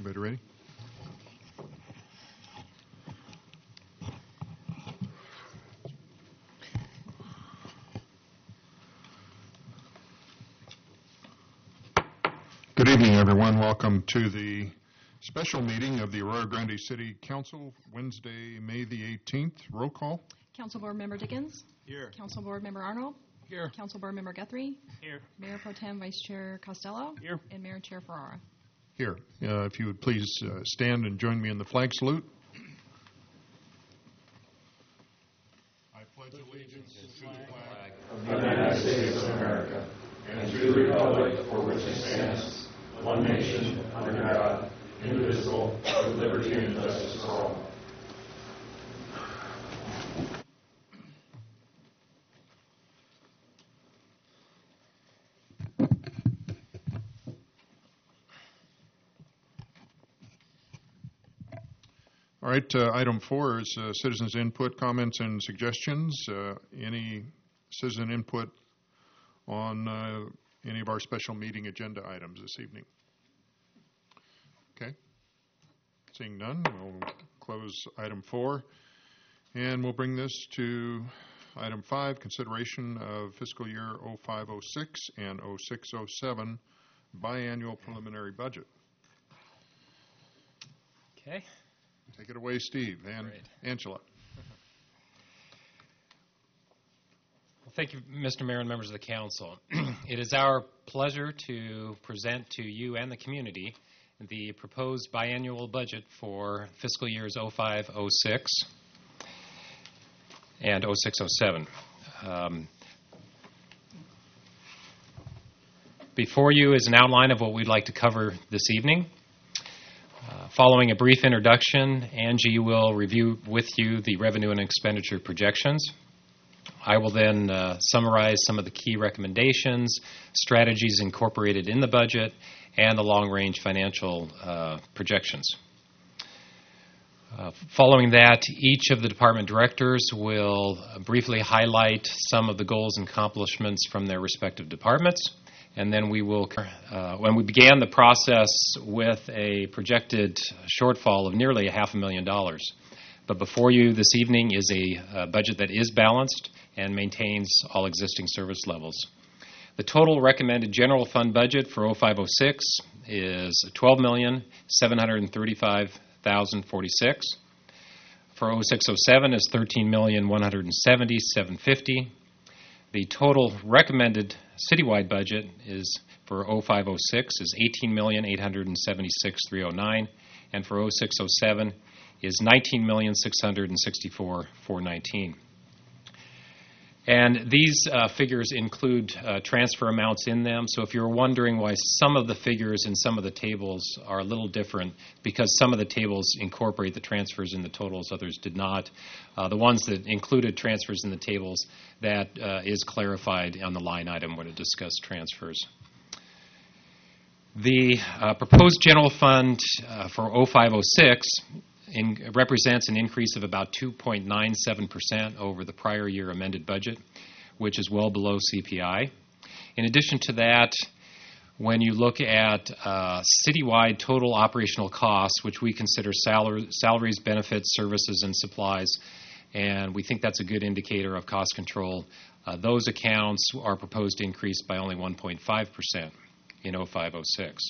Everybody ready? Good evening, everyone. Welcome to the special meeting of the Arroyo Grande City Council, Wednesday, May the 18th. Roll call. Council Board Member Dickens. Here. Council Board Member Arnold. Here. Council Board Member Guthrie. Here. Mayor Pro Tem Vice Chair Costello. Here. And Mayor Chair Ferrara. Here. If you would please stand and join me in the flag salute. I pledge allegiance to the flag of the United States of America and to the republic for which it stands, one nation, under God, indivisible, with liberty and justice for all. All right, item 4 is citizens' input, comments, and suggestions. Any citizen input on any of our special meeting agenda items this evening? Okay. Seeing none, we'll close item 4. And we'll bring this to item 5, consideration of fiscal year 0506 and 0607 biannual preliminary budget. Okay. Take it away, Steve and Great. Angela. Well, thank you, Mr. Mayor and members of the council. It is our pleasure to present to you and the community the proposed biannual budget for fiscal years 0506 and 0607. Before you is an outline of what we'd like to cover this evening. Following a brief introduction, Angie will review with you the revenue and expenditure projections. I will then summarize some of the key recommendations, strategies incorporated in the budget, and the long-range financial projections. Following that, each of the department directors will briefly highlight some of the goals and accomplishments from their respective departments. And then we will, when we began the process with a projected shortfall of nearly $500,000. But before you this evening is a budget that is balanced and maintains all existing service levels. The total recommended general fund budget for 0506 is $12,735,046. For 0607 is $13,170,750. The total recommended citywide budget is for 0506 is $18,876,309, and for 0607 is $19,664,419. And these figures include transfer amounts in them. So if you're wondering why some of the figures in some of the tables are a little different, because some of the tables incorporate the transfers in the totals, others did not. The ones that included transfers in the tables, that is clarified on the line item when it discussed transfers. The proposed general fund for 0506 represents an increase of about 2.97% over the prior year amended budget, which is well below CPI. In addition to that, when you look at citywide total operational costs, which we consider salaries, benefits, services, and supplies, and we think that's a good indicator of cost control, those accounts are proposed to increase by only 1.5% in 0506.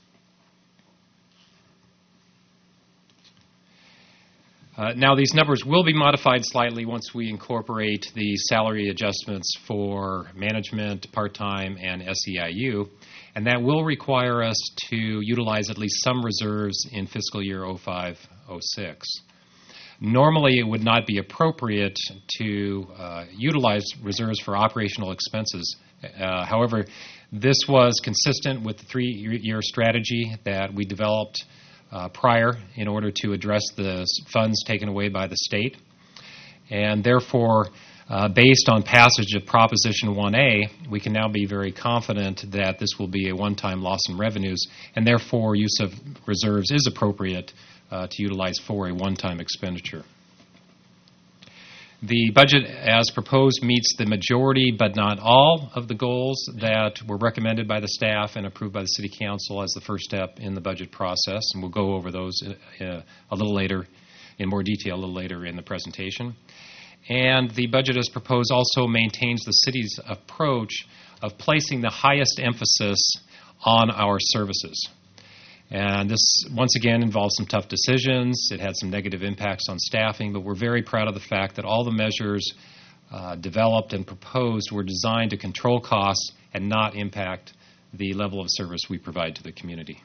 Now, these numbers will be modified slightly once we incorporate the salary adjustments for management, part-time, and SEIU, and that will require us to utilize at least some reserves in fiscal year 0506. Normally, it would not be appropriate to utilize reserves for operational expenses. However, this was consistent with the 3-year strategy that we developed prior in order to address the funds taken away by the state. And therefore, based on passage of Proposition 1A, we can now be very confident that this will be a one-time loss in revenues, and therefore use of reserves is appropriate to utilize for a one-time expenditure. The budget as proposed meets the majority but not all of the goals that were recommended by the staff and approved by the City Council as the first step in the budget process, and we'll go over those a little later, in more detail a little later in the presentation. And the budget as proposed also maintains the city's approach of placing the highest emphasis on our services. And this, once again, involved some tough decisions. It had some negative impacts on staffing, but we're very proud of the fact that all the measures developed and proposed were designed to control costs and not impact the level of service we provide to the community.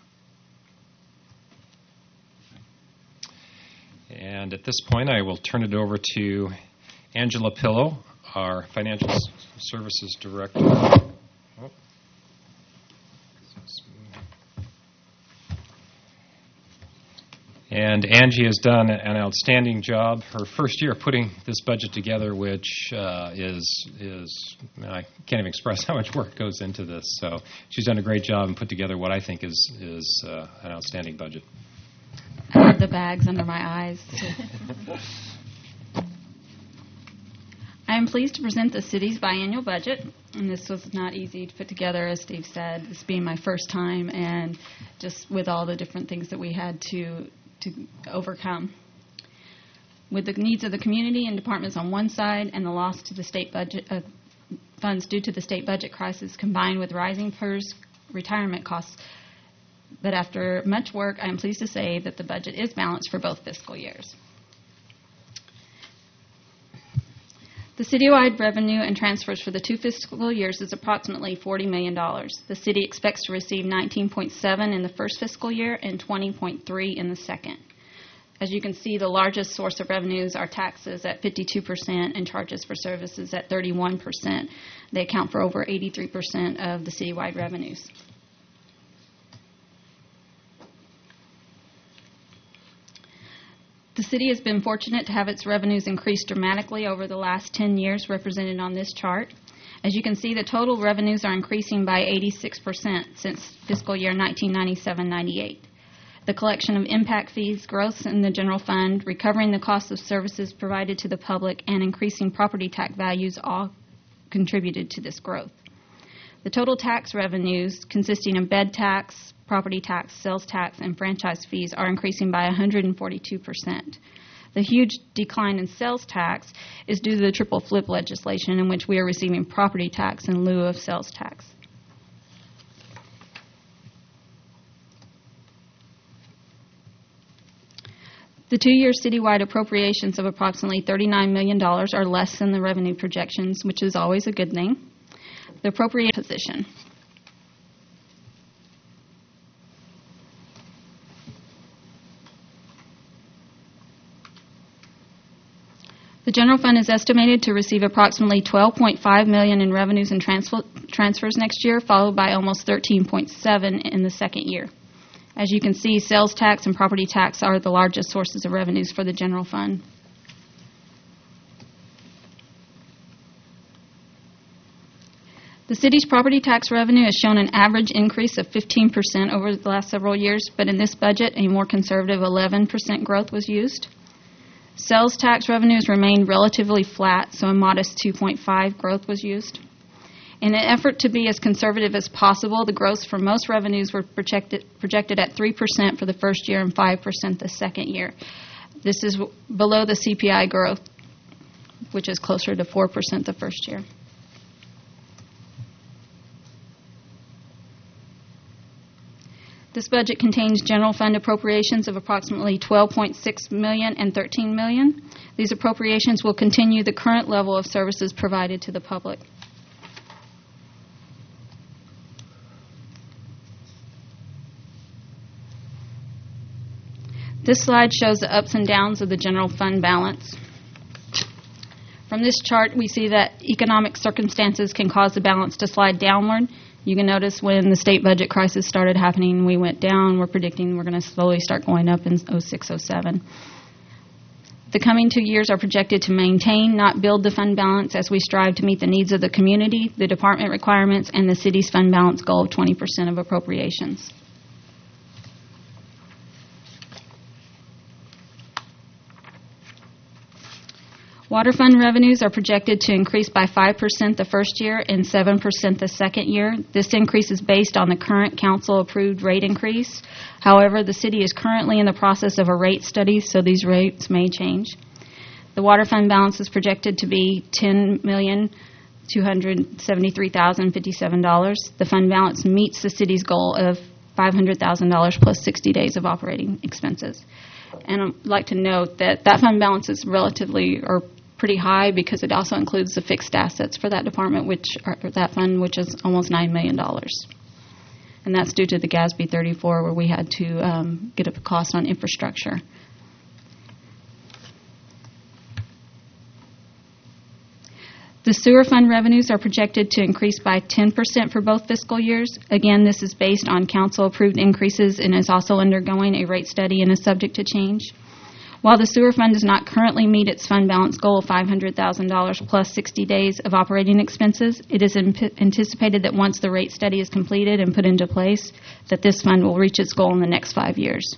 And at this point, I will turn it over to Angela Pillow, our Financial Services Director. And Angie has done an outstanding job her first year putting this budget together, which is I can't even express how much work goes into this. So she's done a great job and put together what I think is an outstanding budget. I have the bags under my eyes. I am pleased to present the city's biannual budget, and this was not easy to put together, as Steve said, this being my first time, and just with all the different things that we had to overcome. With the needs of the community and departments on one side and the loss to the state budget funds due to the state budget crisis combined with rising PERS retirement costs. But after much work, I am pleased to say that the budget is balanced for both fiscal years. The citywide revenue and transfers for the 2 fiscal years is approximately $40 million. The city expects to receive $19.7 in the first fiscal year and $20.3 in the second. As you can see, the largest source of revenues are taxes at 52% and charges for services at 31%. They account for over 83% of the citywide revenues. The city has been fortunate to have its revenues increase dramatically over the last 10 years, represented on this chart. As you can see, the total revenues are increasing by 86% since fiscal year 1997-98. The collection of impact fees, growth in the general fund, recovering the cost of services provided to the public, and increasing property tax values all contributed to this growth. The total tax revenues, consisting of bed tax, property tax, sales tax, and franchise fees, are increasing by 142%. The huge decline in sales tax is due to the triple flip legislation, in which we are receiving property tax in lieu of sales tax. The 2-year citywide appropriations of approximately $39 million are less than the revenue projections, which is always a good thing. The appropriate position. The general fund is estimated to receive approximately $12.5 million in revenues and transfers next year, followed by almost $13.7 in the second year. As you can see, sales tax and property tax are the largest sources of revenues for the general fund. The city's property tax revenue has shown an average increase of 15% over the last several years, but in this budget, a more conservative 11% growth was used. Sales tax revenues remained relatively flat, so a modest 2.5% growth was used. In an effort to be as conservative as possible, the growth for most revenues were projected at 3% for the first year and 5% the second year. This is below the CPI growth, which is closer to 4% the first year. This budget contains general fund appropriations of approximately $12.6 million and $13 million. These appropriations will continue the current level of services provided to the public. This slide shows the ups and downs of the general fund balance. From this chart, we see that economic circumstances can cause the balance to slide downward. You can notice when the state budget crisis started happening, we went down. We're predicting we're going to slowly start going up in 06-07. The coming 2 years are projected to maintain, not build the fund balance as we strive to meet the needs of the community, the department requirements, and the city's fund balance goal of 20% of appropriations. Water fund revenues are projected to increase by 5% the first year and 7% the second year. This increase is based on the current council-approved rate increase. However, the city is currently in the process of a rate study, so these rates may change. The water fund balance is projected to be $10,273,057. The fund balance meets the city's goal of $500,000 plus 60 days of operating expenses. And I'd like to note that that fund balance is relatively or pretty high because it also includes the fixed assets for that department, that fund, which is almost $9 million. And that's due to the GASB 34, where we had to get a cost on infrastructure. The sewer fund revenues are projected to increase by 10% for both fiscal years. Again, this is based on council-approved increases and is also undergoing a rate study and is subject to change. While the sewer fund does not currently meet its fund balance goal of $500,000 plus 60 days of operating expenses, it is anticipated that once the rate study is completed and put into place, that this fund will reach its goal in the next 5 years.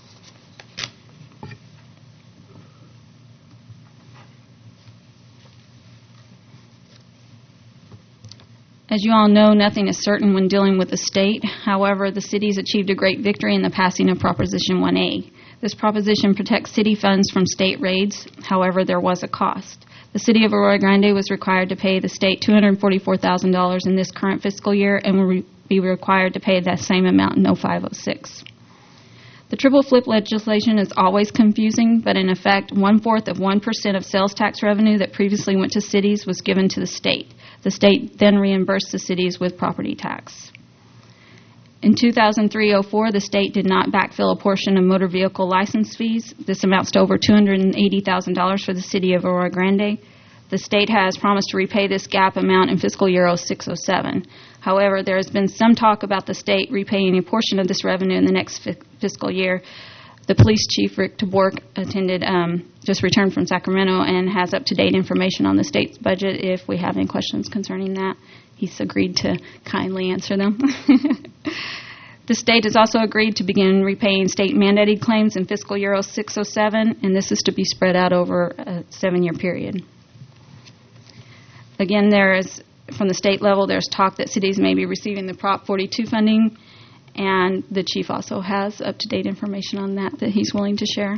As you all know, nothing is certain when dealing with the state. However, the city has achieved a great victory in the passing of Proposition 1A. This proposition protects city funds from state raids. However, there was a cost. The city of Arroyo Grande was required to pay the state $244,000 in this current fiscal year and will be required to pay that same amount in 0506. The triple flip legislation is always confusing, but in effect, 1/4 of 1% of sales tax revenue that previously went to cities was given to the state. The state then reimbursed the cities with property tax. In 2003-04, the state did not backfill a portion of motor vehicle license fees. This amounts to over $280,000 for the city of Arroyo Grande. The state has promised to repay this gap amount in fiscal year 06-07. However, there has been some talk about the state repaying a portion of this revenue in the next fiscal year. The police chief, Rick DeBork, just returned from Sacramento and has up-to-date information on the state's budget if we have any questions concerning that. He's agreed to kindly answer them. The state has also agreed to begin repaying state-mandated claims in fiscal year 06-07, and this is to be spread out over a 7-year period. Again, from the state level, there's talk that cities may be receiving the Prop 42 funding, and the chief also has up-to-date information on that he's willing to share.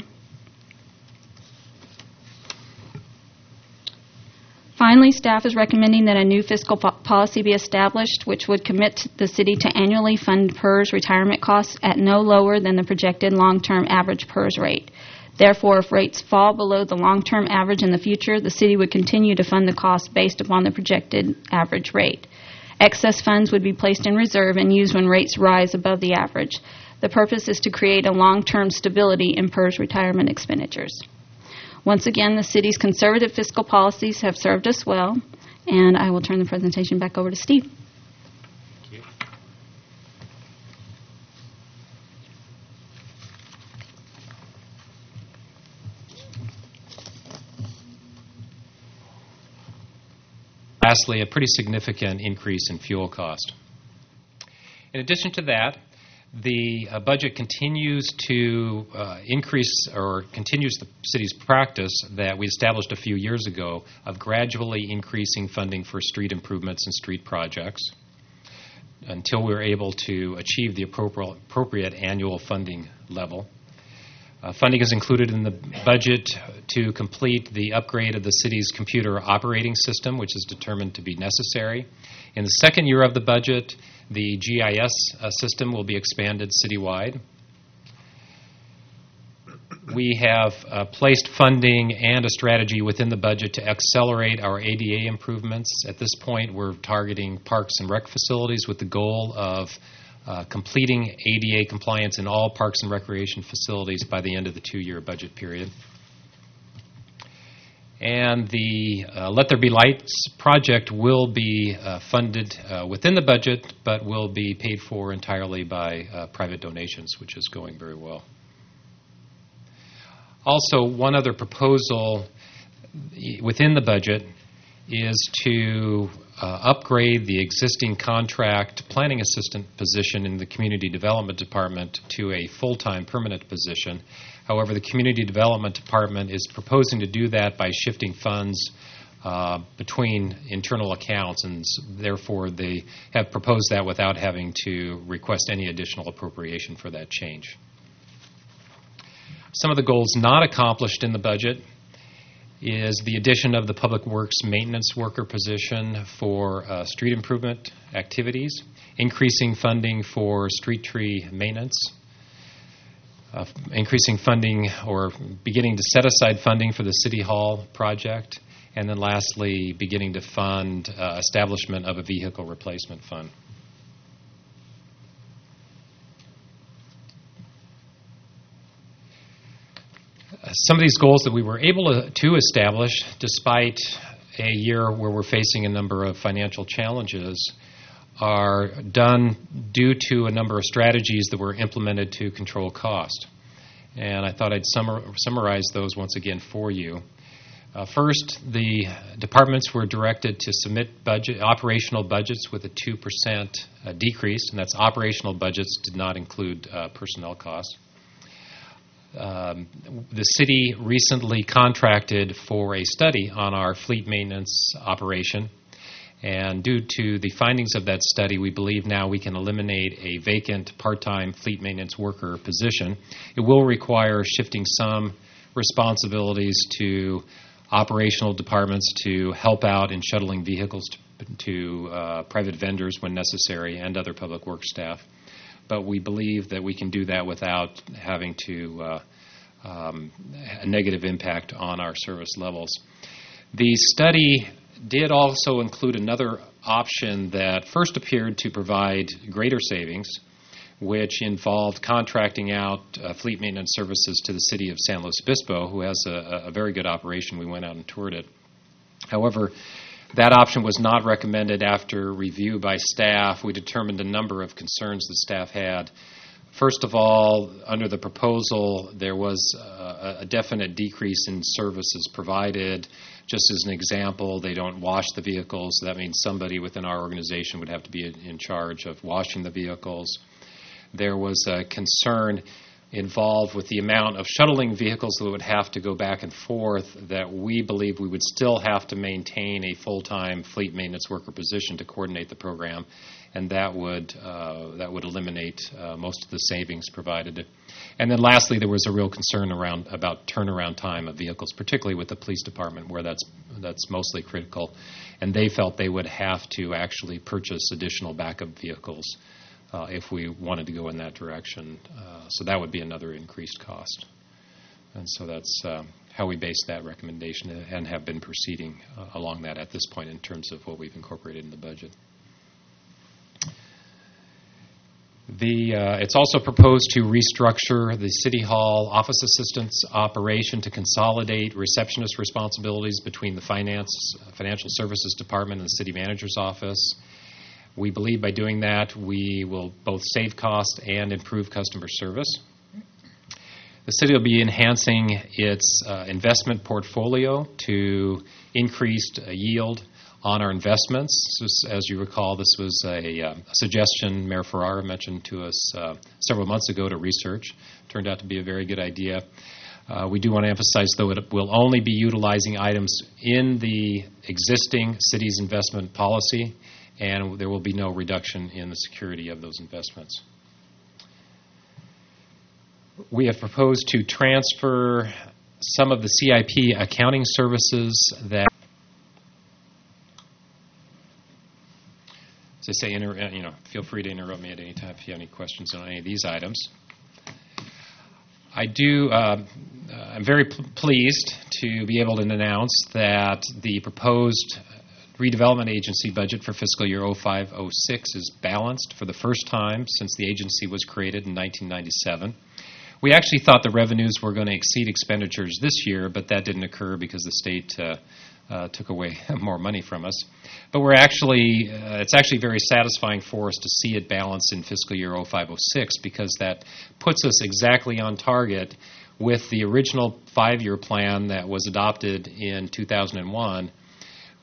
Finally, staff is recommending that a new fiscal policy be established which would commit the city to annually fund PERS retirement costs at no lower than the projected long-term average PERS rate. Therefore, if rates fall below the long-term average in the future, the city would continue to fund the cost based upon the projected average rate. Excess funds would be placed in reserve and used when rates rise above the average. The purpose is to create a long-term stability in PERS retirement expenditures. Once again, the city's conservative fiscal policies have served us well, and I will turn the presentation back over to Steve. Thank you. Lastly, a pretty significant increase in fuel cost. In addition to that, the budget continues to continues the city's practice that we established a few years ago of gradually increasing funding for street improvements and street projects until we're able to achieve the appropriate annual funding level. Funding is included in the budget to complete the upgrade of the city's computer operating system, which is determined to be necessary. In the second year of the budget, the GIS system will be expanded citywide. We have placed funding and a strategy within the budget to accelerate our ADA improvements. At this point, we're targeting parks and rec facilities with the goal of completing ADA compliance in all parks and recreation facilities by the end of the 2-year budget period. And the Let There Be Lights project will be funded within the budget, but will be paid for entirely by private donations, which is going very well. Also, one other proposal within the budget is to upgrade the existing contract planning assistant position in the Community Development Department to a full-time permanent position. However, the Community Development Department is proposing to do that by shifting funds between internal accounts, and therefore they have proposed that without having to request any additional appropriation for that change. Some of the goals not accomplished in the budget is the addition of the Public Works maintenance worker position for street improvement activities, increasing funding for street tree maintenance, increasing funding or beginning to set aside funding for the City Hall project, and then lastly, beginning to fund establishment of a vehicle replacement fund. Some of these goals that we were able to establish, despite a year where we're facing a number of financial challenges, are done due to a number of strategies that were implemented to control cost. And I thought I'd summarize those once again for you. First, the departments were directed to submit operational budgets with a 2% decrease, and that's operational budgets, did not include personnel costs. The city recently contracted for a study on our fleet maintenance operation, and due to the findings of that study, we believe now we can eliminate a vacant part-time fleet maintenance worker position. It will require shifting some responsibilities to operational departments to help out in shuttling vehicles to private vendors when necessary and other public works staff. But we believe that we can do that without having to a negative impact on our service levels. The study did also include another option that first appeared to provide greater savings, which involved contracting out fleet maintenance services to the city of San Luis Obispo, who has a very good operation. We went out and toured it. However, that option was not recommended after review by staff. We determined a number of concerns the staff had. First of all, under the proposal, there was a definite decrease in services provided. Just as an example, they don't wash the vehicles, so that means somebody within our organization would have to be in charge of washing the vehicles. There was a concern involved with the amount of shuttling vehicles that would have to go back and forth, that we believe we would still have to maintain a full-time fleet maintenance worker position to coordinate the program, and that would eliminate most of the savings provided. And then lastly, there was a real concern about turnaround time of vehicles, particularly with the police department, where that's mostly critical, and they felt they would have to actually purchase additional backup vehicles if we wanted to go in that direction. So that would be another increased cost. And so that's how we based that recommendation and have been proceeding along that at this point in terms of what we've incorporated in the budget. It's also proposed to restructure the City Hall office assistants operation to consolidate receptionist responsibilities between the Financial Services Department and the City Manager's Office. We believe by doing that we will both save cost and improve customer service. The city will be enhancing its investment portfolio to increase yield on our investments. As you recall, this was a suggestion Mayor Ferrara mentioned to us several months ago to research. Turned out to be a very good idea. We do want to emphasize, though, it will only be utilizing items in the existing city's investment policy, and there will be no reduction in the security of those investments. We have proposed to transfer some of the CIP accounting services that, as I say, feel free to interrupt me at any time if you have any questions on any of these items. I'm very pleased to be able to announce that the proposed redevelopment agency budget for fiscal year 05-06 is balanced for the first time since the agency was created in 1997. We actually thought the revenues were going to exceed expenditures this year, but that didn't occur because the state took away more money from us. But it's actually very satisfying for us to see it balanced in fiscal year 05-06, because that puts us exactly on target with the original 5-year plan that was adopted in 2001.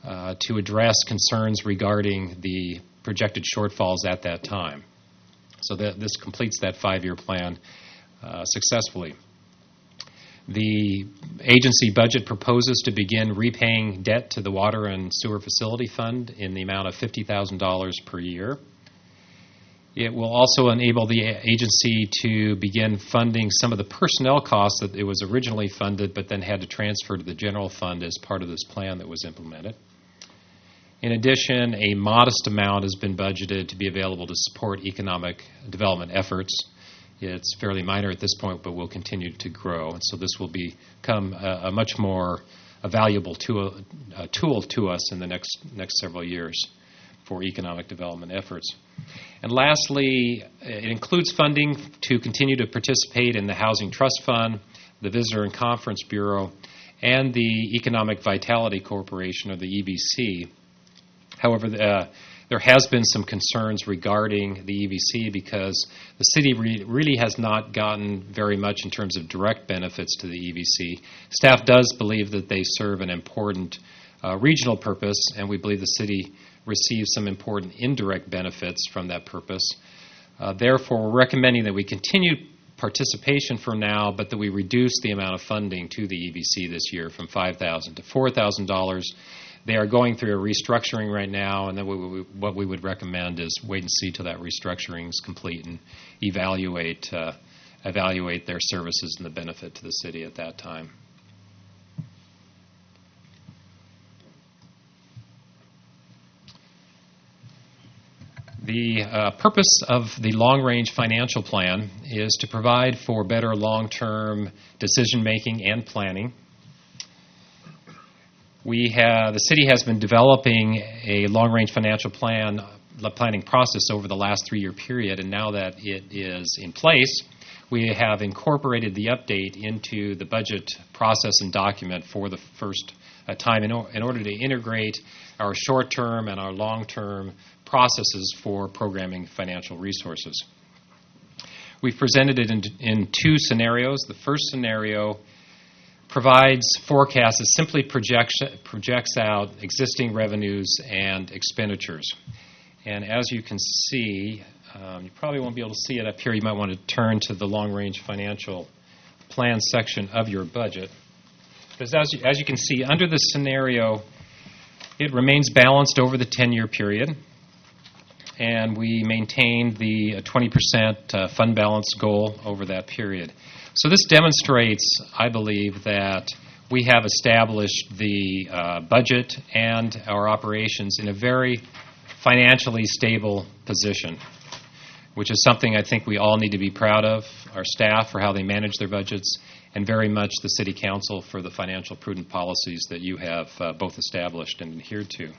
to address concerns regarding the projected shortfalls at that time. So this completes that 5-year plan successfully. The agency budget proposes to begin repaying debt to the Water and Sewer Facility Fund in the amount of $50,000 per year. It will also enable the agency to begin funding some of the personnel costs that it was originally funded but then had to transfer to the general fund as part of this plan that was implemented. In addition, a modest amount has been budgeted to be available to support economic development efforts. It's fairly minor at this point, but will continue to grow. And so this will become a much more valuable tool to us in the next several years for economic development efforts. And lastly, it includes funding to continue to participate in the Housing Trust Fund, the Visitor and Conference Bureau, and the Economic Vitality Corporation, or the EVC. However, there has been some concerns regarding the EVC because the city really has not gotten very much in terms of direct benefits to the EVC. Staff does believe that they serve an important regional purpose, and we believe the city receives some important indirect benefits from that purpose. Therefore, we're recommending that we continue participation for now, but that we reduce the amount of funding to the EVC this year from $5,000 to $4,000. They are going through a restructuring right now, and then what we would recommend is wait and see till that restructuring is complete and evaluate their services and the benefit to the city at that time. The purpose of the long-range financial plan is to provide for better long-term decision-making and planning. The city has been developing a long-range financial planning process over the last 3-year period, and now that it is in place, we have incorporated the update into the budget process and document for the first time in order to integrate our short-term and our long-term processes for programming financial resources. We've presented it in 2 scenarios. The first scenario provides forecasts that simply projects out existing revenues and expenditures. And as you can see, you probably won't be able to see it up here. You might want to turn to the long-range financial plan section of your budget. Because as you can see, under this scenario, it remains balanced over the 10-year period, and we maintain the 20% fund balance goal over that period. So this demonstrates, I believe, that we have established the budget and our operations in a very financially stable position, which is something I think we all need to be proud of, our staff for how they manage their budgets, and very much the City Council for the financial prudent policies that you have both established and adhered to.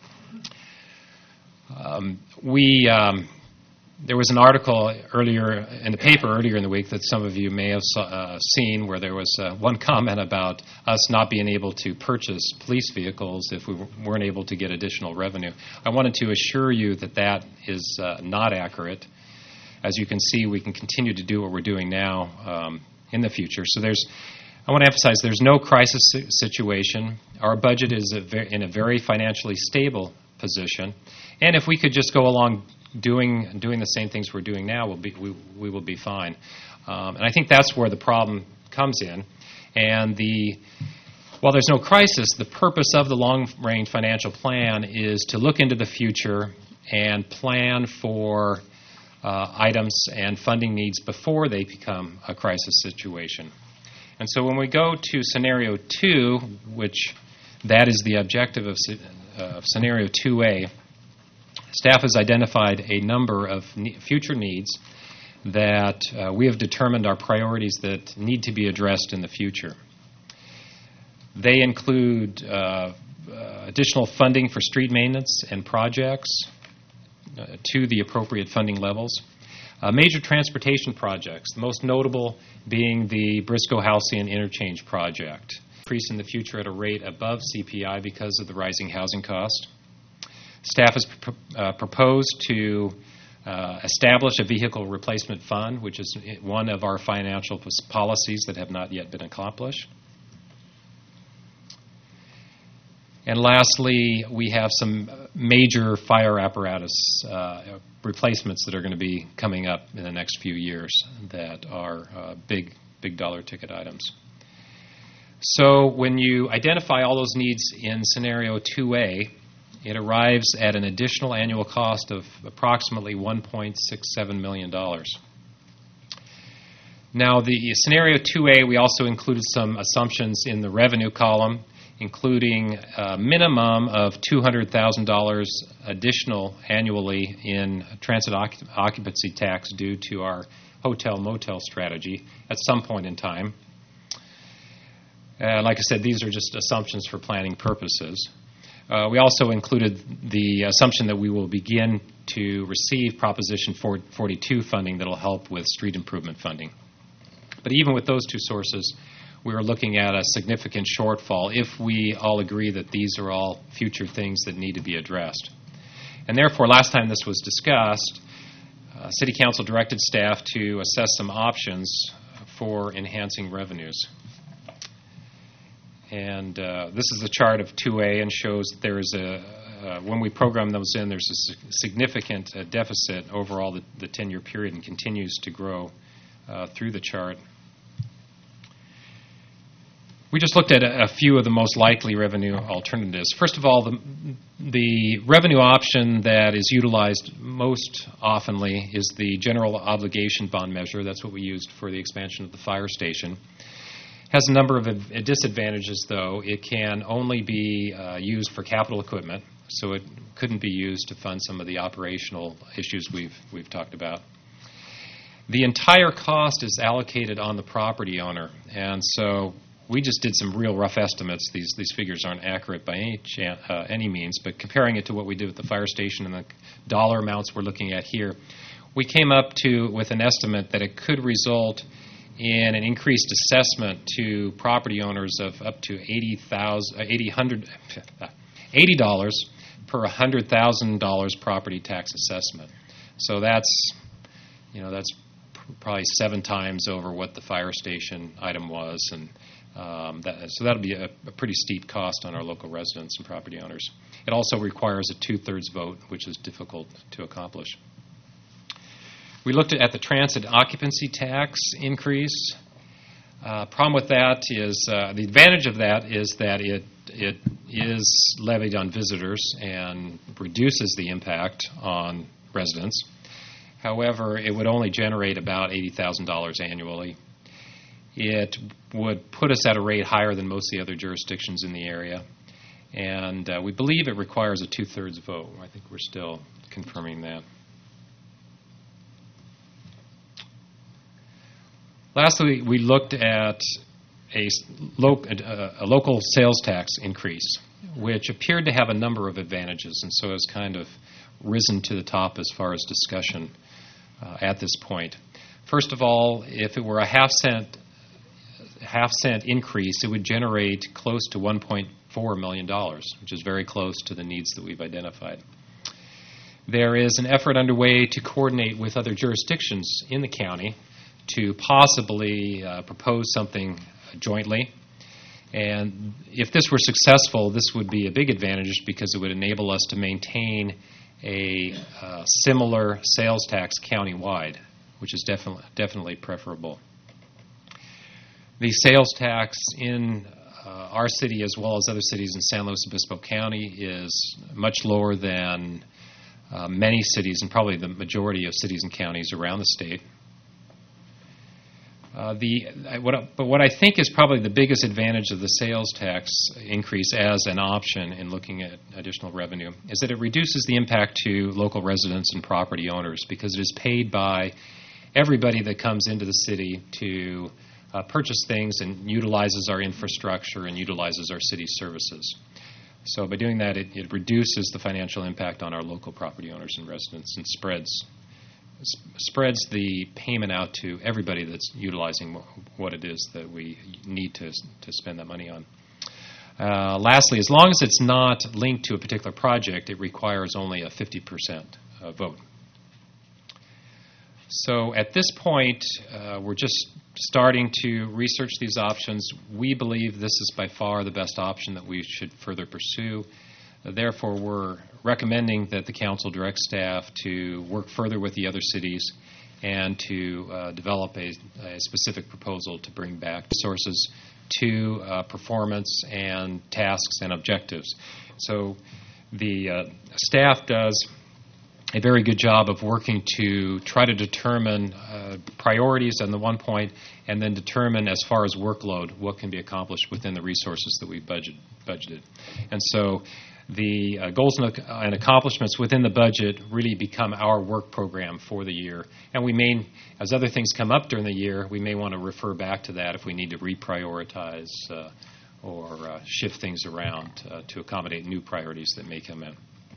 There was an article earlier in the paper earlier in the week that some of you may have seen where there was one comment about us not being able to purchase police vehicles if we weren't able to get additional revenue. I wanted to assure you that that is not accurate. As you can see, we can continue to do what we're doing now in the future. So I want to emphasize there's no crisis situation. Our budget is in a very financially stable position. And if we could just go along doing the same things we're doing now, we will be fine. And I think that's where the problem comes in. And while there's no crisis, the purpose of the long-range financial plan is to look into the future and plan for items and funding needs before they become a crisis situation. And so when we go to scenario 2, which that is the objective of scenario 2A, staff has identified a number of future needs that we have determined are priorities that need to be addressed in the future. They include additional funding for street maintenance and projects to the appropriate funding levels. Major transportation projects, the most notable being the Briscoe-Halcyon Interchange Project. Increase in the future at a rate above CPI because of the rising housing cost. Staff has proposed to establish a vehicle replacement fund, which is one of our financial policies that have not yet been accomplished. And lastly, we have some major fire apparatus replacements that are going to be coming up in the next few years that are big dollar ticket items. So when you identify all those needs in scenario 2A, it arrives at an additional annual cost of approximately $1.67 million. Now, the scenario 2A, we also included some assumptions in the revenue column, including a minimum of $200,000 additional annually in transit occupancy tax due to our hotel-motel strategy at some point in time. Like I said, these are just assumptions for planning purposes. We also included the assumption that we will begin to receive Proposition 42 funding that will help with street improvement funding. But even with those two sources, we are looking at a significant shortfall if we all agree that these are all future things that need to be addressed. And therefore, last time this was discussed, City Council directed staff to assess some options for enhancing revenues. And this is the chart of 2A and shows that there is when we program those in, there's a significant deficit overall the 10-year period and continues to grow through the chart. We just looked at a few of the most likely revenue alternatives. First of all, the revenue option that is utilized most oftenly is the general obligation bond measure. That's what we used for the expansion of the fire station. Has a number of disadvantages, though. It can only be used for capital equipment, so it couldn't be used to fund some of the operational issues we've talked about. The entire cost is allocated on the property owner, and so we just did some real rough estimates. These figures aren't accurate by any means, but comparing it to what we did with the fire station and the dollar amounts we're looking at here, we came up with an estimate that it could result in an increased assessment to property owners of up to $80 per $100,000 property tax assessment. So that's probably 7 times over what the fire station item was, and so that'll be a pretty steep cost on our local residents and property owners. It also requires a 2/3 vote, which is difficult to accomplish. We looked at the transit occupancy tax increase. Problem with that is the advantage of that is that it is levied on visitors and reduces the impact on residents. However, it would only generate about $80,000 annually. It would put us at a rate higher than most of the other jurisdictions in the area, and we believe it requires a 2/3 vote. I think we're still confirming that. Lastly, we looked at a local sales tax increase, which appeared to have a number of advantages, and so has kind of risen to the top as far as discussion at this point. First of all, if it were a half-cent increase, it would generate close to $1.4 million, which is very close to the needs that we've identified. There is an effort underway to coordinate with other jurisdictions in the county to possibly propose something jointly. And if this were successful, this would be a big advantage because it would enable us to maintain a similar sales tax countywide, which is definitely preferable. The sales tax in our city, as well as other cities in San Luis Obispo County, is much lower than many cities and probably the majority of cities and counties around the state. But what I think is probably the biggest advantage of the sales tax increase as an option in looking at additional revenue is that it reduces the impact to local residents and property owners because it is paid by everybody that comes into the city to purchase things and utilizes our infrastructure and utilizes our city services. So by doing that, it reduces the financial impact on our local property owners and residents and spreads the payment out to everybody that's utilizing what it is that we need to spend that money on. Lastly, as long as it's not linked to a particular project, it requires only a 50% vote. So at this point, we're just starting to research these options. We believe this is by far the best option that we should further pursue. Therefore, we're recommending that the council direct staff to work further with the other cities and to develop a specific proposal to bring back sources to performance and tasks and objectives. So the staff does a very good job of working to try to determine priorities on the one point, and then determine, as far as workload, what can be accomplished within the resources that we budgeted. And so the goals and accomplishments within the budget really become our work program for the year. And we may, as other things come up during the year, we may want to refer back to that if we need to reprioritize or shift things around to accommodate new priorities that may come in.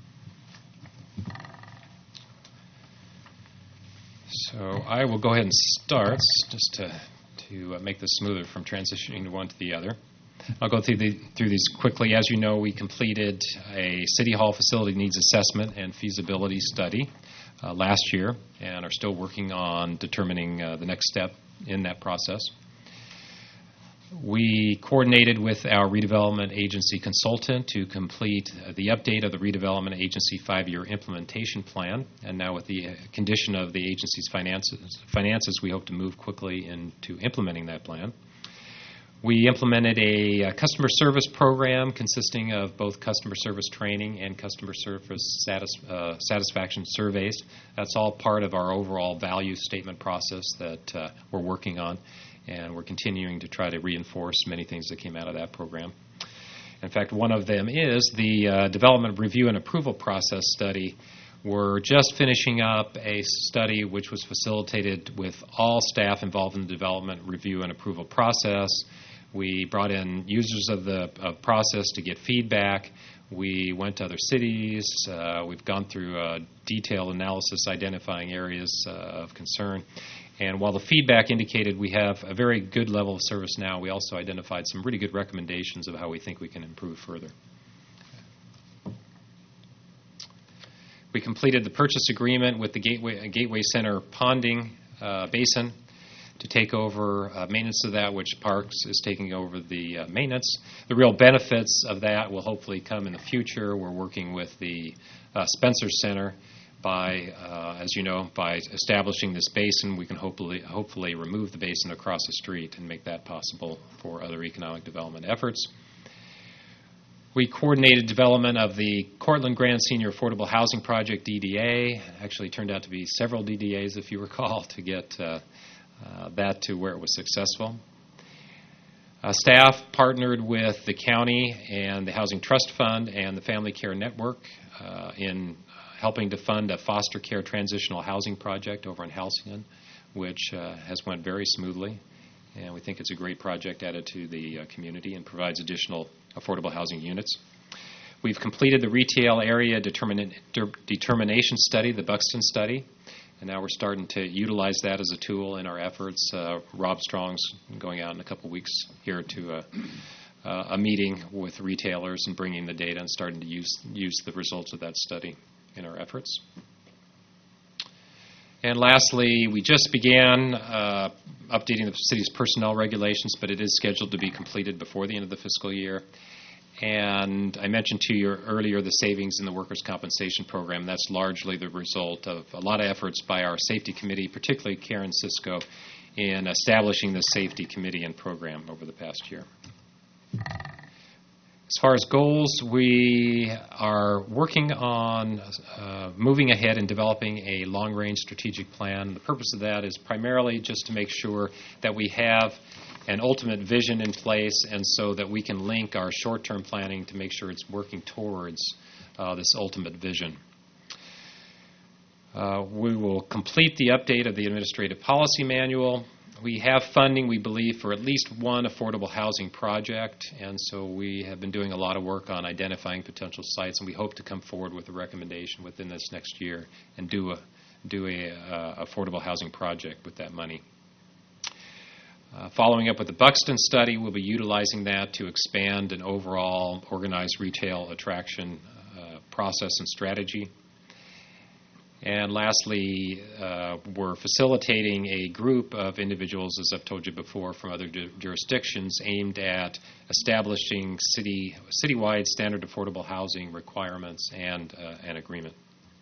So I will go ahead and start, just to make this smoother from transitioning to one to the other. I'll go through these quickly. As you know, we completed a City Hall facility needs assessment and feasibility study last year, and are still working on determining the next step in that process. We coordinated with our redevelopment agency consultant to complete the update of the redevelopment agency 5-year implementation plan, and now with the condition of the agency's finances, we hope to move quickly into implementing that plan. We implemented a customer service program consisting of both customer service training and customer service satisfaction surveys. That's all part of our overall value statement process that we're working on, and we're continuing to try to reinforce many things that came out of that program. In fact, one of them is the development review and approval process study. We're just finishing up a study which was facilitated with all staff involved in the development review and approval process. We brought in users of the process to get feedback. We went to other cities. We've gone through a detailed analysis identifying areas of concern. And while the feedback indicated we have a very good level of service now, we also identified some really good recommendations of how we think we can improve further. We completed the purchase agreement with the Gateway Center ponding basin to take over maintenance of that, which Parks is taking over the maintenance. The real benefits of that will hopefully come in the future. We're working with the Spencer Center by, as you know, by establishing this basin, we can hopefully remove the basin across the street and make that possible for other economic development efforts. We coordinated development of the Cortland Grand Senior Affordable Housing Project, DDA. Actually turned out to be several DDAs, if you recall, to get that to where it was successful. Staff partnered with the county and the Housing Trust Fund and the Family Care Network in helping to fund a foster care transitional housing project over in Halcyon, which has went very smoothly. And we think it's a great project added to the community and provides additional affordable housing units. We've completed the retail area determination study, the Buxton study, and now we're starting to utilize that as a tool in our efforts. Rob Strong's going out in a couple weeks here to a meeting with retailers and bringing the data and starting to use the results of that study in our efforts. And lastly, we just began updating the city's personnel regulations, but it is scheduled to be completed before the end of the fiscal year. And I mentioned to you earlier the savings in the workers' compensation program. That's largely the result of a lot of efforts by our safety committee, particularly Karen Cisco, in establishing the safety committee and program over the past year. As far as goals, we are working on moving ahead and developing a long-range strategic plan. The purpose of that is primarily just to make sure that we have an ultimate vision in place, and so that we can link our short-term planning to make sure it's working towards this ultimate vision. We will complete the update of the Administrative Policy Manual. We have funding, we believe, for at least one affordable housing project, and so we have been doing a lot of work on identifying potential sites, and we hope to come forward with a recommendation within this next year and do a affordable housing project with that money. Following up with the Buxton study, we'll be utilizing that to expand an overall organized retail attraction process and strategy. And lastly, we're facilitating a group of individuals, as I've told you before, from other jurisdictions aimed at establishing citywide standard affordable housing requirements and an agreement.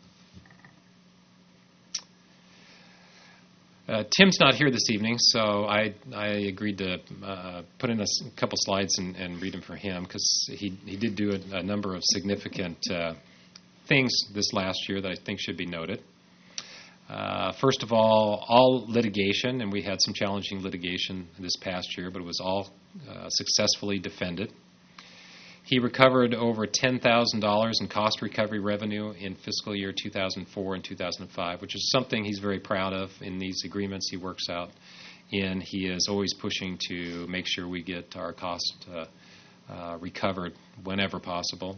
Tim's not here this evening, so I agreed to put in a couple slides and read them for him, because he did do a number of significant things this last year that I think should be noted. First of all litigation, and we had some challenging litigation this past year, but it was all successfully defended. He recovered over $10,000 in cost recovery revenue in fiscal year 2004 and 2005, which is something he's very proud of in these agreements he works out in. He is always pushing to make sure we get our cost recovered whenever possible.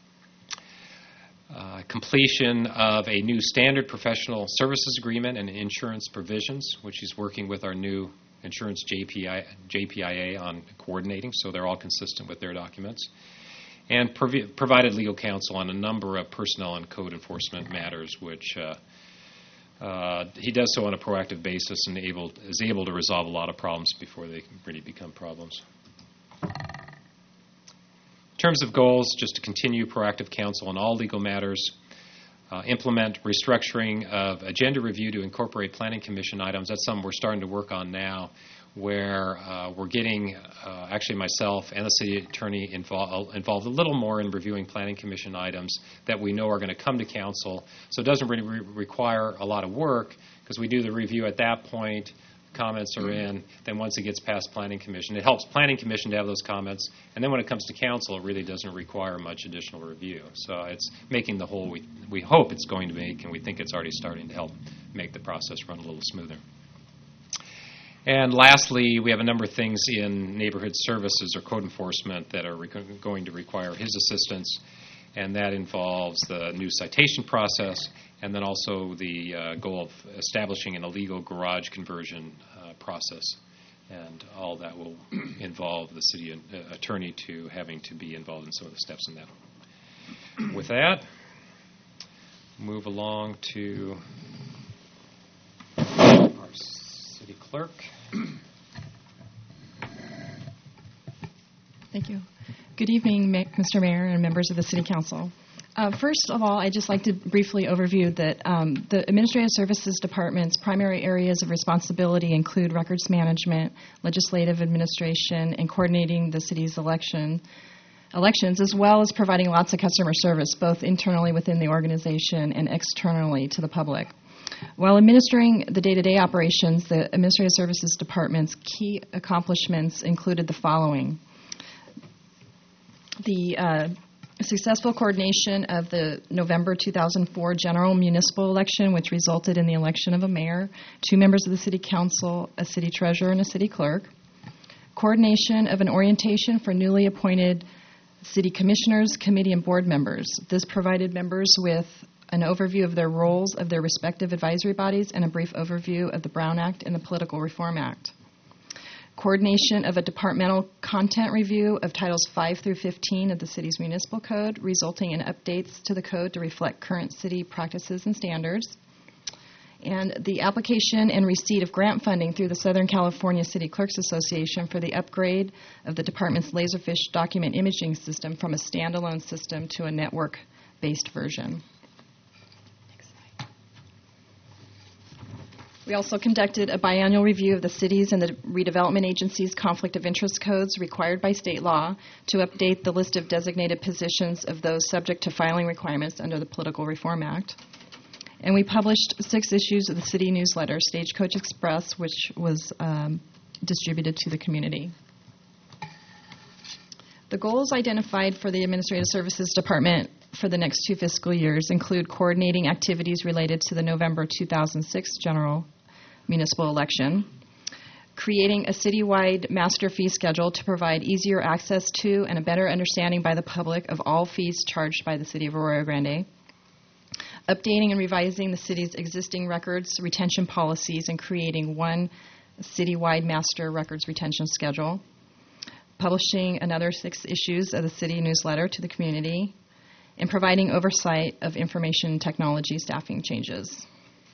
Completion of a new standard professional services agreement and insurance provisions, which he's working with our new insurance JPIA on coordinating, so they're all consistent with their documents. And provided legal counsel on a number of personnel and code enforcement matters, which he does so on a proactive basis and is able to resolve a lot of problems before they really become problems. In terms of goals, just to continue proactive counsel on all legal matters, implement restructuring of agenda review to incorporate Planning Commission items. That's something we're starting to work on now, where we're getting, actually myself and the city attorney involved a little more in reviewing Planning Commission items that we know are going to come to council. So it doesn't really require a lot of work, because we do the review at that point, comments are in, then once it gets past Planning Commission, it helps Planning Commission to have those comments, and then when it comes to council, it really doesn't require much additional review. So it's making the whole, we hope it's going to make, and we think it's already starting to help make the process run a little smoother. And lastly, we have a number of things in neighborhood services or code enforcement that are going to require his assistance, and that involves the new citation process, and then also the goal of establishing an illegal garage conversion process. And all that will involve the city attorney to having to be involved in some of the steps in that. With that, move along to our city clerk. Thank you. Good evening, Mr. Mayor and members of the City Council. First of all, I'd just like to briefly overview that the Administrative Services Department's primary areas of responsibility include records management, legislative administration, and coordinating the city's elections, as well as providing lots of customer service, both internally within the organization and externally to the public. While administering the day-to-day operations, the Administrative Services Department's key accomplishments included the following. The successful coordination of the November 2004 general municipal election, which resulted in the election of a mayor, 2 members of the City Council, a city treasurer, and a city clerk. Coordination of an orientation for newly appointed city commissioners, committee, and board members. This provided members with an overview of their roles of their respective advisory bodies and a brief overview of the Brown Act and the Political Reform Act. Coordination of a departmental content review of Titles 5 through 15 of the city's municipal code, resulting in updates to the code to reflect current city practices and standards. And the application and receipt of grant funding through the Southern California City Clerks Association for the upgrade of the department's Laserfish document imaging system from a standalone system to a network-based version. We also conducted a biannual review of the city's and the redevelopment agency's conflict of interest codes required by state law to update the list of designated positions of those subject to filing requirements under the Political Reform Act. And we published 6 issues of the city newsletter, Stagecoach Express, which was distributed to the community. The goals identified for the Administrative Services Department for the next 2 fiscal years include coordinating activities related to the November 2006 general municipal election, creating a citywide master fee schedule to provide easier access to and a better understanding by the public of all fees charged by the City of Arroyo Grande, updating and revising the city's existing records retention policies and creating one citywide master records retention schedule, publishing another 6 issues of the city newsletter to the community, and providing oversight of information technology staffing changes.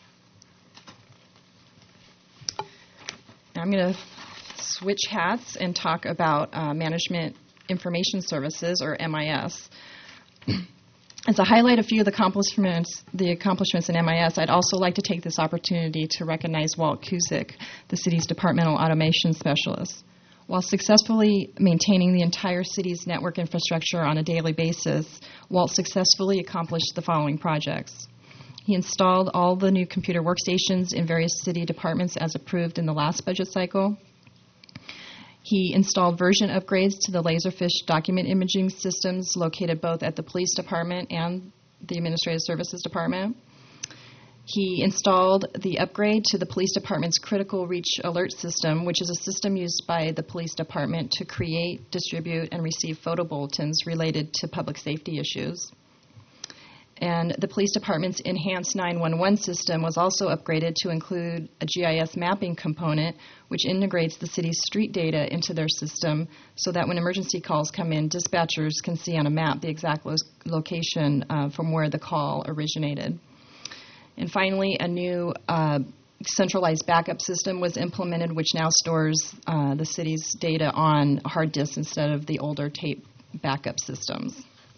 Now I'm going to switch hats and talk about Management Information Services, or MIS. As I highlight a few of the accomplishments in MIS, I'd also like to take this opportunity to recognize Walt Kuzik, the city's departmental automation specialist. While successfully maintaining the entire city's network infrastructure on a daily basis, Walt successfully accomplished the following projects. He installed all the new computer workstations in various city departments as approved in the last budget cycle. He installed version upgrades to the Laserfish document imaging systems located both at the police department and the administrative services department. He installed the upgrade to the police department's critical reach alert system, which is a system used by the police department to create, distribute, and receive photo bulletins related to public safety issues. And the police department's enhanced 911 system was also upgraded to include a GIS mapping component, which integrates the city's street data into their system so that when emergency calls come in, dispatchers can see on a map the exact location from where the call originated. And finally, a new centralized backup system was implemented, which now stores the city's data on hard disks instead of the older tape backup systems.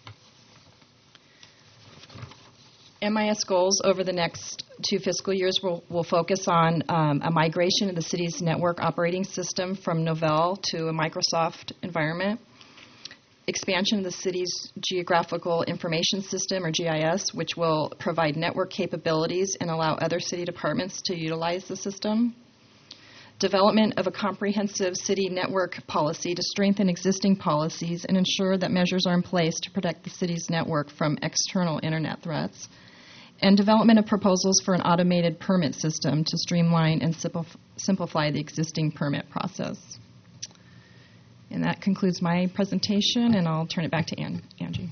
MIS goals over the next 2 fiscal years will focus on a migration of the city's network operating system from Novell to a Microsoft environment, expansion of the city's geographical information system, or GIS, which will provide network capabilities and allow other city departments to utilize the system, development of a comprehensive city network policy to strengthen existing policies and ensure that measures are in place to protect the city's network from external internet threats, and development of proposals for an automated permit system to streamline and simplify the existing permit process. And that concludes my presentation, and I'll turn it back to Angie.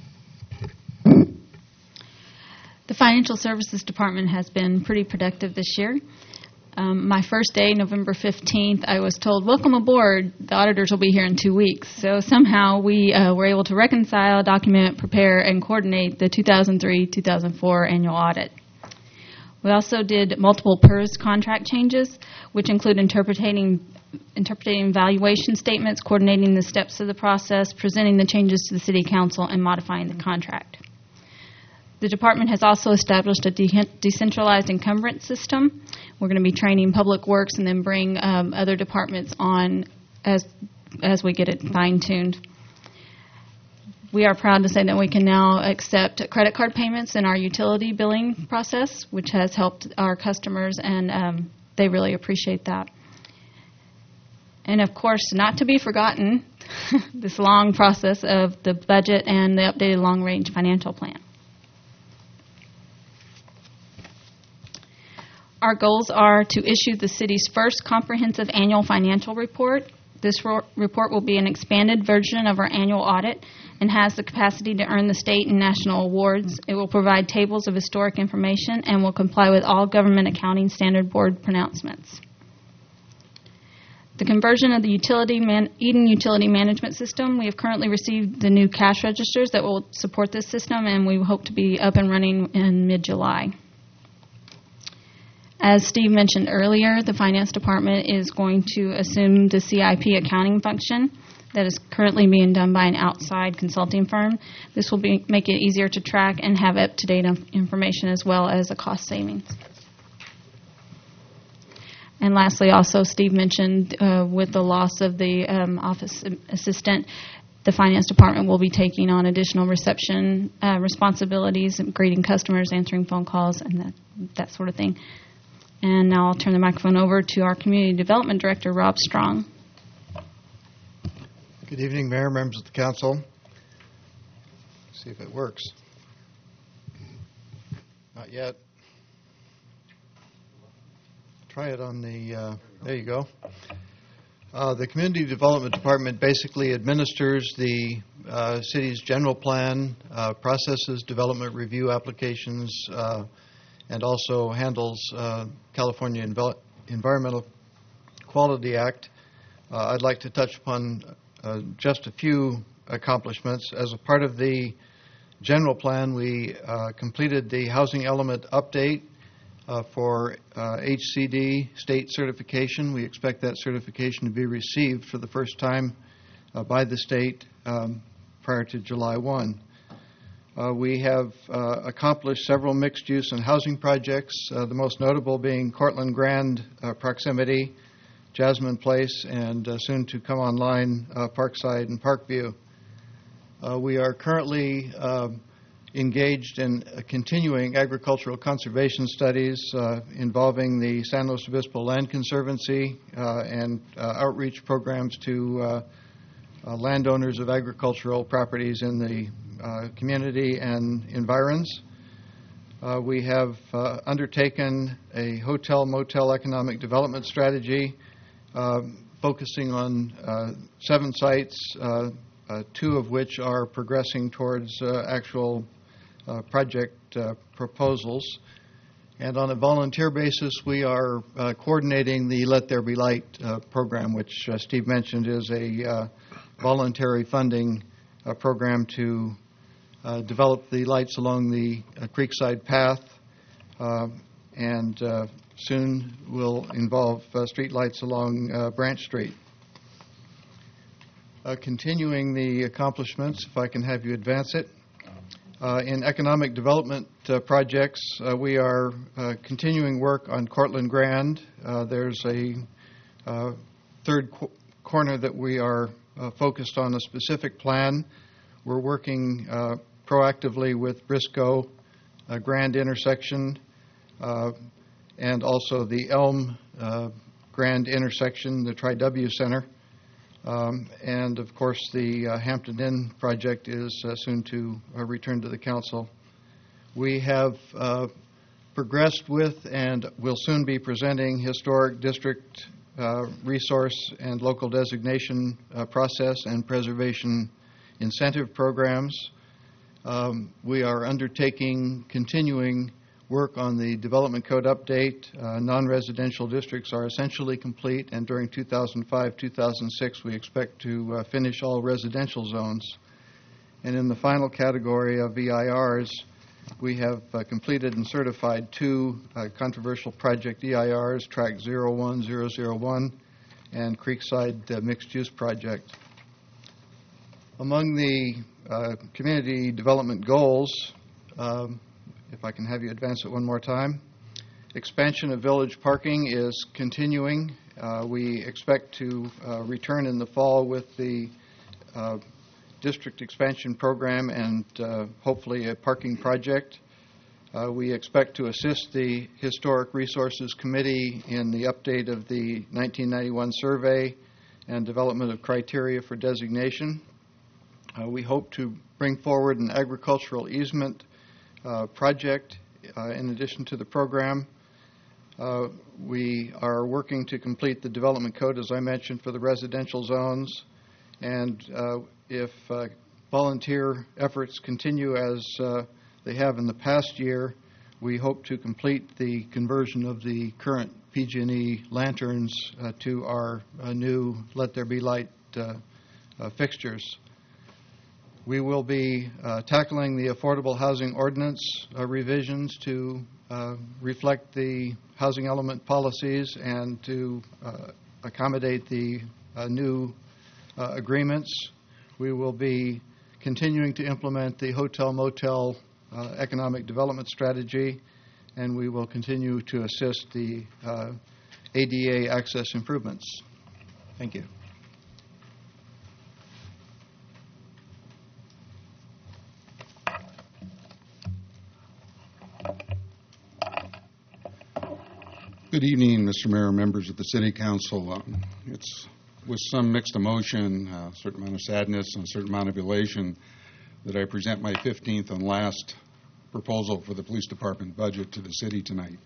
The Financial Services Department has been pretty productive this year. My first day, November 15th, I was told, welcome aboard, the auditors will be here in 2 weeks. So somehow we were able to reconcile, document, prepare, and coordinate the 2003-2004 annual audit. We also did multiple PERS contract changes, which include interpreting valuation statements, coordinating the steps of the process, presenting the changes to the City Council, and modifying the contract. The department has also established a decentralized encumbrance system. We're going to be training Public Works and then bring other departments on as we get it fine-tuned. We are proud to say that we can now accept credit card payments in our utility billing process, which has helped our customers, and they really appreciate that. And, of course, not to be forgotten, this long process of the budget and the updated long-range financial plan. Our goals are to issue the city's first comprehensive annual financial report. This report will be an expanded version of our annual audit and has the capacity to earn the state and national awards. It will provide tables of historic information and will comply with all Government Accounting Standard Board pronouncements. The conversion of the Eden Utility Management System, we have currently received the new cash registers that will support this system, and we hope to be up and running in mid-July. As Steve mentioned earlier, the Finance Department is going to assume the CIP accounting function that is currently being done by an outside consulting firm. This will make it easier to track and have up-to-date information as well as a cost savings. And lastly, also, Steve mentioned with the loss of the office assistant, the Finance Department will be taking on additional reception responsibilities, greeting customers, answering phone calls, and that sort of thing. And now I'll turn the microphone over to our Community Development Director, Rob Strong. Good evening, Mayor, members of the Council. Let's see if it works. Not yet. Try it on the, there you go. The Community Development Department basically administers the city's general plan, processes development review applications, and also handles California Environmental Quality Act. I'd like to touch upon just a few accomplishments. As a part of the general plan, we completed the housing element update for HCD state certification. We expect that certification to be received for the first time by the state prior to July 1. We have accomplished several mixed-use and housing projects, the most notable being Cortland Grand proximity, Jasmine Place, and soon to come online Parkside and Parkview. We are currently engaged in continuing agricultural conservation studies involving the San Luis Obispo Land Conservancy and outreach programs to landowners of agricultural properties in the community and environs. We have undertaken a hotel-motel economic development strategy focusing on 7 sites, 2 of which are progressing towards actual project proposals. And on a volunteer basis, we are coordinating the Let There Be Light program, which Steve mentioned is a voluntary funding program to develop the lights along the Creekside Path, and soon will involve street lights along Branch Street. Continuing the accomplishments, if I can have you advance it. In economic development projects, we are continuing work on Cortland Grand. There's a third corner that we are focused on a specific plan. We're working proactively with Briscoe Grand intersection and also the Elm Grand intersection, the Tri-W Center. And, of course, the Hampton Inn project is soon to return to the council. We have progressed with and will soon be presenting historic district resource and local designation process and preservation incentive programs. We are undertaking continuing work on the development code update. Non-residential districts are essentially complete, and during 2005-2006 we expect to finish all residential zones. And in the final category of EIRs, we have completed and certified 2 controversial project EIRs, Track 01001 and Creekside Mixed Use Project. Among the community development goals, if I can have you advance it one more time, expansion of village parking is continuing. We expect to return in the fall with the district expansion program and hopefully a parking project. We expect to assist the Historic Resources Committee in the update of the 1991 survey and development of criteria for designation. We hope to bring forward an agricultural easement project in addition to the program. We are working to complete the development code, as I mentioned, for the residential zones. And if volunteer efforts continue as they have in the past year, we hope to complete the conversion of the current PG&E lanterns to our new Let There Be Light fixtures. We will be tackling the affordable housing ordinance revisions to reflect the housing element policies and to accommodate the new agreements. We will be continuing to implement the hotel-motel economic development strategy, and we will continue to assist the ADA access improvements. Thank you. Good evening, Mr. Mayor, members of the City Council. It's with some mixed emotion, a certain amount of sadness and a certain amount of elation that I present my 15th and last proposal for the Police Department budget to the City tonight.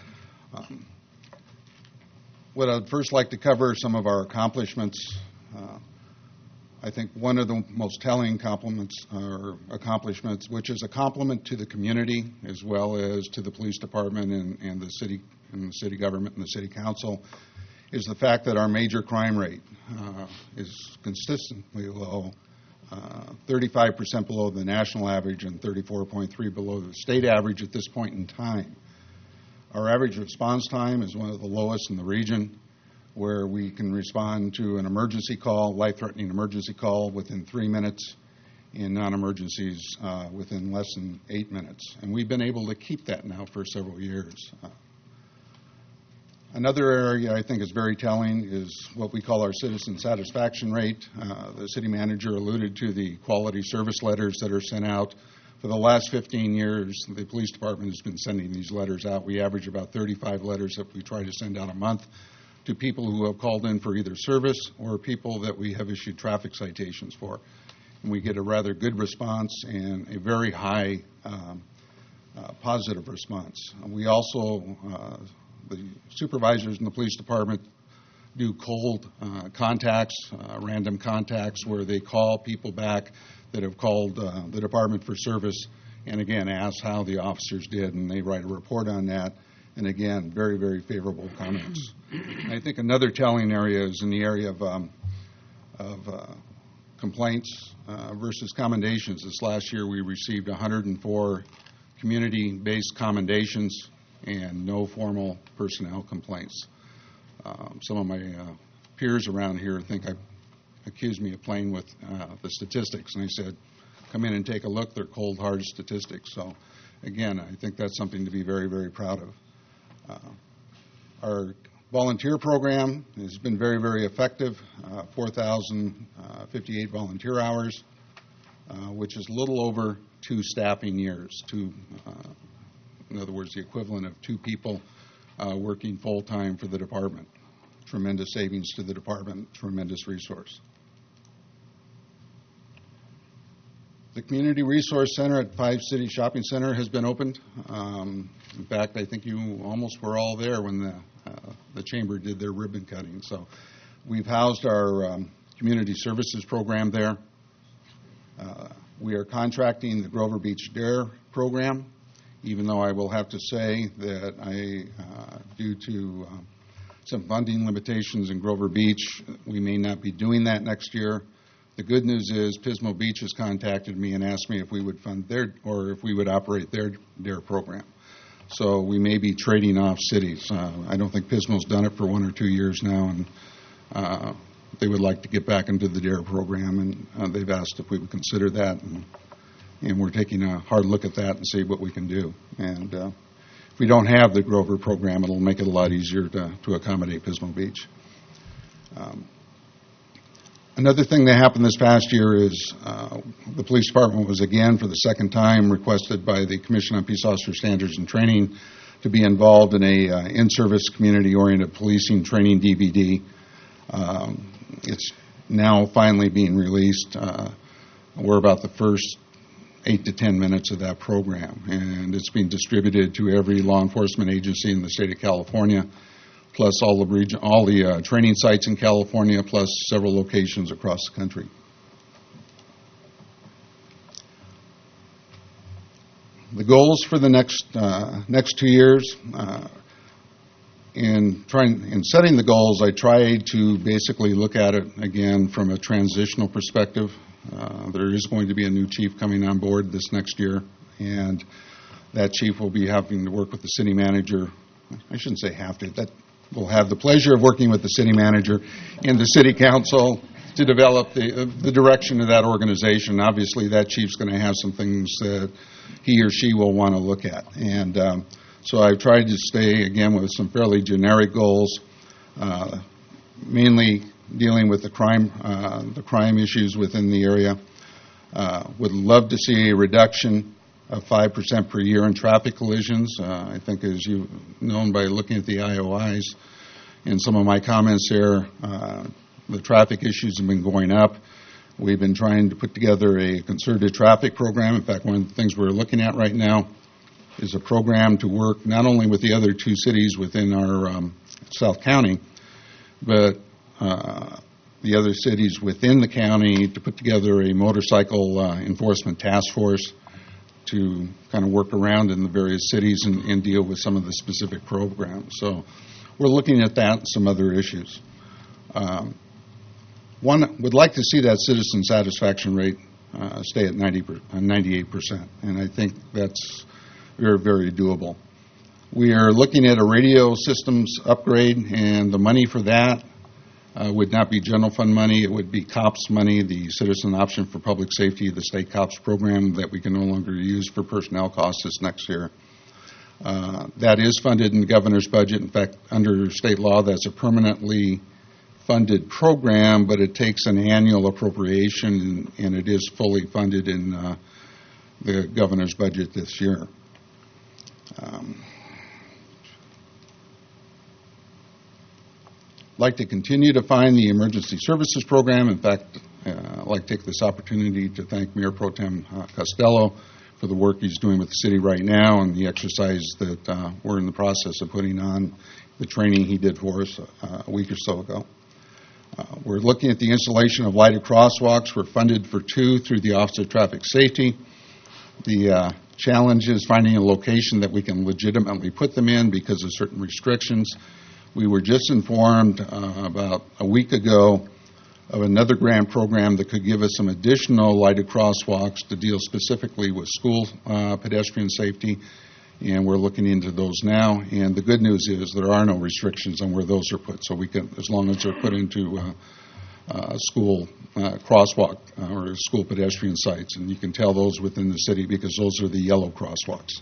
What I'd first like to cover are some of our accomplishments. I think one of the most telling accomplishments, which is a compliment to the community as well as to the Police Department and the City government and the City Council, is the fact that our major crime rate is consistently low 35% below the national average and 34.3% below the state average at this point in time. Our average response time is one of the lowest in the region, where we can respond to an emergency call, life-threatening emergency call, within 3 minutes, and non-emergencies within less than 8 minutes. And we've been able to keep that now for several years. Another area I think is very telling is what we call our citizen satisfaction rate. The city manager alluded to the quality service letters that are sent out. For the last 15 years, the police department has been sending these letters out. We average about 35 letters that we try to send out a month to people who have called in for either service or people that we have issued traffic citations for. And we get a rather good response and a very high positive response. We also, the supervisors in the police department do cold contacts, random contacts, where they call people back that have called the department for service and, again, ask how the officers did, and they write a report on that. And, again, very, very favorable comments. I think another telling area is in the area of complaints versus commendations. This last year we received 104 community-based commendations and no formal personnel complaints. Some of my peers around here think I accused me of playing with the statistics, and I said, come in and take a look. They're cold, hard statistics. So, again, I think that's something to be very, very proud of. Our volunteer program has been very, very effective, 4,058 volunteer hours, which is a little over 2 staffing years, in other words, the equivalent of 2 people working full-time for the department. Tremendous savings to the department, tremendous resource. The Community Resource Center at Five City Shopping Center has been opened. In fact, I think you almost were all there when the chamber did their ribbon cutting. So we've housed our community services program there. We are contracting the Grover Beach DARE program, even though I will have to say that due to some funding limitations in Grover Beach, we may not be doing that next year. The good news is Pismo Beach has contacted me and asked me if we would fund if we would operate their DARE program. So we may be trading off cities. I don't think Pismo's done it for 1 or 2 years now, and they would like to get back into the DARE program, and they've asked if we would consider that, and we're taking a hard look at that and see what we can do. And if we don't have the Grover program, it'll make it a lot easier to accommodate Pismo Beach. Another thing that happened this past year is the police department was again, for the second time, requested by the Commission on Peace Officer Standards and Training to be involved in a in-service community-oriented policing training DVD. It's now finally being released. We're about the first 8 to 10 minutes of that program, and it's being distributed to every law enforcement agency in the state of California, plus all the training sites in California, plus several locations across the country. The goals for the next 2 years, in setting the goals, I tried to basically look at it again from a transitional perspective. There is going to be a new chief coming on board this next year, and that chief will be having to work with the city manager. I shouldn't say have to. That will have the pleasure of working with the city manager and the city council to develop the direction of that organization. Obviously, that chief's going to have some things that he or she will want to look at. And so I've tried to stay, again, with some fairly generic goals, mainly dealing with the crime issues within the area. Would love to see a reduction of 5% per year in traffic collisions. I think, as you've known by looking at the IOIs and some of my comments there, the traffic issues have been going up. We've been trying to put together a concerted traffic program. In fact, one of the things we're looking at right now is a program to work not only with the other 2 cities within our South County, but the other cities within the county to put together a motorcycle enforcement task force to kind of work around in the various cities and deal with some of the specific programs. So we're looking at that and some other issues. One, would like to see that citizen satisfaction rate stay at 98%, and I think that's very, very doable. We are looking at a radio systems upgrade, and the money for that would not be general fund money. It would be COPS money, the Citizen Option for Public Safety, the state COPS program that we can no longer use for personnel costs this next year. That is funded in the governor's budget. In fact, under state law, that's a permanently funded program, but it takes an annual appropriation, and it is fully funded in the governor's budget this year. Like to continue to fund the emergency services program. In fact, I'd like to take this opportunity to thank Mayor Pro Tem Costello for the work he's doing with the city right now and the exercise that we're in the process of putting on, the training he did for us a week or so ago. We're looking at the installation of lighted crosswalks. We're funded for 2 through the Office of Traffic Safety. The challenge is finding a location that we can legitimately put them in because of certain restrictions. We were just informed about a week ago of another grant program that could give us some additional lighted crosswalks to deal specifically with school pedestrian safety, and we're looking into those now. And the good news is there are no restrictions on where those are put, so we can, as long as they're put into school crosswalk or school pedestrian sites, and you can tell those within the city because those are the yellow crosswalks.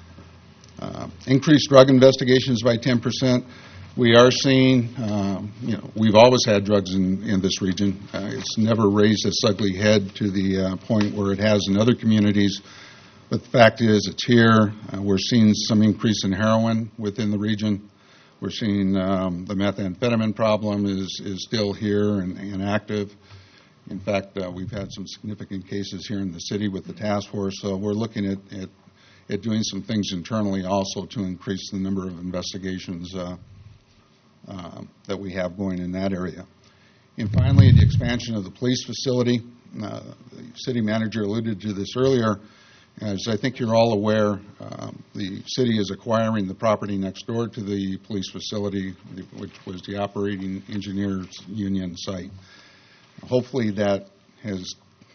Increased drug investigations by 10%. We are seeing, we've always had drugs in this region. It's never raised its ugly head to the point where it has in other communities. But the fact is, it's here. We're seeing some increase in heroin within the region. We're seeing the methamphetamine problem is still here and active. In fact, we've had some significant cases here in the city with the task force. So we're looking at doing some things internally also to increase the number of investigations that we have going in that area. And finally, the expansion of the police facility. The city manager alluded to this earlier. As I think you're all aware, the city is acquiring the property next door to the police facility, which was the operating engineers union site. Hopefully that has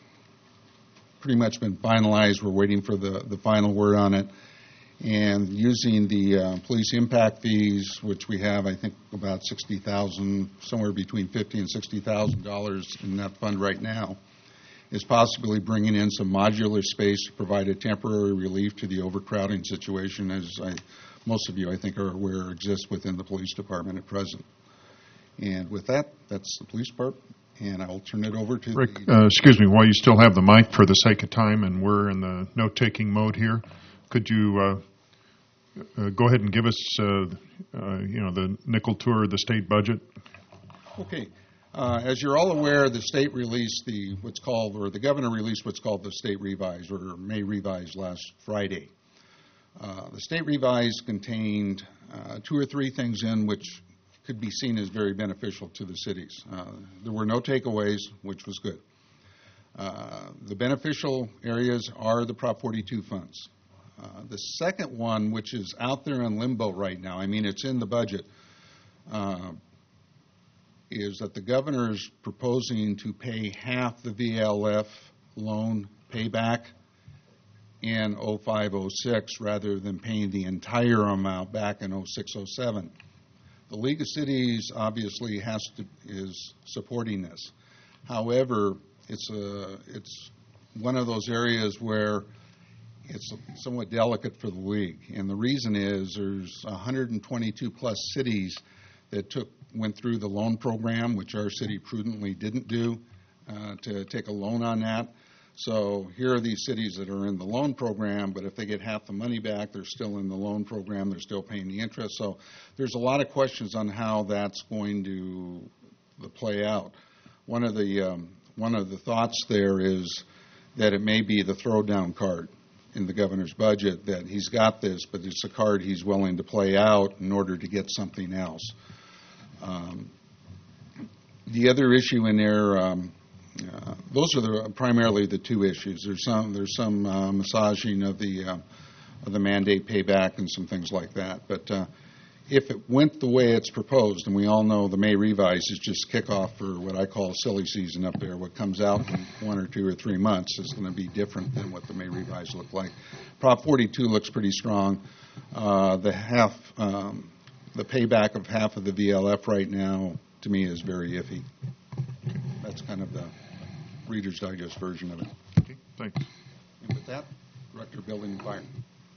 pretty much been finalized. We're waiting for the final word on it. And using the police impact fees, which we have, I think, about $60,000, somewhere between $50,000 and $60,000 in that fund right now, is possibly bringing in some modular space to provide a temporary relief to the overcrowding situation, as most of you, I think, are aware exists within the police department at present. And with that, that's the police part, and I'll turn it over to Rick, excuse me, while you still have the mic for the sake of time, and we're in the note-taking mode here, could you go ahead and give us, the nickel tour of the state budget? Okay. As you're all aware, the state released the governor released what's called the state revise, or May revise, last Friday. The state revise contained 2 or 3 things in which could be seen as very beneficial to the cities. There were no takeaways, which was good. The beneficial areas are the Prop 42 funds. The second one, which is out there in limbo right now, I mean, it's in the budget, is that the governor is proposing to pay half the VLF loan payback in 05-06 rather than paying the entire amount back in 06-07. The League of Cities obviously is supporting this. However, it's one of those areas where it's somewhat delicate for the league, and the reason is there's 122 plus cities that went through the loan program, which our city prudently didn't do, to take a loan on that. So here are these cities that are in the loan program, but if they get half the money back, they're still in the loan program, they're still paying the interest. So there's a lot of questions on how that's going to play out. One of the thoughts there is that it may be the throwdown card in the governor's budget, that he's got this, but it's a card he's willing to play out in order to get something else. The other issue in there, those are primarily the 2 issues. There's some massaging of the mandate payback and some things like that. But if it went the way it's proposed, and we all know the May revise is just kickoff for what I call silly season up there, what comes out in 1 or 2 or 3 months is going to be different than what the May revise looked like. Prop 42 looks pretty strong. The payback of half of the VLF right now, to me, is very iffy. That's kind of the Reader's Digest version of it. Okay, thanks. And with that, Director of Building and Fire.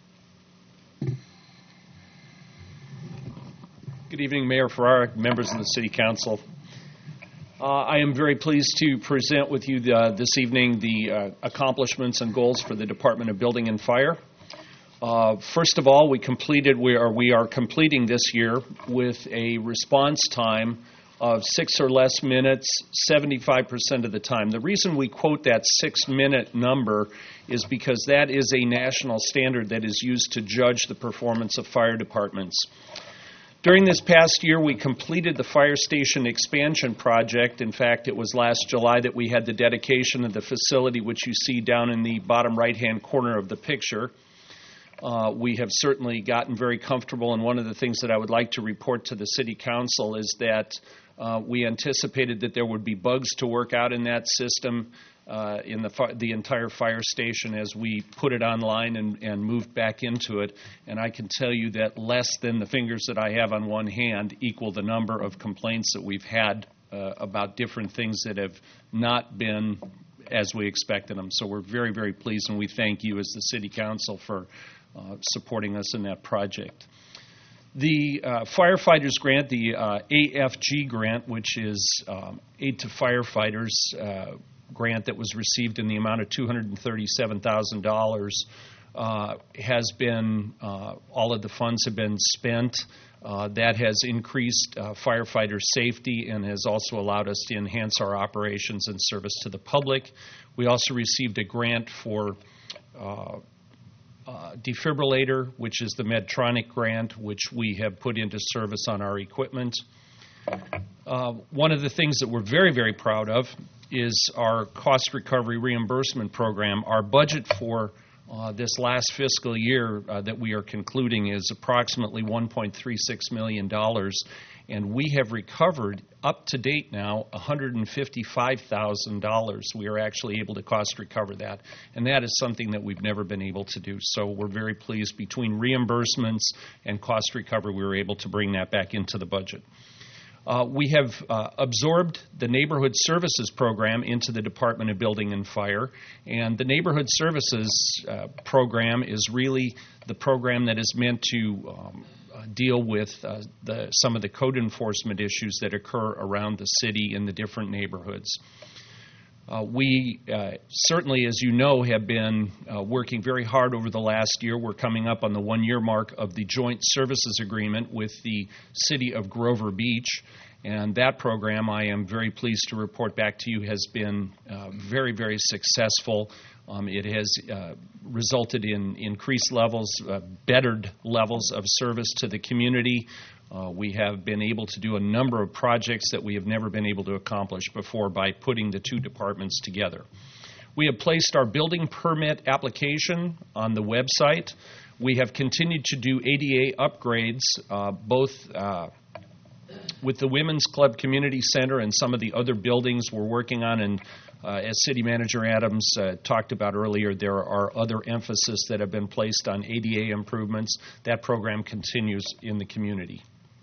Good evening, Mayor Ferrara, members of the City Council. I am very pleased to present with you this evening the accomplishments and goals for the Department of Building and Fire. First of all, we are completing this year with a response time of 6 or less minutes, 75% of the time. The reason we quote that 6-minute number is because that is a national standard that is used to judge the performance of fire departments. During this past year, we completed the fire station expansion project. In fact, it was last July that we had the dedication of the facility, which you see down in the bottom right-hand corner of the picture. We have certainly gotten very comfortable, and one of the things that I would like to report to the City Council is that we anticipated that there would be bugs to work out in that system in the entire fire station as we put it online and moved back into it. And I can tell you that less than the fingers that I have on one hand equal the number of complaints that we've had about different things that have not been as we expected them. So we're very, very pleased, and we thank you as the City Council for supporting us in that project. The firefighters grant, the AFG grant, which is Aid to Firefighters grant that was received in the amount of $237,000, has been, all of the funds have been spent. That has increased firefighter safety and has also allowed us to enhance our operations and service to the public. We also received a grant for defibrillator, which is the Medtronic grant, which we have put into service on our equipment. One of the things that we're very, very proud of is our cost recovery reimbursement program. Our budget for this last fiscal year that we are concluding is approximately $1.36 million, and we have recovered up to date now $155,000. We are actually able to cost recover that, and that is something that we've never been able to do. So we're very pleased. Between reimbursements and cost recovery, we were able to bring that back into the budget. We have absorbed the Neighborhood Services Program into the Department of Building and Fire, and the Neighborhood Services Program is really the program that is meant to deal with some of the code enforcement issues that occur around the city in the different neighborhoods. We certainly, as you know, have been working very hard over the last year. We're coming up on the 1-year mark of the joint services agreement with the city of Grover Beach. And that program, I am very pleased to report back to you, has been very, very successful. It has resulted in increased levels, bettered levels of service to the community. We have been able to do a number of projects that we have never been able to accomplish before by putting the two departments together. We have placed our building permit application on the website. We have continued to do ADA upgrades, both with the Women's Club Community Center and some of the other buildings we're working on. And as City Manager Adams talked about earlier, there are other emphasis that have been placed on ADA improvements. That program continues in the community.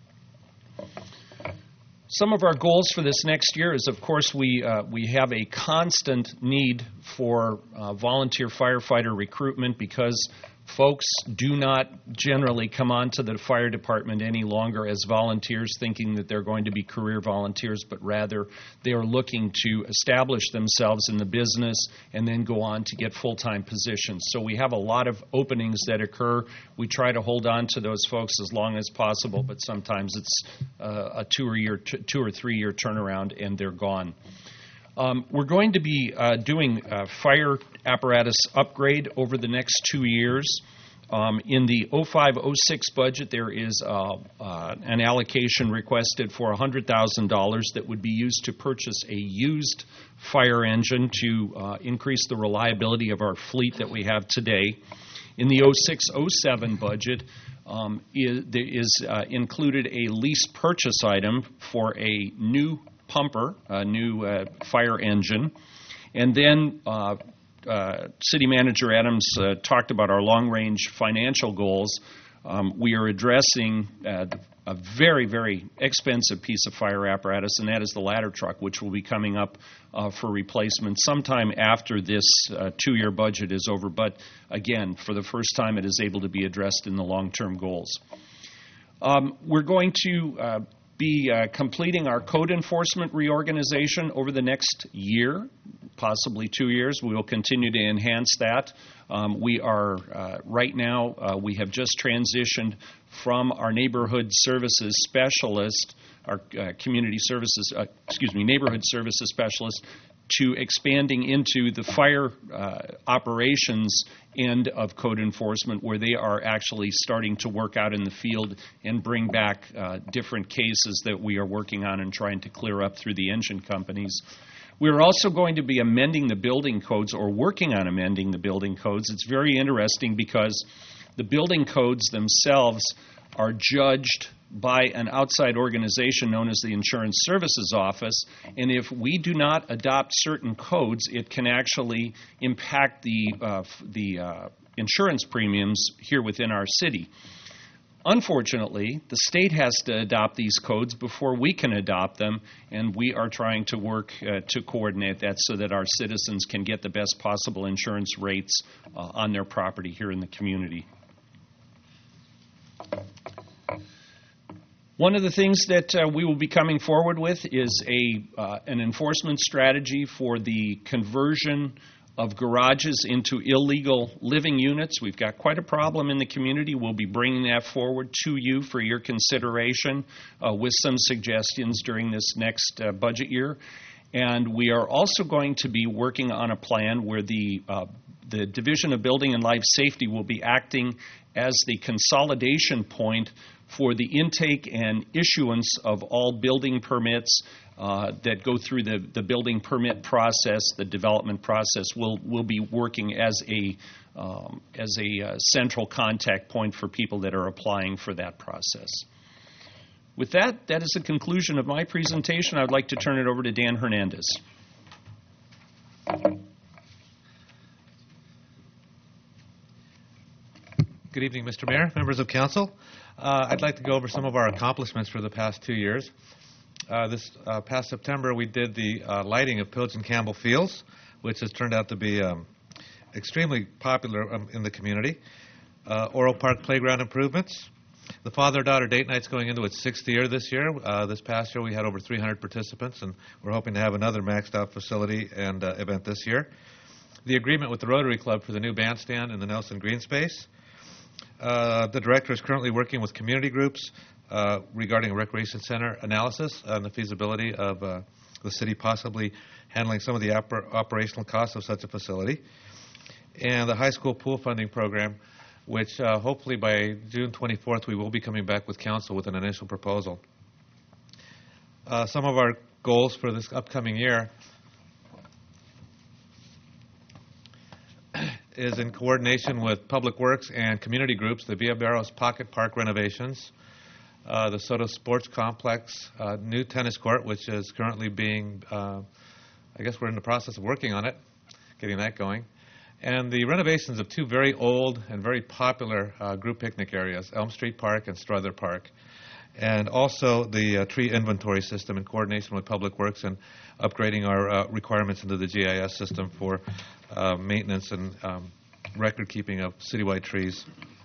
Some of our goals for this next year is, of course, we have a constant need for volunteer firefighter recruitment because folks do not generally come on to the fire department any longer as volunteers thinking that they're going to be career volunteers, but rather they are looking to establish themselves in the business and then go on to get full-time positions. So we have a lot of openings that occur. We try to hold on to those folks as long as possible, but sometimes it's a 2 or 3 year turnaround and they're gone. We're going to be doing a fire apparatus upgrade over the next 2 years. In the 05-06 budget, there is an allocation requested for $100,000 that would be used to purchase a used fire engine to increase the reliability of our fleet that we have today. In the 06-07 budget is included a lease purchase item for a new pumper, a new fire engine. And then City Manager Adams talked about our long-range financial goals. We are addressing a very, very expensive piece of fire apparatus, and that is the ladder truck, which will be coming up for replacement sometime after this 2-year budget is over. But again, for the first time, it is able to be addressed in the long-term goals. We're going to be completing our code enforcement reorganization over the next year, possibly 2 years. We will continue to enhance that. We are right now, we have just transitioned from our neighborhood services specialist, our community services, neighborhood services specialist, to expanding into the fire operations end of code enforcement, where they are actually starting to work out in the field and bring back different cases that we are working on and trying to clear up through the engine companies. We're also going to be amending the building codes, or working on amending the building codes. It's very interesting because the building codes themselves are judged by an outside organization known as the Insurance Services Office, and if we do not adopt certain codes, it can actually impact the insurance premiums here within our city. Unfortunately, the state has to adopt these codes before we can adopt them, and we are trying to work to coordinate that so that our citizens can get the best possible insurance rates on their property here in the community. One of the things that we will be coming forward with is an enforcement strategy for the conversion of garages into illegal living units. We've got quite a problem in the community. We'll be bringing that forward to you for your consideration with some suggestions during this next budget year. And we are also going to be working on a plan where the Division of Building and Life Safety will be acting as the consolidation point for the intake and issuance of all building permits that go through the building permit process, the development process. We'll be working as a central contact point for people that are applying for that process. With that, that is the conclusion of my presentation. I would like to turn it over to Dan Hernandez. Good evening, Mr. Mayor, members of council. I'd like to go over some of our accomplishments for the past 2 years. This past September, we did the lighting of Pilge and Campbell Fields, which has turned out to be extremely popular in the community. Oro Park playground improvements. The father-daughter date night's going into its 6th year this year. This past year, we had over 300 participants, and we're hoping to have another maxed-out facility and event this year. The agreement with the Rotary Club for the new bandstand in the Nelson Green Space. The director is currently working with community groups regarding a recreation center analysis on the feasibility of the city possibly handling some of the operational costs of such a facility. And the high school pool funding program, which hopefully by June 24th we will be coming back with council with an initial proposal. Some of our goals for this upcoming year is in coordination with Public Works and community groups, the Villa Barros Pocket Park renovations, the Soto Sports Complex, new tennis court, which is currently being, I guess we're in the process of working on it, getting that going, and the renovations of 2 very old and very popular group picnic areas, Elm Street Park and Strother Park, and also the tree inventory system in coordination with Public Works and upgrading our requirements into the GIS system for maintenance and record keeping of citywide trees.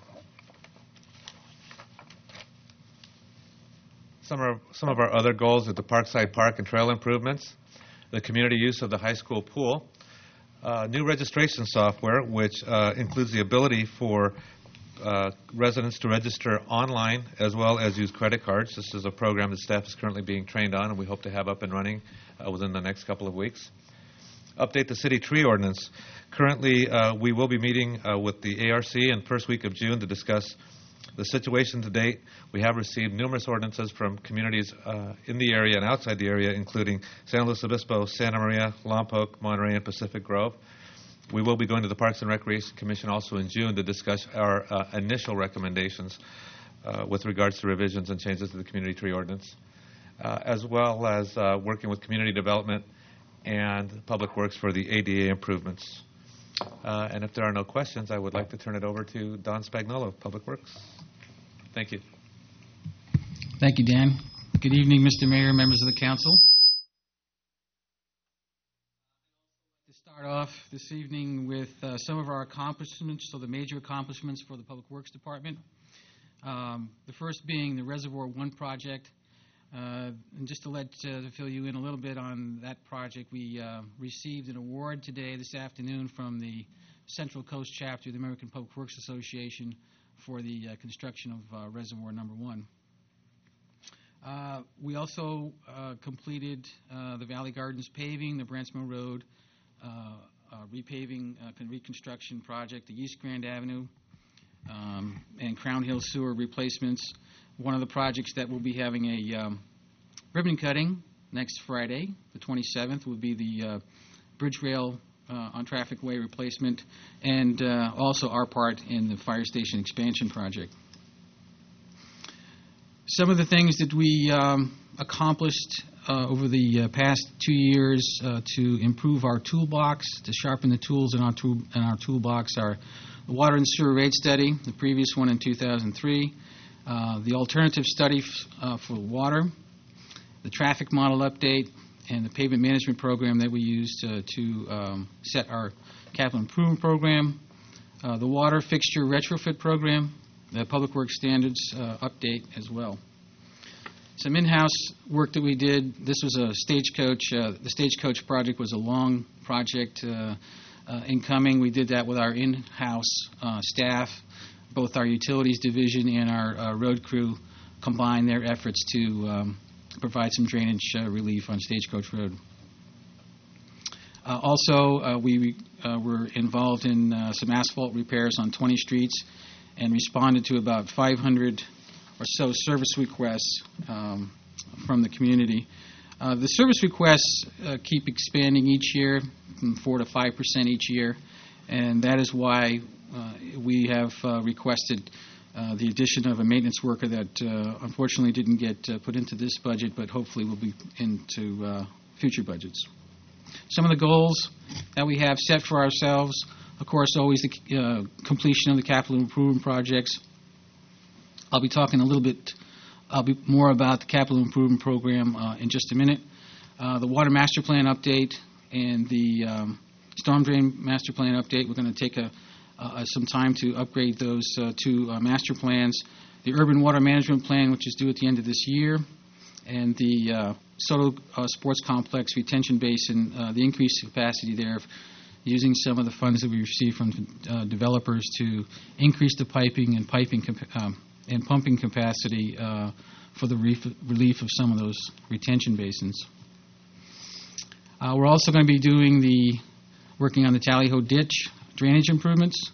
Some of our other goals are the Parkside Park and trail improvements, the community use of the high school pool, new registration software, which includes the ability for residents to register online as well as use credit cards. This is a program that staff is currently being trained on, and we hope to have up and running within the next couple of weeks. Update the city tree ordinance. Currently, we will be meeting with the ARC in first week of June to discuss the situation to date. We have received numerous ordinances from communities in the area and outside the area, including San Luis Obispo, Santa Maria, Lompoc, Monterey, and Pacific Grove. We will be going to the Parks and Recreation Commission also in June to discuss our initial recommendations with regards to revisions and changes to the community tree ordinance, as well as working with community development and Public Works for the ADA improvements. And if there are no questions, I would like to turn it over to Don Spagnuolo of Public Works. Thank you. Thank you, Dan. Good evening, Mr. Mayor, members of the council. To start off this evening with some of our accomplishments, so the major accomplishments for the Public Works Department. The first being the Reservoir 1 project. And just to fill you in a little bit on that project, we received an award this afternoon, from the Central Coast chapter of the American Public Works Association for the construction of Reservoir Number 1. We also completed the Valley Gardens paving, the Branchmill Road repaving reconstruction project, the East Grand Avenue, and Crown Hill sewer replacements. One of the projects that will be having a ribbon cutting next Friday, the 27th, will be the bridge rail on Traffic Way replacement, and also our part in the fire station expansion project. Some of the things that we accomplished over the past 2 years to improve our toolbox, to sharpen the tools in our toolbox, are the water and sewer rate study, the previous one in 2003, the alternative study for water, the traffic model update, and the pavement management program that we used to set our capital improvement program, the water fixture retrofit program, the Public Works Standards update as well. Some in-house work that we did. This was a Stagecoach. The Stagecoach project was a long project in coming. We did that with our in-house staff. Both our utilities division and our road crew combined their efforts to provide some drainage relief on Stagecoach Road. Also, we were involved in some asphalt repairs on 20 streets and responded to about 500 or so service requests from the community. The service requests keep expanding each year, from 4 to 5% each year, and that is why we have requested the addition of a maintenance worker that unfortunately didn't get put into this budget, but hopefully will be into future budgets. Some of the goals that we have set for ourselves, of course, always the completion of the capital improvement projects. I'll be talking a little bit more about the capital improvement program in just a minute. The water master plan update and the storm drain master plan update. We're going to take some time to upgrade those two master plans. The urban water management plan, which is due at the end of this year, and the Soto Sports Complex retention basin, the increased capacity there, using some of the funds that we received from developers to increase the piping and pumping capacity for the relief of some of those retention basins. We're also going to be working on the Tally-Ho Ditch drainage improvements,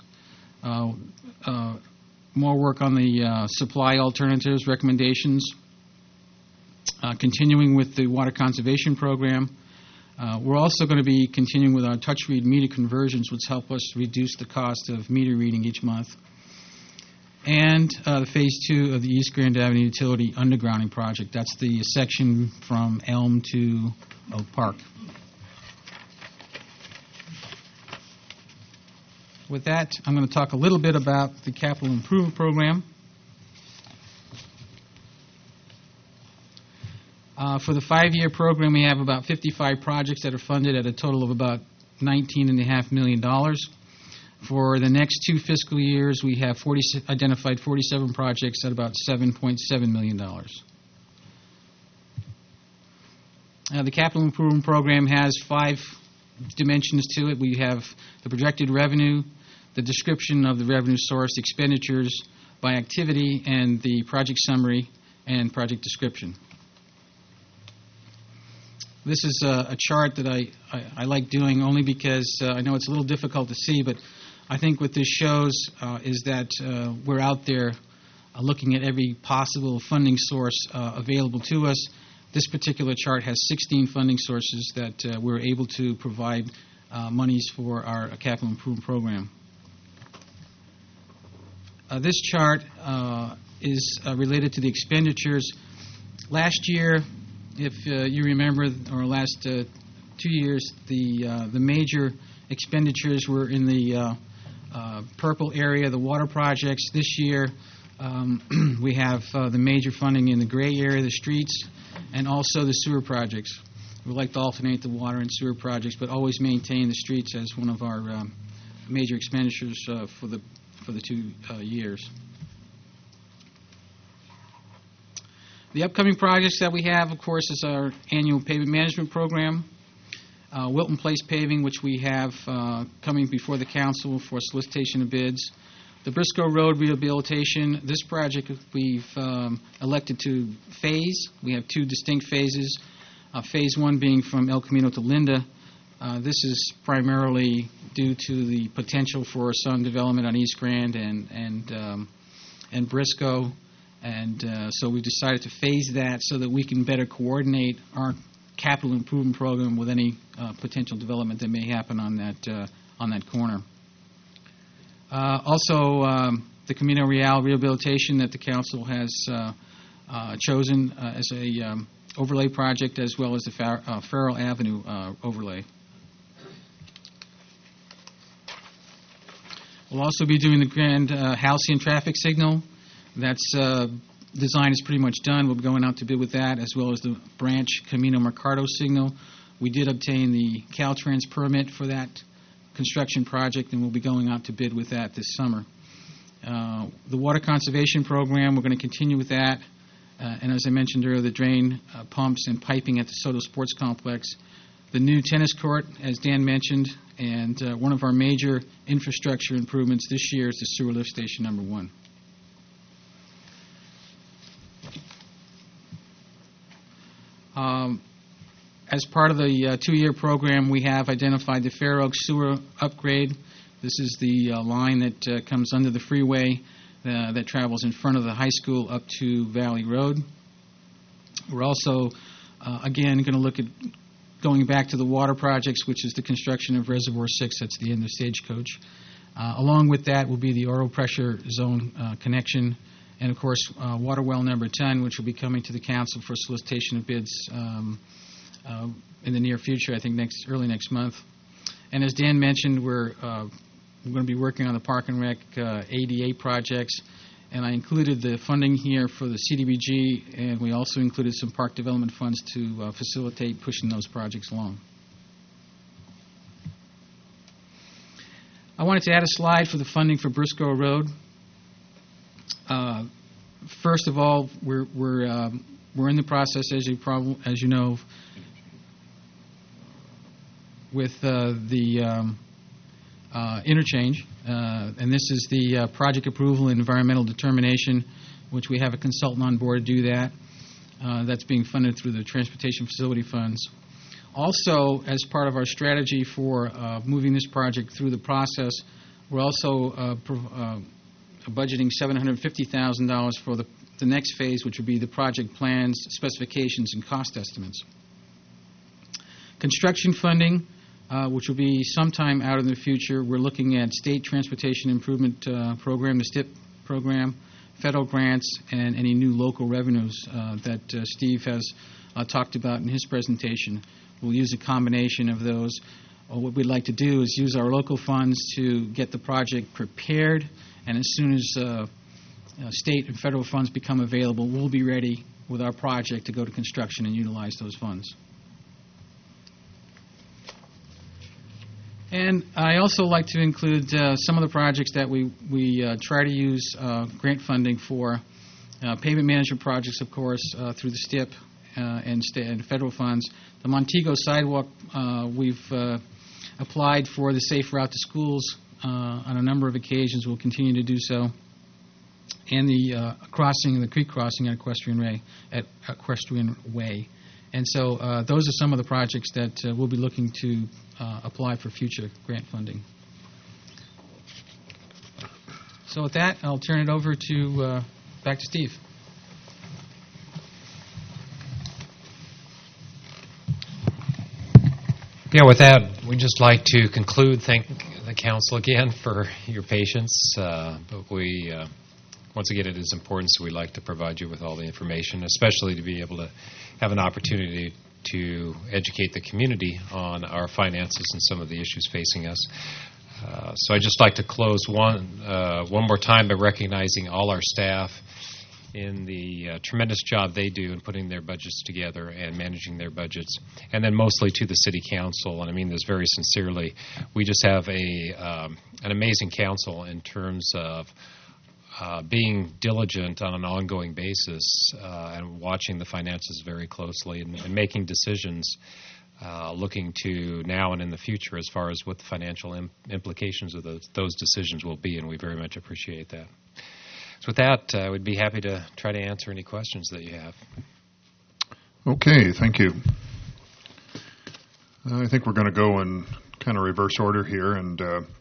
more work on the supply alternatives recommendations, continuing with the water conservation program. We're also going to be continuing with our touch read meter conversions, which help us reduce the cost of meter reading each month. And the Phase 2 of the East Grand Avenue Utility Undergrounding Project. That's the section from Elm to Oak Park. With that, I'm going to talk a little bit about the capital improvement program. For the 5-year program, we have about 55 projects that are funded at a total of about $19.5 million. For the next 2 fiscal years, we have identified 47 projects at about $7.7 million. The capital improvement program has 5 dimensions to it. We have the projected revenue, the description of the revenue source, expenditures by activity, and the project summary and project description. This is a chart that I like doing only because I know it's a little difficult to see, but I think what this shows is that we're out there looking at every possible funding source available to us. This particular chart has 16 funding sources that we're able to provide monies for our capital improvement program. This chart is related to the expenditures. Last year, if you remember, or last 2 years, the major expenditures were in the purple area, the water projects. This year, we have the major funding in the gray area, the streets, and also the sewer projects. We like to alternate the water and sewer projects, but always maintain the streets as one of our major expenditures for the 2 years. The upcoming projects that we have, of course, is our annual pavement management program, Wilton Place paving, which we have coming before the council for solicitation of bids. The Briscoe Road rehabilitation, this project we've elected to phase. We have 2 distinct phases. Phase 1 being from El Camino to Linda. This is primarily due to the potential for some development on East Grand and Briscoe. And so we've decided to phase that so that we can better coordinate our capital improvement program with any potential development that may happen on that corner. Also, the Camino Real rehabilitation that the council has chosen as a overlay project, as well as the Farrell Avenue overlay. We'll also be doing the Grand Halcyon traffic signal. That's design is pretty much done. We'll be going out to bid with that, as well as the Branch Camino Mercado signal. We did obtain the Caltrans permit for that construction project, and we'll be going out to bid with that this summer. The water conservation program, we're going to continue with that. And as I mentioned earlier, the drain pumps and piping at the Soto Sports Complex. The new tennis court, as Dan mentioned, and one of our major infrastructure improvements this year is the sewer lift station number 1. As part of the 2-year program, we have identified the Fair Oaks sewer upgrade. This is the line that comes under the freeway that travels in front of the high school up to Valley Road. We're also, again, going to look at going back to the water projects, which is the construction of Reservoir 6. That's the end of Stagecoach. Along with that will be the oral pressure zone connection, and, of course, water well number 10, which will be coming to the council for solicitation of bids in the near future, I think early next month. And as Dan mentioned, we're going to be working on the Park and Rec ADA projects, and I included the funding here for the CDBG, and we also included some park development funds to facilitate pushing those projects along. I wanted to add a slide for the funding for Briscoe Road. First of all, we're in the process, as you know, with the interchange, and this is the project approval and environmental determination, which we have a consultant on board to do that. That's being funded through the transportation facility funds. Also, as part of our strategy for moving this project through the process, we're also budgeting $750,000 for the next phase, which would be the project plans, specifications, and cost estimates. Construction funding, which will be sometime out in the future. We're looking at State Transportation Improvement Program, the STIP program, federal grants, and any new local revenues that Steve has talked about in his presentation. We'll use a combination of those. What we'd like to do is use our local funds to get the project prepared, and as soon as state and federal funds become available, we'll be ready with our project to go to construction and utilize those funds. And I also like to include some of the projects that we try to use grant funding for. Pavement management projects, of course, through the STIP and federal funds. The Montego sidewalk, we've applied for the Safe Route to Schools on a number of occasions. We'll continue to do so. And the crossing, the creek crossing at Equestrian Way. And so those are some of the projects that we'll be looking to apply for future grant funding. So with that, I'll turn it over to back to Steve. Yeah, with that, we'd just like to conclude. Thank the council again for your patience. But we, once again, it is important, so we'd like to provide you with all the information, especially to be able to have an opportunity to educate the community on our finances and some of the issues facing us. So I'd just like to close one more time by recognizing all our staff in the tremendous job they do in putting their budgets together and managing their budgets, and then mostly to the City Council, and I mean this very sincerely. We just have an amazing council in terms of being diligent on an ongoing basis and watching the finances very closely and making decisions looking to now and in the future as far as what the financial implications of those decisions will be, and we very much appreciate that. So with that, I would be happy to try to answer any questions that you have. Okay, thank you. I think we're going to go in kind of reverse order here, and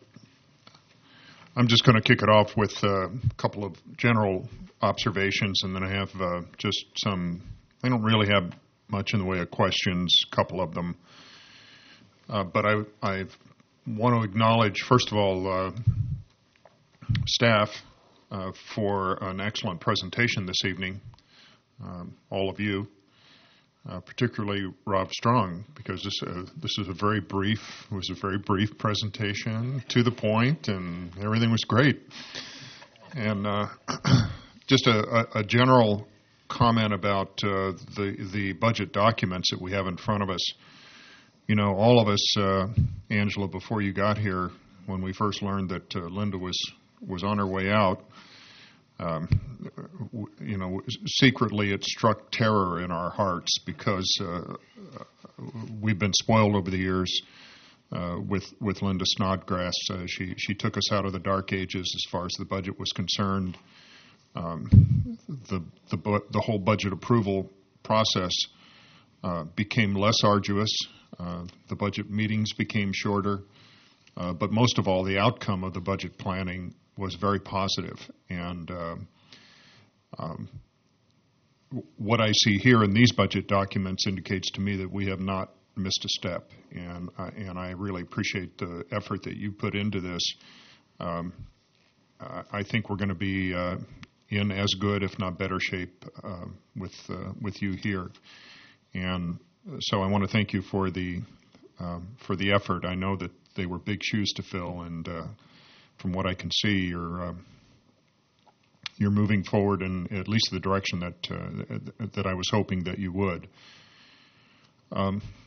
I'm just going to kick it off with a couple of general observations, and then I have just some, I don't really have much in the way of questions, a couple of them. But I want to acknowledge, first of all, staff for an excellent presentation this evening, all of you, particularly Rob Strong, because this is a very brief presentation, to the point, and everything was great. And just a general comment about the budget documents that we have in front of us. You know, all of us, Angela, before you got here, when we first learned that Linda was on her way out, you know, secretly it struck terror in our hearts because we've been spoiled over the years with Linda Snodgrass. She took us out of the dark ages as far as the budget was concerned. The whole budget approval process became less arduous. The budget meetings became shorter. But most of all, the outcome of the budget planning was very positive. And what I see here in these budget documents indicates to me that we have not missed a step. And I really appreciate the effort that you put into this. I think we're going to be in as good, if not better shape with you here. And so I want to thank you for the effort. I know that they were big shoes to fill, and from what I can see, you're moving forward in at least the direction that I was hoping that you would. I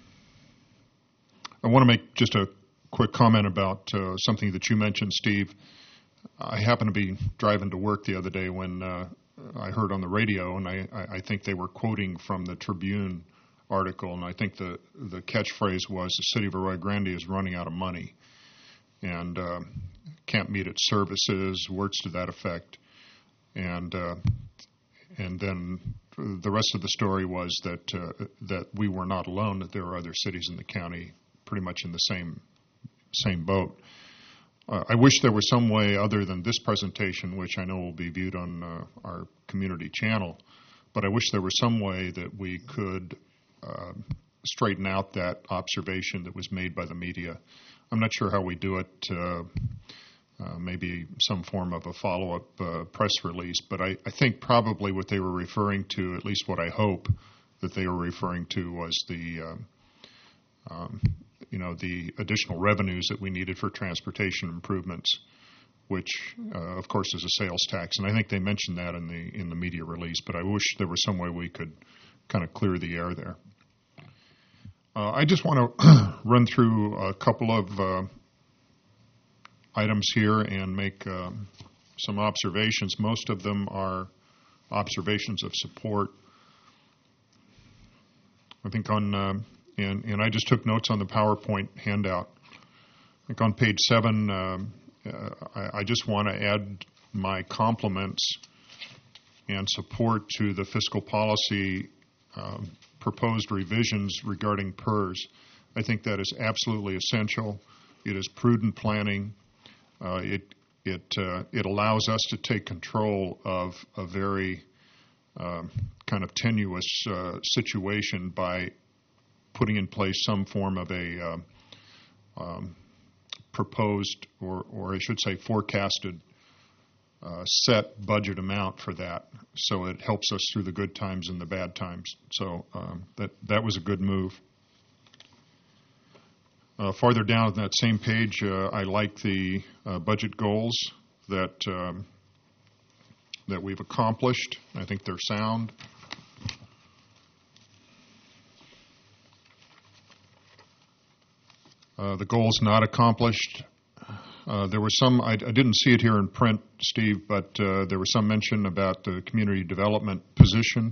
want to make just a quick comment about something that you mentioned, Steve. I happened to be driving to work the other day when I heard on the radio, and I think they were quoting from the Tribune article, and I think the catchphrase was, the city of Arroyo Grande is running out of money and can't meet its services, words to that effect. And then the rest of the story was that we were not alone, that there were other cities in the county pretty much in the same boat. I wish there was some way other than this presentation, which I know will be viewed on our community channel, but I wish there was some way that we could straighten out that observation that was made by the media. I'm not sure how we do it, maybe some form of a follow-up press release, but I think probably what they were referring to, at least what I hope that they were referring to, was the additional revenues that we needed for transportation improvements, which, of course, is a sales tax. And I think they mentioned that in the media release, but I wish there was some way we could kind of clear the air there. I just want to run through a couple of items here and make some observations. Most of them are observations of support. I think on, and I just took notes on the PowerPoint handout. I think on page 7, I just want to add my compliments and support to the fiscal policy proposed revisions regarding PERS. I think that is absolutely essential. It is prudent planning. It allows us to take control of a very kind of tenuous situation by putting in place some form of a proposed, or I should say forecasted, set budget amount for that, so it helps us through the good times and the bad times. So that was a good move. Farther down on that same page, I like the budget goals that we've accomplished. I think they're sound. The goals not accomplished. There was some, I didn't see it here in print, Steve, but there was some mention about the community development position,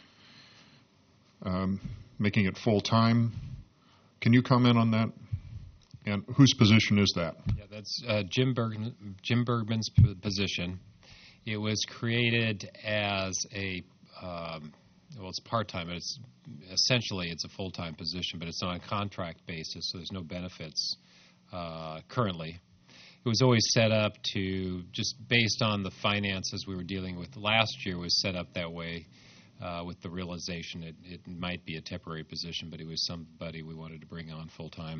making it full-time. Can you comment on that? And whose position is that? Yeah, that's Jim Bergman's position. It was created as a, well, it's part-time, but essentially it's a full-time position, but it's on a contract basis, so there's no benefits currently. It was always set up to, just based on the finances we were dealing with last year, was set up that way with the realization it might be a temporary position, but it was somebody we wanted to bring on full-time.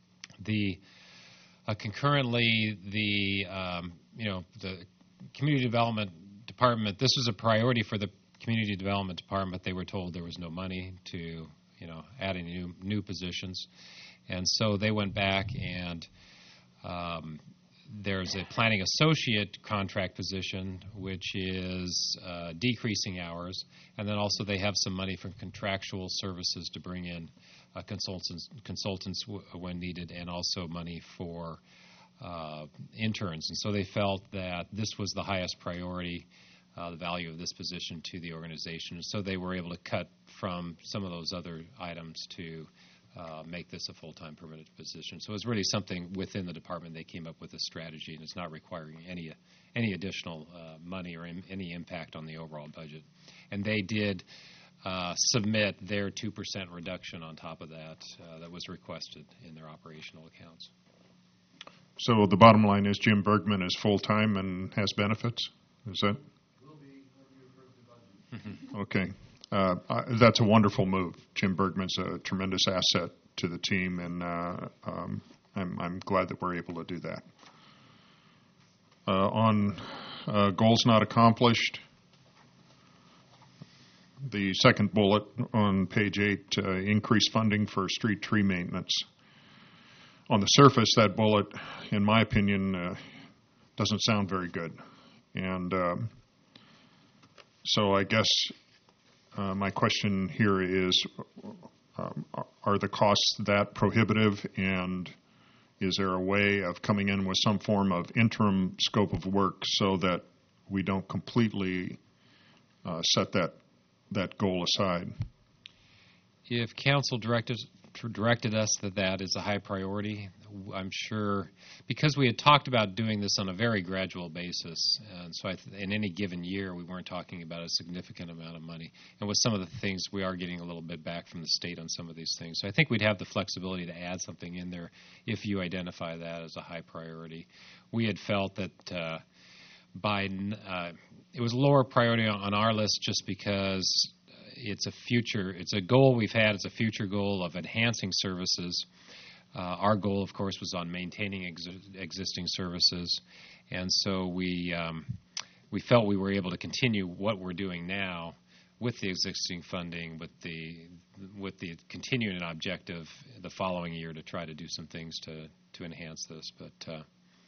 Concurrently, the community development department, this was a priority for the community development department. They were told there was no money to, add any new positions. And so they went back and there's a planning associate contract position, which is decreasing hours. And then also they have some money from contractual services to bring in consultants when needed, and also money for interns. And so they felt that this was the highest priority, the value of this position to the organization. So they were able to cut from some of those other items to make this a full-time permanent position. So it's really something within the department. They came up with a strategy, and it's not requiring any additional money or any impact on the overall budget. And they did submit their 2% reduction on top of that that was requested in their operational accounts. So the bottom line is Jim Bergman is full-time and has benefits? Is that? Will be when you approve the budget. Okay. That's a wonderful move. Jim Bergman's a tremendous asset to the team, and I'm glad that we're able to do that. On goals not accomplished, the second bullet on page 8, increased funding for street tree maintenance. On the surface, that bullet, in my opinion, doesn't sound very good. And so I guess my question here is, are the costs that prohibitive, and is there a way of coming in with some form of interim scope of work so that we don't completely set that goal aside? If council directed us that is a high priority, I'm sure, because we had talked about doing this on a very gradual basis, and so in any given year we weren't talking about a significant amount of money. And with some of the things, we are getting a little bit back from the state on some of these things. So I think we'd have the flexibility to add something in there if you identify that as a high priority. We had felt that it was a lower priority on our list just because it's a goal we've had. It's a future goal of enhancing services. Our goal, of course, was on maintaining existing services, and so we felt we were able to continue what we're doing now with the existing funding, with the continuing objective the following year to try to do some things to enhance this. But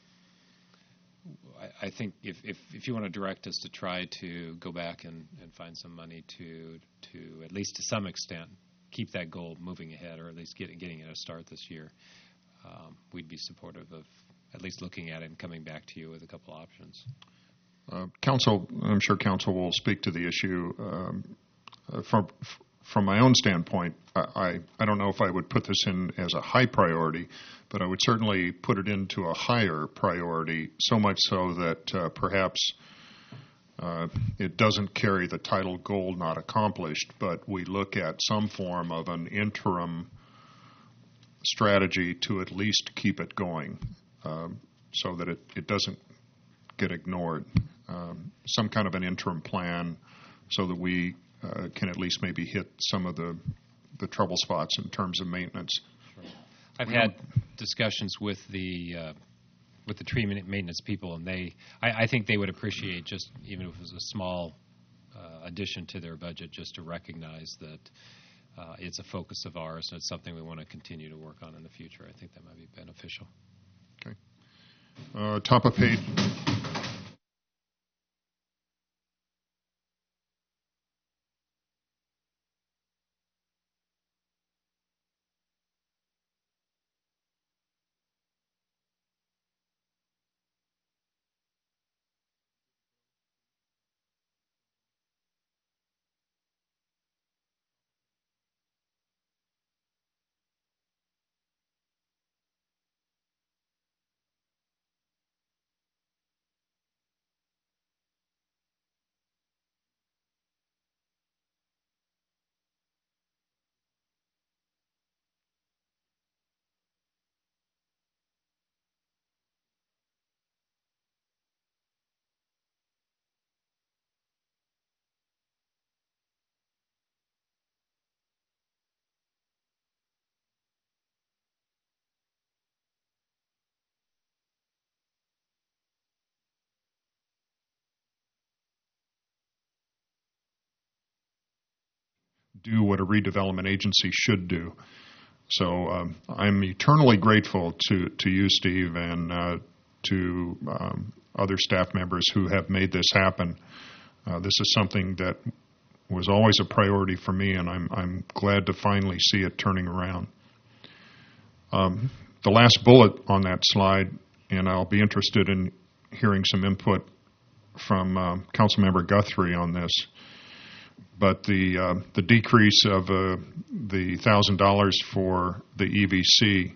I think if you want to direct us to try to go back and find some money to at least to some extent keep that goal moving ahead, or at least getting it a start this year, we'd be supportive of at least looking at it and coming back to you with a couple options. Council, I'm sure Council will speak to the issue. From my own standpoint, I don't know if I would put this in as a high priority, but I would certainly put it into a higher priority, so much so that perhaps it doesn't carry the title goal not accomplished, but we look at some form of an interim strategy to at least keep it going, so that it doesn't get ignored. Some kind of an interim plan so that we can at least maybe hit some of the trouble spots in terms of maintenance. Sure. I've had discussions with the tree maintenance people, and I think they would appreciate just, even if it was a small addition to their budget, just to recognize that it's a focus of ours and it's something we want to continue to work on in the future. I think that might be beneficial. Okay. Top of page. Do what a redevelopment agency should do. So I'm eternally grateful to you, Steve, and to other staff members who have made this happen. This is something that was always a priority for me, and I'm glad to finally see it turning around. The last bullet on that slide, and I'll be interested in hearing some input from Councilmember Guthrie on this, but the decrease of the $1,000 for the EVC,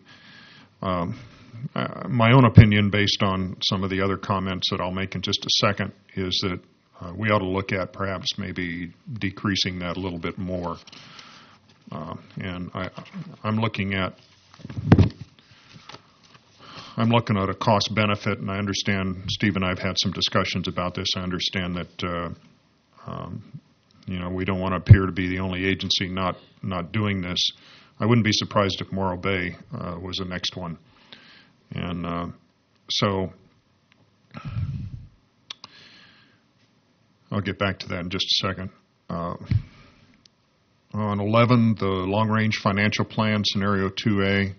my own opinion, based on some of the other comments that I'll make in just a second, is that we ought to look at perhaps maybe decreasing that a little bit more. And I'm looking at a cost benefit, and I understand Steve and I have had some discussions about this. I understand that we don't want to appear to be the only agency not doing this. I wouldn't be surprised if Morro Bay was the next one. And so I'll get back to that in just a second. On 11, the long-range financial plan, scenario 2A.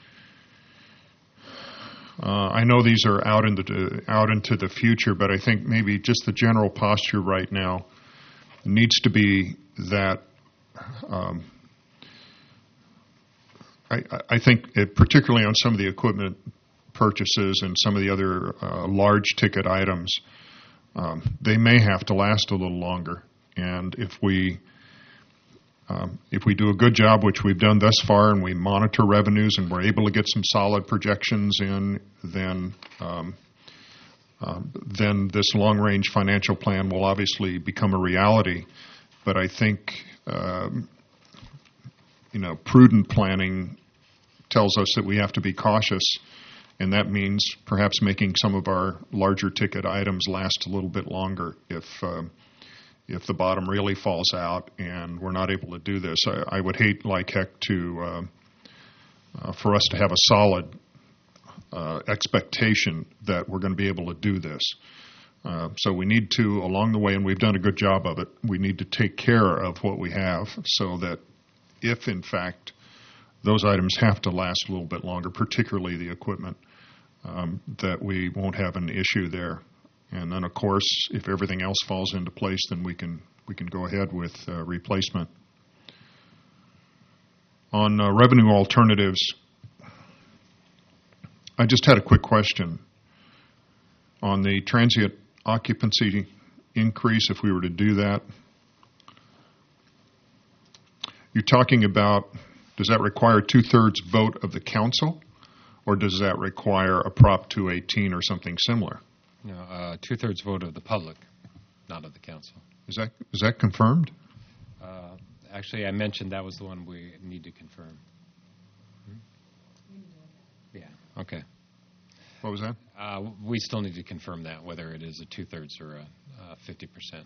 I know these are out into the future, but I think maybe just the general posture right now needs to be that I think particularly on some of the equipment purchases and some of the other large ticket items, they may have to last a little longer. And if we do a good job, which we've done thus far, and we monitor revenues and we're able to get some solid projections in, then this long-range financial plan will obviously become a reality. But I think, prudent planning tells us that we have to be cautious, and that means perhaps making some of our larger ticket items last a little bit longer if the bottom really falls out and we're not able to do this. I would hate like heck for us to have a solid expectation that we're going to be able to do this. So we need to, along the way, and we've done a good job of it, we need to take care of what we have so that if, in fact, those items have to last a little bit longer, particularly the equipment, that we won't have an issue there. And then, of course, if everything else falls into place, then we can go ahead with replacement. On revenue alternatives, I just had a quick question. On the transient occupancy increase, if we were to do that, you're talking about, does that require 2/3 vote of the council, or does that require a Prop 218 or something similar? No, 2/3 vote of the public, not of the council. Is that confirmed? Actually, I mentioned that was the one we need to confirm. Yeah, okay. What was that? We still need to confirm that, whether it is a 2/3 or a 50%.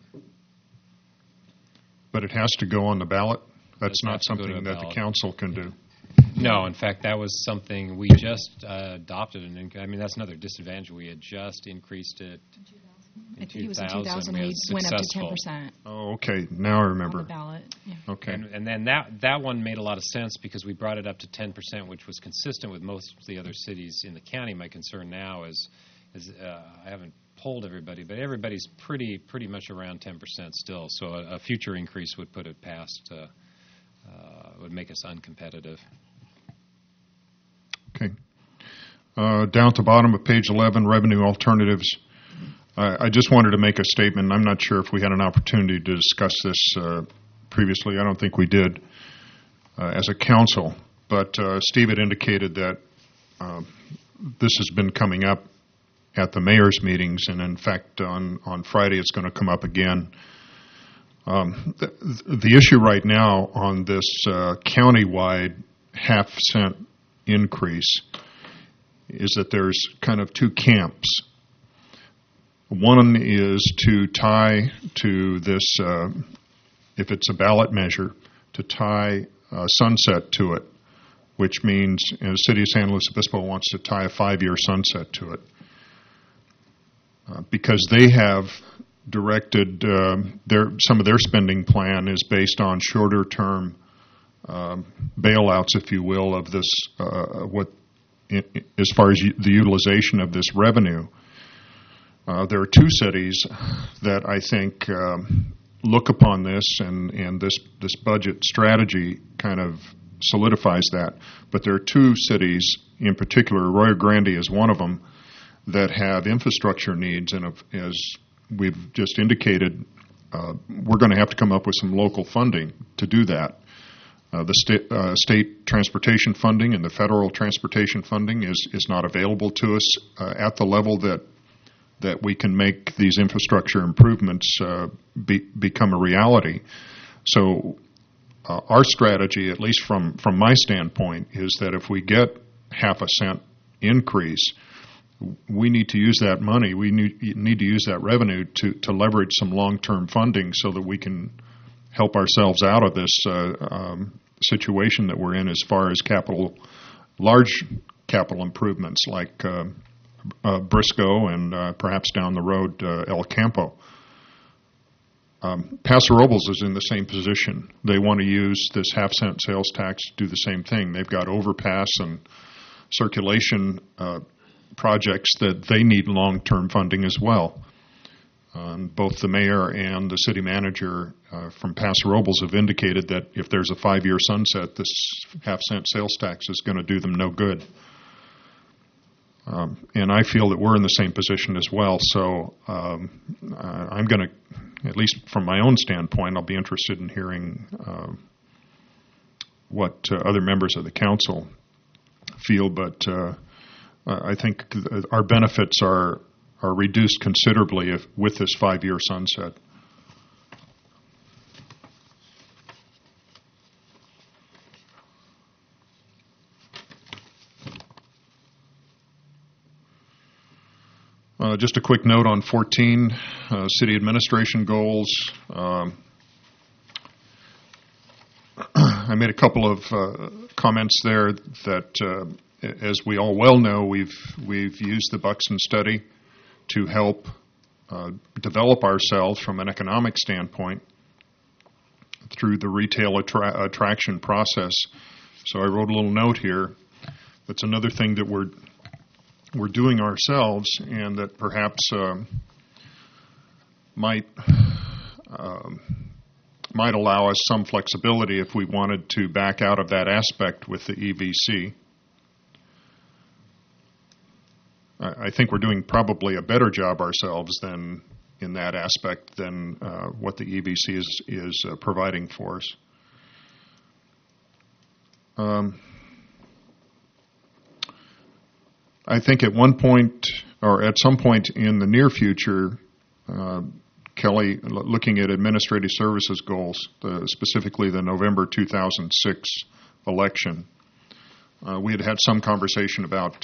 But it has to go on the ballot? That's not to go to something the that the ballot. council can do. No, in fact, that was something we just adopted. That's another disadvantage. We had just increased it I think it was in 2000 we went up to 10% Oh, okay. Now I remember. on the ballot. Yeah. Okay. And then that one made a lot of sense because we brought it up to 10%, which was consistent with most of the other cities in the county. My concern now is I haven't polled everybody, but everybody's pretty much around 10% still. So a future increase would put it past, would make us uncompetitive. Okay. Down at the bottom of page 11, revenue alternatives. I just wanted to make a statement. I'm not sure if we had an opportunity to discuss this previously. I don't think we did as a council. But Steve had indicated that this has been coming up at the mayor's meetings, and in fact, on Friday it's going to come up again. The issue right now on this countywide half-cent increase is that there's kind of two camps. One is to tie to this, if it's a ballot measure, to tie sunset to it, which means the city of San Luis Obispo wants to tie a 5-year sunset to it. Because they have directed some of their spending plan is based on shorter-term bailouts, if you will, of this, as far as the utilization of this revenue. There are two cities that I think look upon this, and this budget strategy kind of solidifies that. But there are two cities in particular, Arroyo Grande is one of them, that have infrastructure needs, and as we've just indicated, we're going to have to come up with some local funding to do that. The state transportation funding and the federal transportation funding is not available to us at the level that we can make these infrastructure improvements become a reality. So our strategy, at least from my standpoint, is that if we get half a cent increase, we need to use that money. We need to use that revenue to leverage some long-term funding so that we can help ourselves out of this situation that we're in as far as large capital improvements like Briscoe and perhaps down the road El Campo. Paso Robles is in the same position. They want to use this half-cent sales tax to do the same thing. They've got overpass and circulation projects that they need long-term funding as well. Both the mayor and the city manager from Paso Robles have indicated that if there's a 5-year sunset, this half-cent sales tax is going to do them no good. And I feel that we're in the same position as well. So I'm going to, at least from my own standpoint, I'll be interested in hearing what other members of the council feel. But I think our benefits are reduced considerably with this 5-year sunset. Just a quick note on 14, city administration goals. I made a couple of comments there that, as we all well know, we've used the Buxton study to help develop ourselves from an economic standpoint through the retail attraction process. So I wrote a little note here. That's another thing that we're doing ourselves, and that perhaps might allow us some flexibility if we wanted to back out of that aspect with the EVC. I think we're doing probably a better job ourselves than in that aspect than what the EVC is providing for us. I think at one point, or at some point in the near future, Kelly, looking at administrative services goals, specifically the November 2006 election, we had some conversation about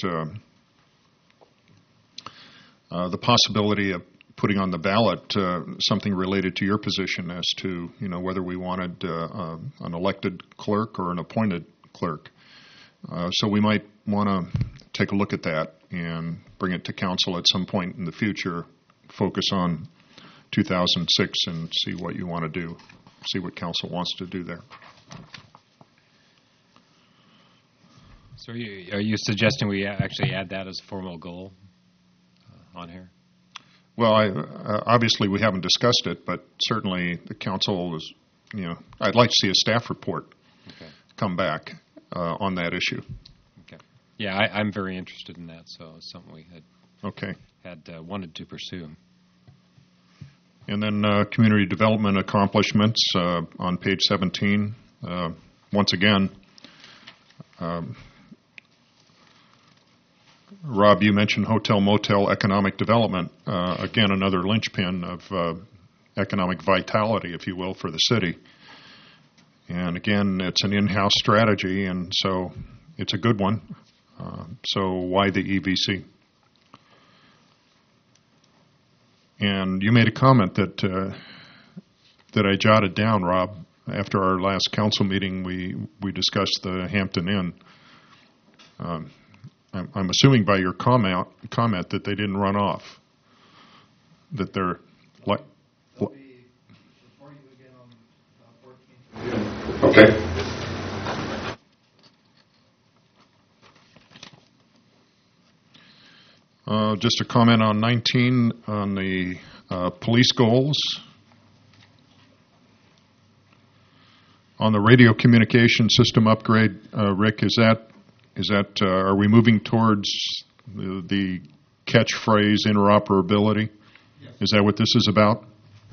the possibility of putting on the ballot something related to your position as to whether we wanted an elected clerk or an appointed clerk. So we might want to take a look at that and bring it to council at some point in the future, focus on 2006 and see what you want to do, see what council wants to do there. So are you suggesting we actually add that as a formal goal on here? Well, obviously we haven't discussed it, but certainly the council is, I'd like to see a staff report come back on that issue. Okay. Yeah, I'm very interested in that, so it's something we had wanted to pursue. And then community development accomplishments on page 17. Once again, Rob, you mentioned hotel motel economic development. Again, another linchpin of economic vitality, if you will, for the city. And again, it's an in-house strategy, and so it's a good one. So why the EVC? And you made a comment that I jotted down, Rob. After our last council meeting, we discussed the Hampton Inn. I'm assuming by your comment that they didn't run off, that they're like. Okay. Just a comment on 19 on the police goals. On the radio communication system upgrade, Rick, is that are we moving towards the catchphrase interoperability? Yes. Is that what this is about?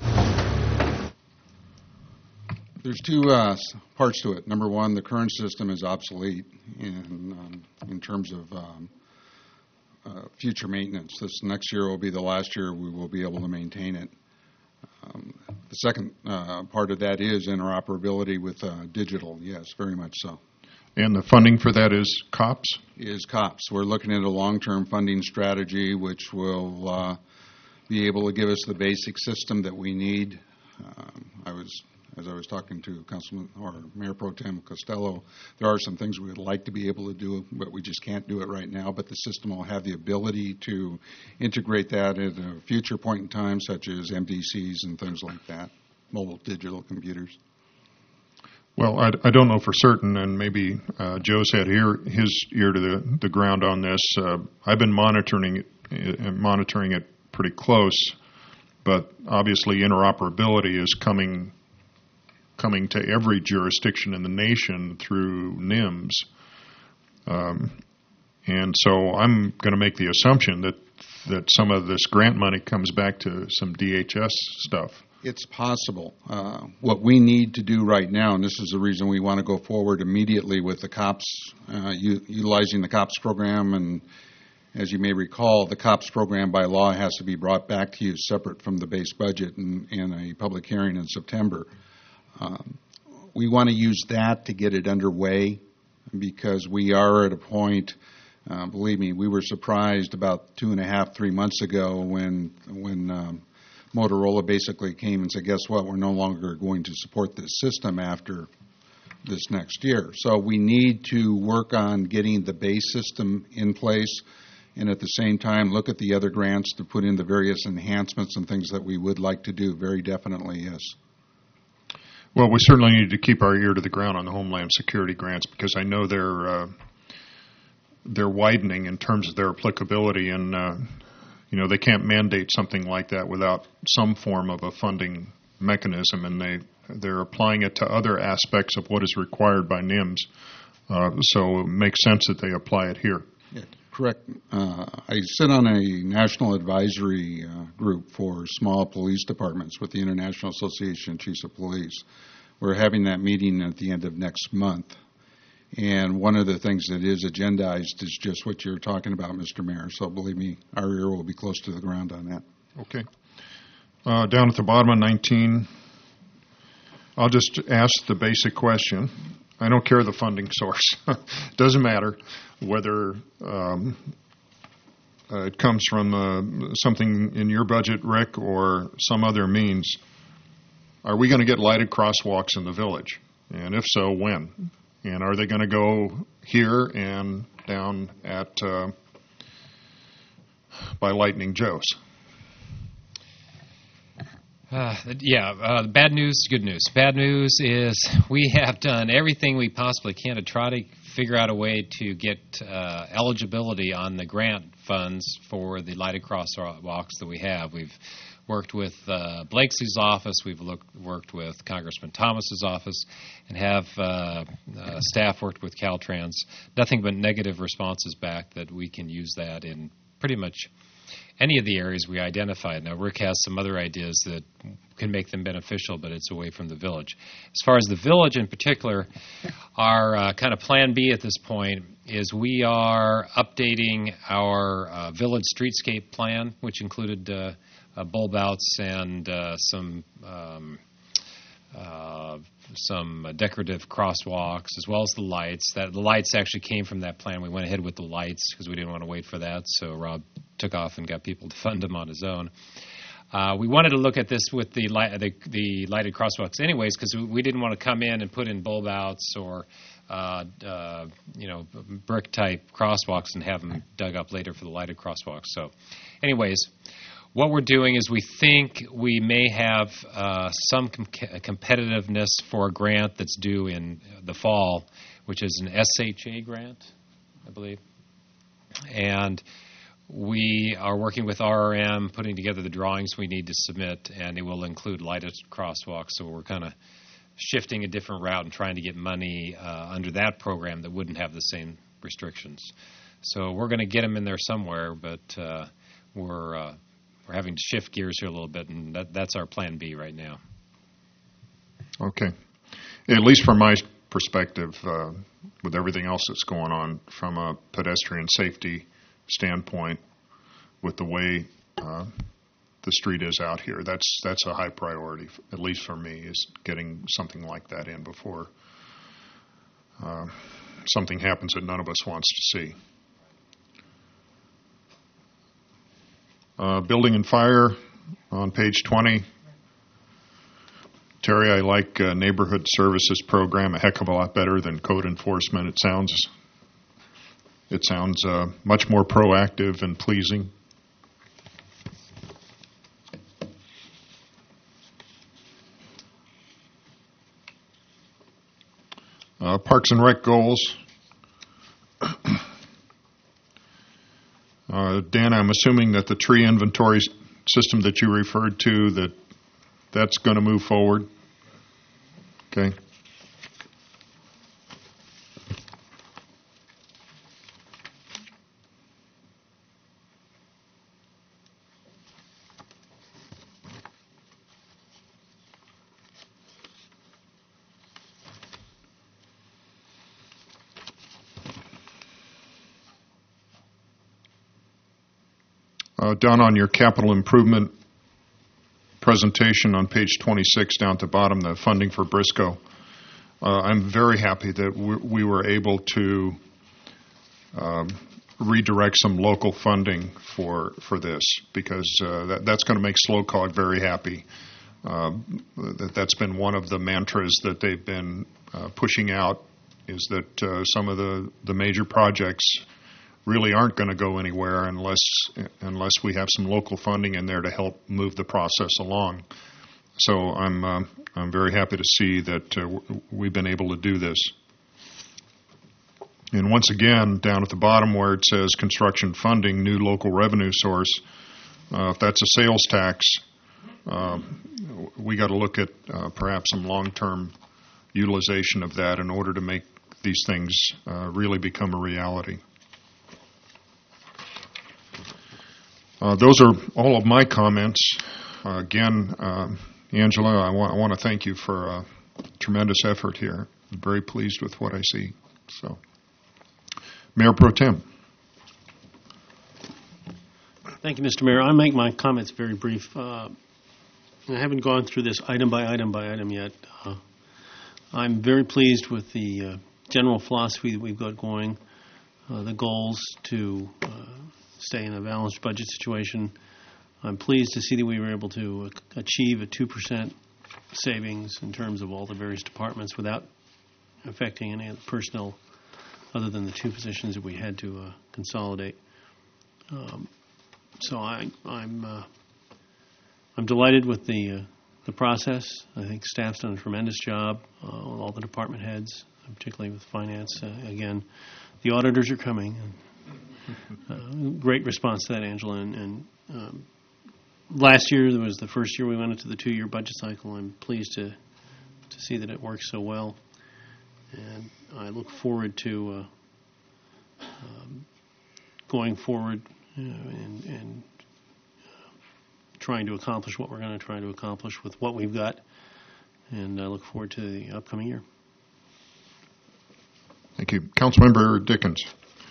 There's two parts to it. Number one, the current system is obsolete in terms of future maintenance. This next year will be the last year we will be able to maintain it. The second part of that is interoperability with digital. Yes, very much so. And the funding for that is COPS? Is COPS. We're looking at a long-term funding strategy which will be able to give us the basic system that we need. As I was talking to Councilman or Mayor Pro Tem Costello, there are some things we would like to be able to do, but we just can't do it right now. But the system will have the ability to integrate that at a future point in time, such as MDCs and things like that, mobile digital computers. Well, I don't know for certain, and maybe Joe's had his ear to the ground on this. I've been monitoring it pretty close, but obviously interoperability is coming to every jurisdiction in the nation through NIMS. And so I'm going to make the assumption that some of this grant money comes back to some DHS stuff. It's possible. What we need to do right now, and this is the reason we want to go forward immediately with the COPS, utilizing the COPS program, and as you may recall, the COPS program by law has to be brought back to you separate from the base budget in a public hearing in September. We want to use that to get it underway because we are at a point, believe me, we were surprised about 2.5, 3 months ago when Motorola basically came and said, guess what, we're no longer going to support this system after this next year. So we need to work on getting the base system in place and at the same time look at the other grants to put in the various enhancements and things that we would like to do. Very definitely, yes. Well, we certainly need to keep our ear to the ground on the Homeland Security grants because I know they're widening in terms of their applicability, and they can't mandate something like that without some form of a funding mechanism, and they're applying it to other aspects of what is required by NIMS. So it makes sense that they apply it here. Yeah, correct. I sit on a national advisory group for small police departments with the International Association of Chiefs of Police. We're having that meeting at the end of next month. And one of the things that is agendized is just what you're talking about, Mr. Mayor. So believe me, our ear will be close to the ground on that. Okay. Down at the bottom of 19, I'll just ask the basic question. I don't care the funding source. Doesn't matter whether it comes from something in your budget, Rick, or some other means. Are we going to get lighted crosswalks in the village? And if so, when? And are they going to go here and down at by Lightning Joe's? Bad news, good news. Bad news is we have done everything we possibly can to try to figure out a way to get eligibility on the grant funds for the lighted crosswalks that we have. We've worked with Blakesley's office, we've worked with Congressman Thomas's office, and have staff worked with Caltrans. Nothing but negative responses back that we can use that in pretty much any of the areas we identified. Now, Rick has some other ideas that can make them beneficial, but it's away from the village. As far as the village in particular, our kind of plan B at this point is we are updating our village streetscape plan, which included bulb outs and some decorative crosswalks, as well as the lights. The lights actually came from that plan. We went ahead with the lights because we didn't want to wait for that, so Rob took off and got people to fund them on his own. We wanted to look at this with the lighted crosswalks anyways, because we didn't want to come in and put in bulb outs or brick-type crosswalks and have them dug up later for the lighted crosswalks. So anyways, what we're doing is we think we may have some competitiveness for a grant that's due in the fall, which is an SHA grant, I believe. And we are working with RRM, putting together the drawings we need to submit, and it will include lighted crosswalks. So we're kind of shifting a different route and trying to get money under that program that wouldn't have the same restrictions. So we're going to get them in there somewhere, but we're having to shift gears here a little bit, and that's our plan B right now. Okay. At least from my perspective, with everything else that's going on from a pedestrian safety standpoint, with the way the street is out here, that's a high priority, at least for me, is getting something like that in before something happens that none of us wants to see. Building and fire on page 20. Terry, I like neighborhood services program a heck of a lot better than code enforcement. It sounds much more proactive and pleasing. Parks and Rec goals. Dan, I'm assuming that the tree inventory system that you referred to, that's going to move forward. Okay. Down on your capital improvement presentation on page 26, down at the bottom, the funding for Briscoe. I'm very happy that we were able to redirect some local funding for this, because that's going to make SLOCOG very happy. That's been one of the mantras that they've been pushing out, is that some of the major projects really aren't going to go anywhere unless we have some local funding in there to help move the process along. So I'm very happy to see that we've been able to do this. And once again, down at the bottom where it says construction funding, new local revenue source, if that's a sales tax, we got to look at perhaps some long-term utilization of that in order to make these things really become a reality. Those are all of my comments. Again, Angela, I want to thank you for a tremendous effort here. I'm very pleased with what I see. So, Mayor Pro Tem. Thank you, Mr. Mayor. I'll make my comments very brief. I haven't gone through this item by item yet. I'm very pleased with the general philosophy that we've got going, the goals to stay in a balanced budget situation. I'm pleased to see that we were able to achieve a 2% savings in terms of all the various departments without affecting any of the personnel other than the 2 positions that we had to consolidate. So I'm delighted with the process. I think staff's done a tremendous job with all the department heads, particularly with finance. Again, the auditors are coming. Great response to that, Angela. And last year was the first year we went into the 2-year budget cycle. I'm pleased to see that it works so well. And I look forward to going forward and trying to accomplish what we're going to try to accomplish with what we've got. And I look forward to the upcoming year. Thank you. Councilmember Dickens.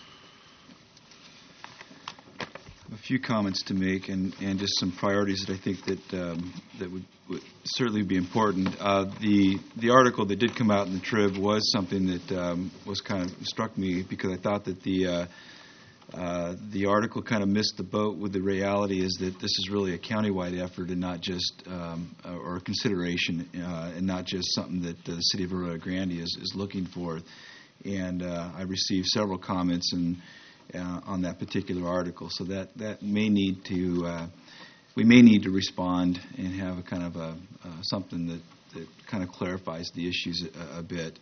A few comments to make, and just some priorities that I think that would certainly be important. The article that did come out in the Trib was something that was kind of struck me, because I thought that the article kind of missed the boat with the reality is that this is really a countywide effort and not just or a consideration and not just something that the city of Arroyo Grande is looking for. And I received several comments on that particular article, so that may need to we may need to respond and have a kind of something that kind of clarifies the issues a bit.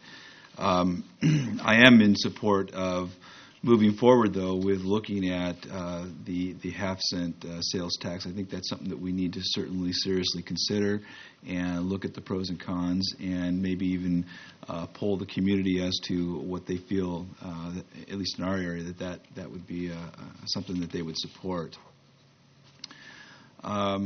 I am in support of moving forward, though, with looking at the half-cent sales tax. I think that's something that we need to certainly seriously consider and look at the pros and cons, and maybe even poll the community as to what they feel, at least in our area, that would be something that they would support. I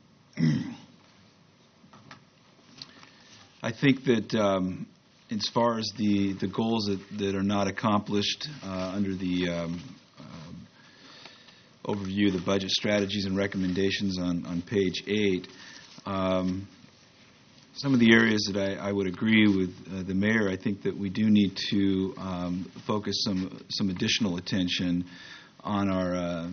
think that as far as the goals that are not accomplished under the overview of the budget strategies and recommendations on page 8, some of the areas that I would agree with the mayor. I think that we do need to focus some additional attention on our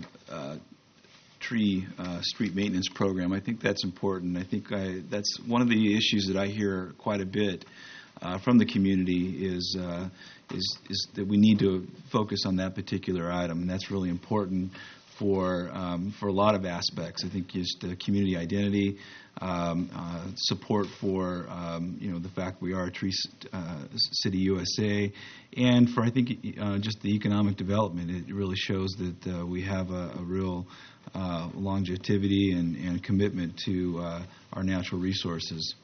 street maintenance program. I think that's important. I think that's one of the issues that I hear quite a bit from the community is that we need to focus on that particular item, and that's really important for a lot of aspects. I think just community identity, support for the fact we are a Tree City USA, and for I think just the economic development. It really shows that we have a real longevity and commitment to our natural resources.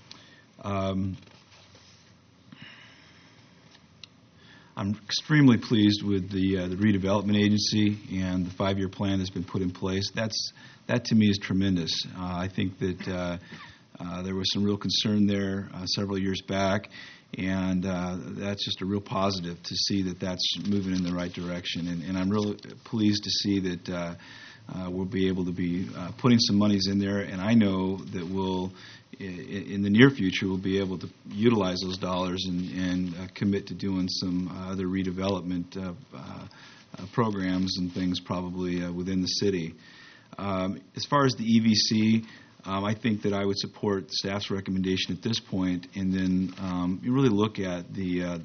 I'm extremely pleased with the redevelopment agency and the 5-year plan that's been put in place. That to me is tremendous. I think that there was some real concern there several years back, and that's just a real positive to see that that's moving in the right direction. And I'm really pleased to see that we'll be able to be putting some monies in there, and I know that we'll, in the near future, we'll be able to utilize those dollars and commit to doing some other redevelopment programs and things probably within the city. As far as the EVC, I think that I would support staff's recommendation at this point, and then you really look at the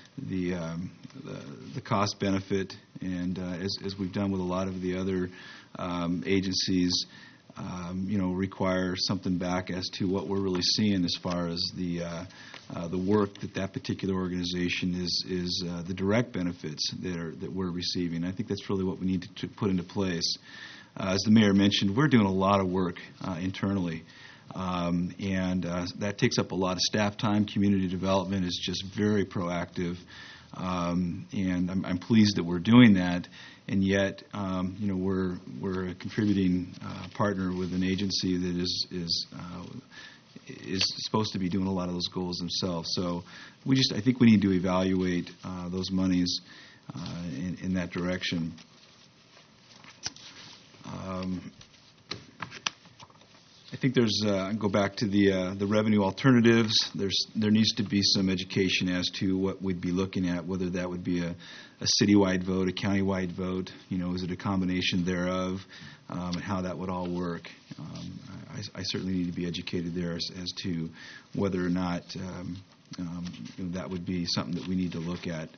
cost benefit, and as we've done with a lot of the other agencies, require something back as to what we're really seeing as far as the work that particular organization is the direct benefits that we're receiving. I think that's really what we need to put into place. As the mayor mentioned, we're doing a lot of work internally, and that takes up a lot of staff time. Community development is just very proactive, and I'm pleased that we're doing that. And yet, we're a contributing partner with an agency that is supposed to be doing a lot of those goals themselves. So I think we need to evaluate those monies in that direction. I think go back to the revenue alternatives. There needs to be some education as to what we'd be looking at, whether that would be a citywide vote, a countywide vote. Is it a combination thereof, and how that would all work. I certainly need to be educated there as to whether or not that would be something that we need to look at.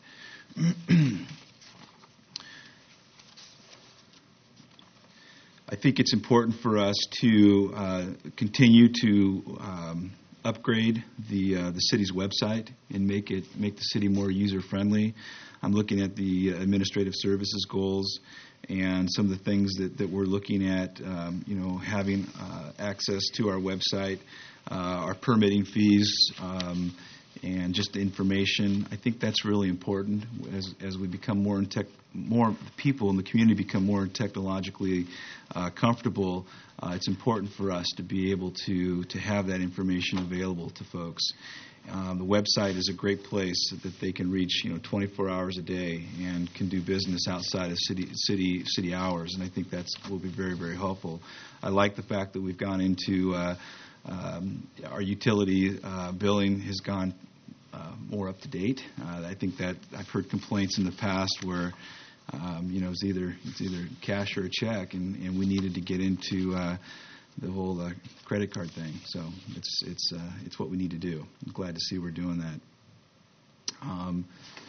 I think it's important for us to continue to upgrade the city's website and make the city more user-friendly. I'm looking at the administrative services goals and some of the things that we're looking at, having access to our website, our permitting fees, and just the information. I think that's really important as we become more people in the community become more technologically comfortable. It's important for us to be able to have that information available to folks. The website is a great place that they can reach 24 hours a day and can do business outside of city hours, and I think that will be very, very helpful. I like the fact that we've gone into our utility billing has gone more up to date. I think that I've heard complaints in the past where it's either cash or a check, and we needed to get into the whole credit card thing. So it's what we need to do. I'm glad to see we're doing that.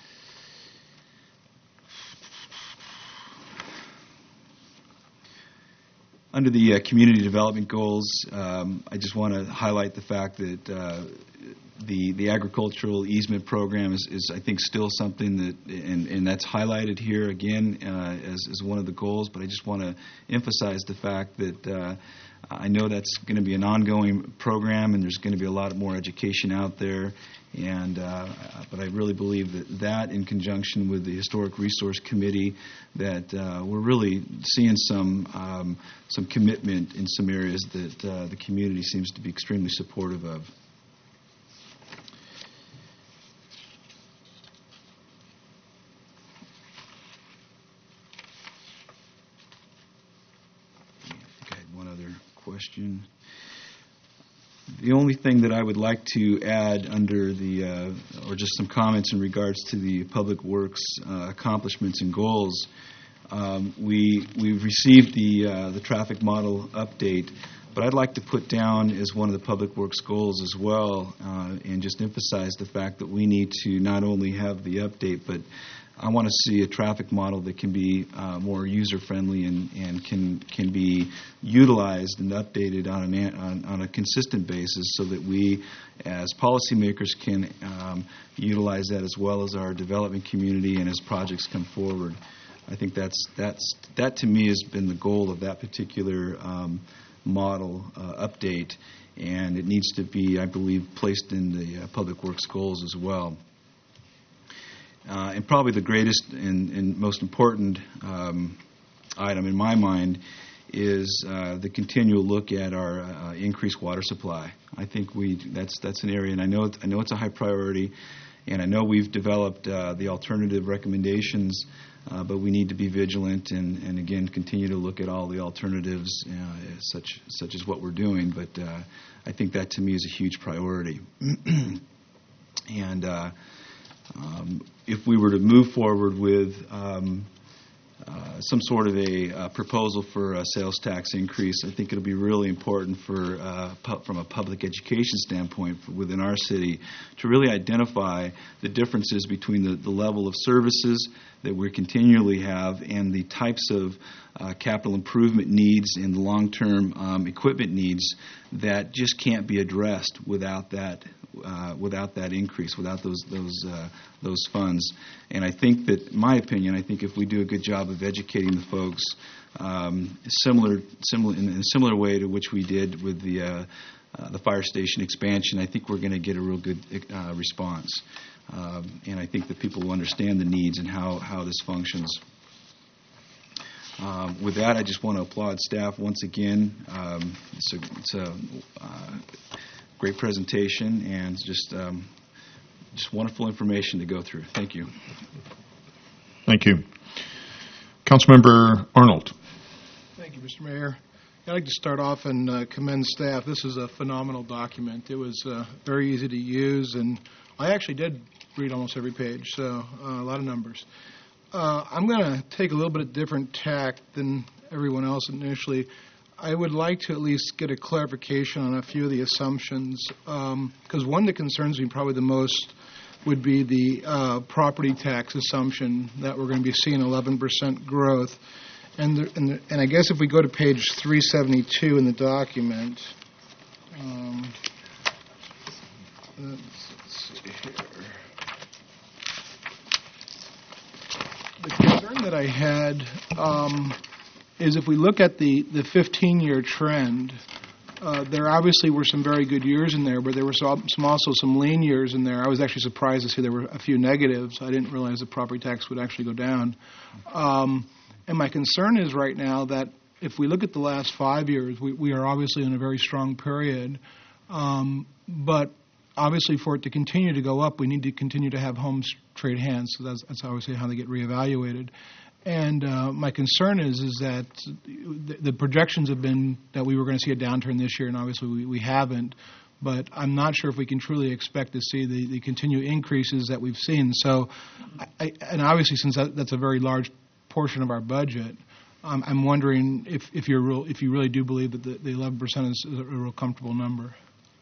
Under the community development goals, I just want to highlight the fact that the agricultural easement program is I think still something that, and that's highlighted here again as one of the goals, but I just want to emphasize the fact that I know that's going to be an ongoing program, and there's going to be a lot more education out there, and but I really believe that in conjunction with the Historic Resource Committee, that we're really seeing some commitment in some areas that the community seems to be extremely supportive of. Question. The only thing that I would like to add under the, or just some comments in regards to the Public Works accomplishments and goals, we've received the traffic model update, but I'd like to put down as one of the Public Works goals as well, and just emphasize the fact that we need to not only have the update, but I want to see a traffic model that can be more user-friendly and can be utilized and updated on a consistent basis, so that we, as policymakers, can utilize that as well as our development community and as projects come forward. I think that to me has been the goal of that particular model update, and it needs to be, I believe, placed in the Public Works goals as well. And probably the greatest and most important item in my mind is the continual look at our increased water supply. I think that's an area, and I know it's a high priority, and I know we've developed the alternative recommendations, but we need to be vigilant and again continue to look at all the alternatives, such as what we're doing. But I think that to me is a huge priority. And if we were to move forward with some sort of a proposal for a sales tax increase, I think it'll be really important from a public education standpoint within our city to really identify the differences between the level of services that we continually have and the types of capital improvement needs and the long-term equipment needs that just can't be addressed without that increase, without those funds. And I think that, in my opinion, I think if we do a good job of educating the folks, in a similar way to which we did with the fire station expansion, I think we're going to get a real good response. And I think that people will understand the needs and how this functions. With that, I just want to applaud staff once again. It's a great presentation and just wonderful information to go through. Thank you. Thank you. Councilmember Arnold. Thank you, Mr. Mayor. I'd like to start off and commend staff. This is a phenomenal document. It was very easy to use, and I actually did read almost every page, so a lot of numbers. I'm going to take a little bit of different tack than everyone else initially. I would like to at least get a clarification on a few of the assumptions, because one that concerns me probably the most would be the property tax assumption that we're going to be seeing 11% growth. And I guess if we go to page 372 in the document, let's see here. The concern that I had is if we look at the 15-year trend, there obviously were some very good years in there, but there were also some lean years in there. I was actually surprised to see there were a few negatives. I didn't realize the property tax would actually go down. And my concern is right now that if we look at the last 5 years, we are obviously in a very strong period. But obviously for it to continue to go up, we need to continue to have homes trade hands. So that's obviously how they get reevaluated. And my concern is that the projections have been that we were going to see a downturn this year, and obviously we haven't. But I'm not sure if we can truly expect to see the continued increases that we've seen. So, and obviously since that's a very large portion of our budget, I'm wondering if you really do believe that the 11% is a real comfortable number.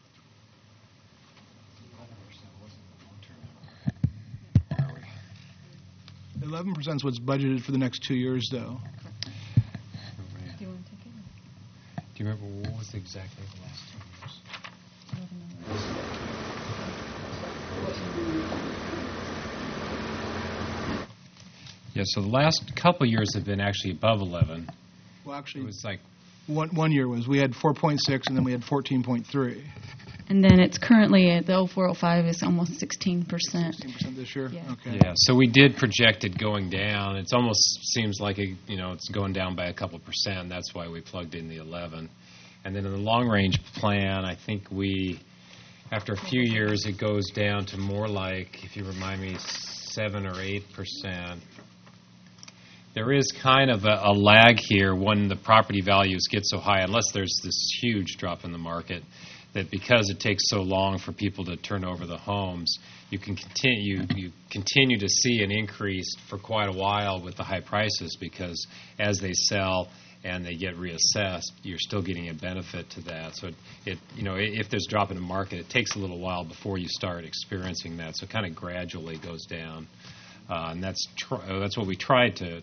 11% is what's budgeted for the next 2 years, though. Do you remember what was exactly the last 2 years? Yeah, so the last couple years have been actually above 11. Well, actually, it was like one year we had 4.6, and then we had 14.3. And then it's currently at the 0405 is almost 16%. 16% this year? Yeah. Okay. Yeah, so we did project it going down. It almost seems like it's going down by a couple percent. That's why we plugged in the 11. And then in the long-range plan, I think after a few years, it goes down to more like, if you remind me, 7 or 8%. There is kind of a lag here when the property values get so high, unless there's this huge drop in the market, that because it takes so long for people to turn over the homes, you continue to see an increase for quite a while with the high prices, because as they sell and they get reassessed, you're still getting a benefit to that. So if there's a drop in the market, it takes a little while before you start experiencing that. So it kind of gradually goes down, and that's what we tried to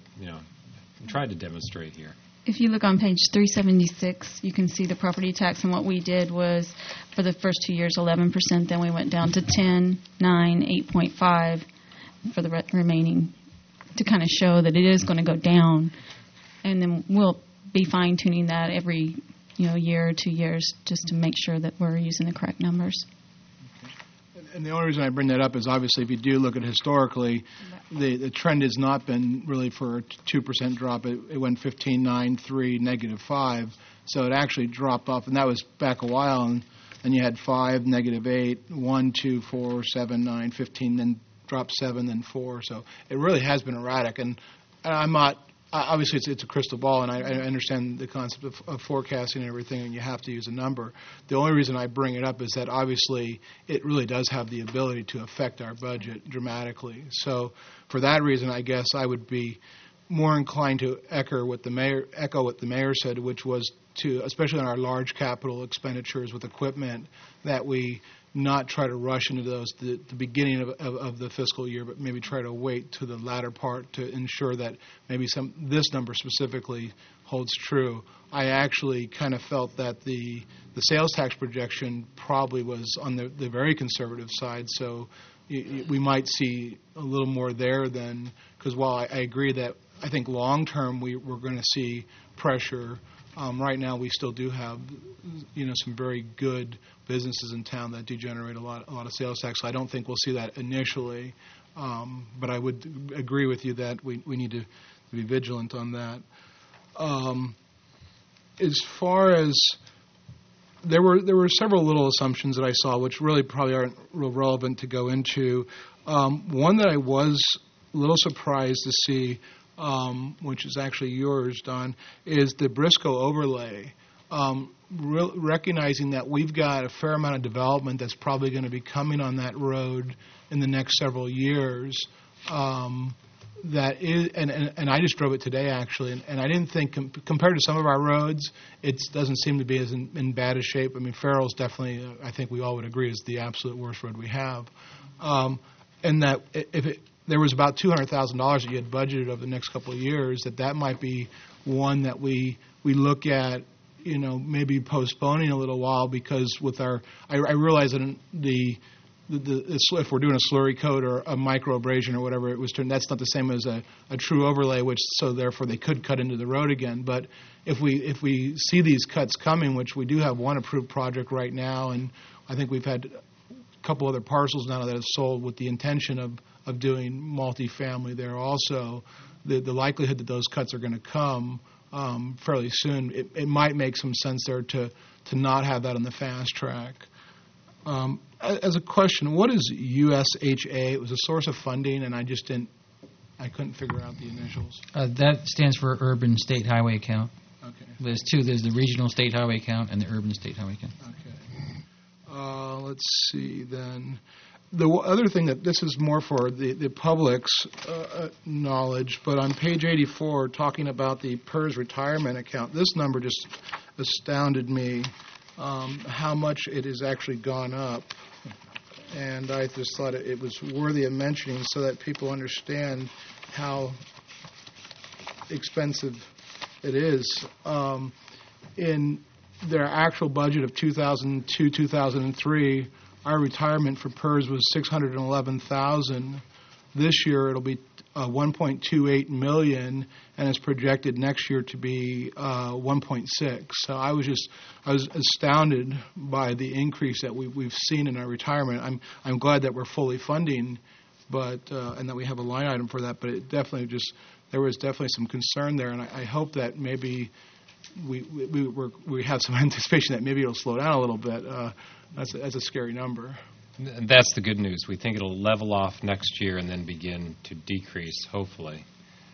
demonstrate here. If you look on page 376, you can see the property tax, and what we did was for the first 2 years 11%, then we went down to 10, 9, 8.5 for the remaining, to kind of show that it is going to go down. And then we'll be fine-tuning that every year or 2 years just to make sure that we're using the correct numbers. And the only reason I bring that up is obviously if you do look at historically, the trend has not been really for a 2% drop. It went 15, 9, 3, negative 5. So it actually dropped off, and that was back a while. And then you had 5, negative 8, 1, 2, 4, 7, 9, 15, then dropped 7, then 4. So it really has been erratic. And I'm not. Obviously, it's a crystal ball, and I understand the concept of forecasting and everything, and you have to use a number. The only reason I bring it up is that obviously it really does have the ability to affect our budget dramatically. So for that reason, I guess I would be more inclined to echo what the mayor said, which was to, especially on our large capital expenditures with equipment, that we not try to rush into those the beginning of the fiscal year, but maybe try to wait to the latter part to ensure that maybe this number specifically holds true. I actually kind of felt that the sales tax projection probably was on the very conservative side, so we might see a little more there than, because while I agree that I think long term we're going to see pressure. Right now, we still do have, some very good businesses in town that do generate a lot of sales tax. So I don't think we'll see that initially, but I would agree with you that we need to be vigilant on that. As far as there were several little assumptions that I saw, which really probably aren't real relevant to go into. One that I was a little surprised to see, which is actually yours, Don, is the Briscoe overlay. Recognizing that we've got a fair amount of development that's probably going to be coming on that road in the next several years, that is, and I just drove it today actually, and I didn't think compared to some of our roads, it doesn't seem to be as in bad a shape. I mean, Farrell's definitely, I think we all would agree, is the absolute worst road we have, and that if there was about $200,000 that you had budgeted over the next couple of years, that might be one that we look at, maybe postponing a little while, because with I realize that if we're doing a slurry coat or a micro abrasion or whatever it was turned, that's not the same as a true overlay, so therefore they could cut into the road again. But if we see these cuts coming, which we do have one approved project right now, and I think we've had a couple other parcels now that have sold with the intention of doing multifamily there also, the likelihood that those cuts are going to come fairly soon, it might make some sense there to not have that on the fast track. As a question, what is USHA? It was a source of funding, and I couldn't figure out the initials. That stands for Urban State Highway Account. Okay. There's two. There's the Regional State Highway Account and the Urban State Highway Account. Okay. Let's see then. The other thing that this is more for the public's knowledge, but on page 84, talking about the PERS retirement account, this number just astounded me, how much it has actually gone up. And I just thought it was worthy of mentioning so that people understand how expensive it is. In their actual budget of 2002-2003, our retirement for PERS was $611,000. This year it'll be $1.28 million, and it's projected next year to be $1.6. So I was astounded by the increase that we've seen in our retirement. I'm glad that we're fully funding, but and that we have a line item for that. But it definitely there was definitely some concern there, and I hope that maybe we have some anticipation that maybe it'll slow down a little bit. That's a scary number. That's the good news. We think it'll level off next year and then begin to decrease, hopefully.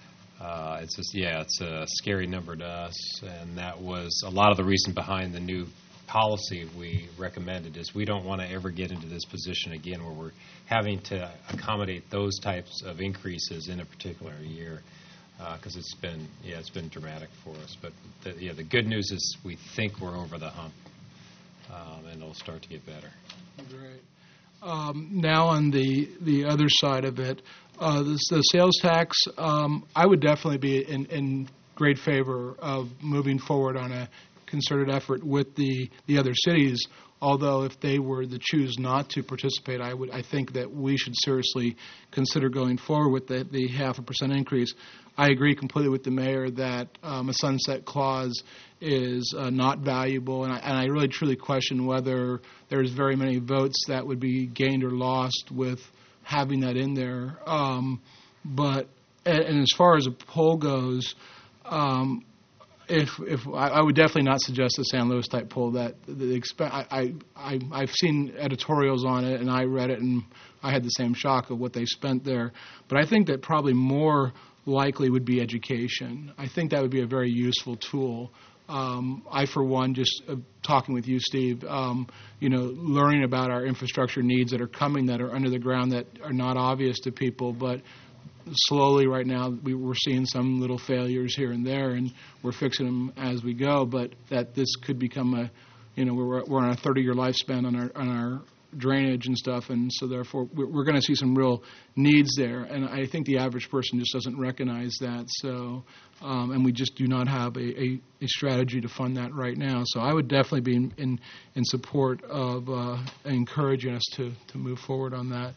It's a scary number to us, and that was a lot of the reason behind the new policy we recommended, is we don't want to ever get into this position again where we're having to accommodate those types of increases in a particular year, because it's been dramatic for us. But the good news is we think we're over the hump, and it'll start to get better. Great. Now on the other side of it, the sales tax, I would definitely be in great favor of moving forward on a concerted effort with the other cities. Although if they were to choose not to participate, I think that we should seriously consider going forward with the 0.5% increase. I agree completely with the mayor that a sunset clause is not valuable, and I really truly question whether there's very many votes that would be gained or lost with having that in there. But as far as a poll goes, if I would definitely not suggest a San Luis type poll. That I've seen editorials on it, and I read it, and I had the same shock of what they spent there. But I think that probably more likely would be education. I think that would be a very useful tool. I, for one, just talking with you, Steve, learning about our infrastructure needs that are coming, that are under the ground, that are not obvious to people, but slowly right now we're seeing some little failures here and there, and we're fixing them as we go. But that this could become we're on a 30-year lifespan on our drainage and stuff, and so therefore we're going to see some real needs there. And I think the average person just doesn't recognize that. So, and we just do not have a strategy to fund that right now. So I would definitely be in support of encouraging us to move forward on that.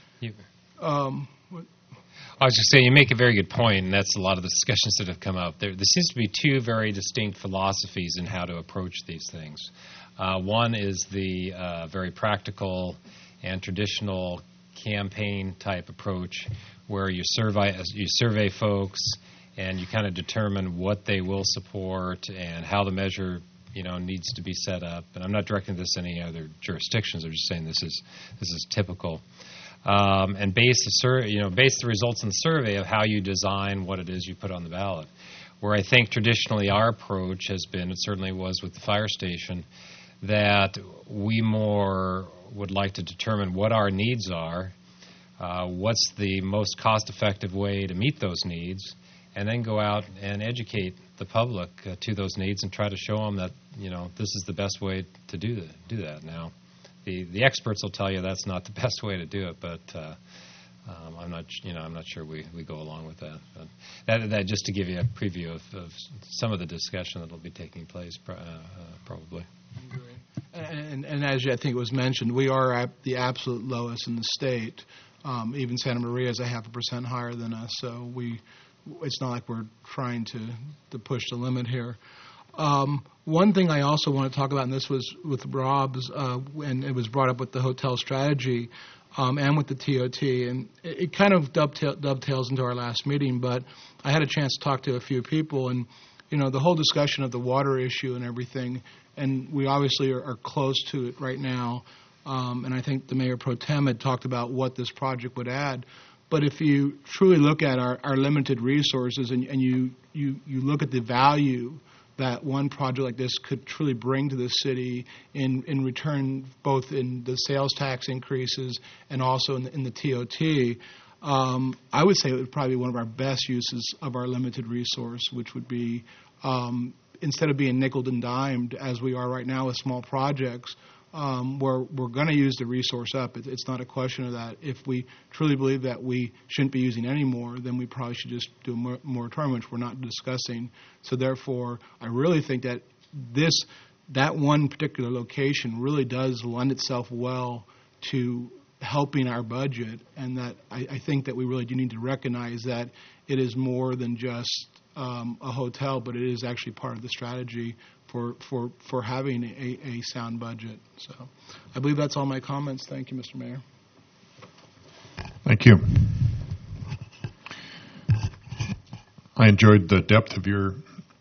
I was just saying, you make a very good point, and that's a lot of the discussions that have come up. There seems to be two very distinct philosophies in how to approach these things. One is the very practical and traditional campaign-type approach, where you survey folks and you kind of determine what they will support and how the measure needs to be set up. And I'm not directing this to any other jurisdictions. I'm just saying this is typical. And base the results in the survey of how you design what it is you put on the ballot. Where I think traditionally our approach has been, it certainly was with the fire station, that we more would like to determine what our needs are, what's the most cost-effective way to meet those needs, and then go out and educate the public to those needs and try to show them that, this is the best way to do that. Now, the experts will tell you that's not the best way to do it, but I'm not sure we go along with that. But that just to give you a preview of some of the discussion that will be taking place, probably. And as I think it was mentioned, we are at the absolute lowest in the state. Even Santa Maria is 0.5% higher than us, so it's not like we're trying to push the limit here. One thing I also want to talk about, and this was with Rob's, and it was brought up with the hotel strategy and with the TOT, and it kind of dovetails into our last meeting, but I had a chance to talk to a few people, and the whole discussion of the water issue and everything, and we obviously are close to it right now, and I think the Mayor Pro Tem had talked about what this project would add. But if you truly look at our limited resources and you look at the value that one project like this could truly bring to the city in return, both in the sales tax increases and also in the TOT, I would say it would probably be one of our best uses of our limited resource, which would be instead of being nickeled and dimed as we are right now with small projects, we're going to use the resource up. It's not a question of that. If we truly believe that we shouldn't be using any more, then we probably should just do a moratorium, which we're not discussing. So therefore, I really think that that one particular location really does lend itself well to helping our budget, and that I think that we really do need to recognize that it is more than just a hotel, but it is actually part of the strategy for having a sound budget. So I believe that's all my comments. Thank you, Mr. Mayor. Thank you. I enjoyed the depth of your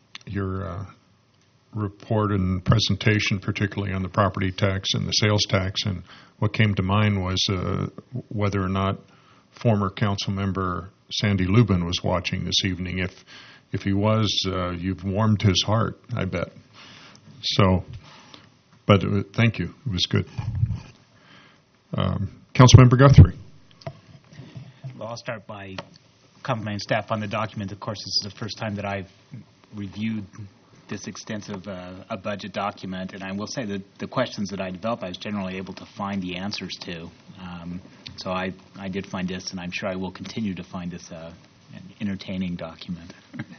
report and presentation, particularly on the property tax and the sales tax. And what came to mind was whether or not former council member Sandy Lubin was watching this evening. If he was, you've warmed his heart, I bet. So, but thank you. It was good. Councilmember Guthrie. Well, I'll start by complimenting staff on the document. Of course, this is the first time that I've reviewed this extensive a budget document, and I will say that the questions that I developed, I was generally able to find the answers to. So I did find this, and I'm sure I will continue to find this an entertaining document.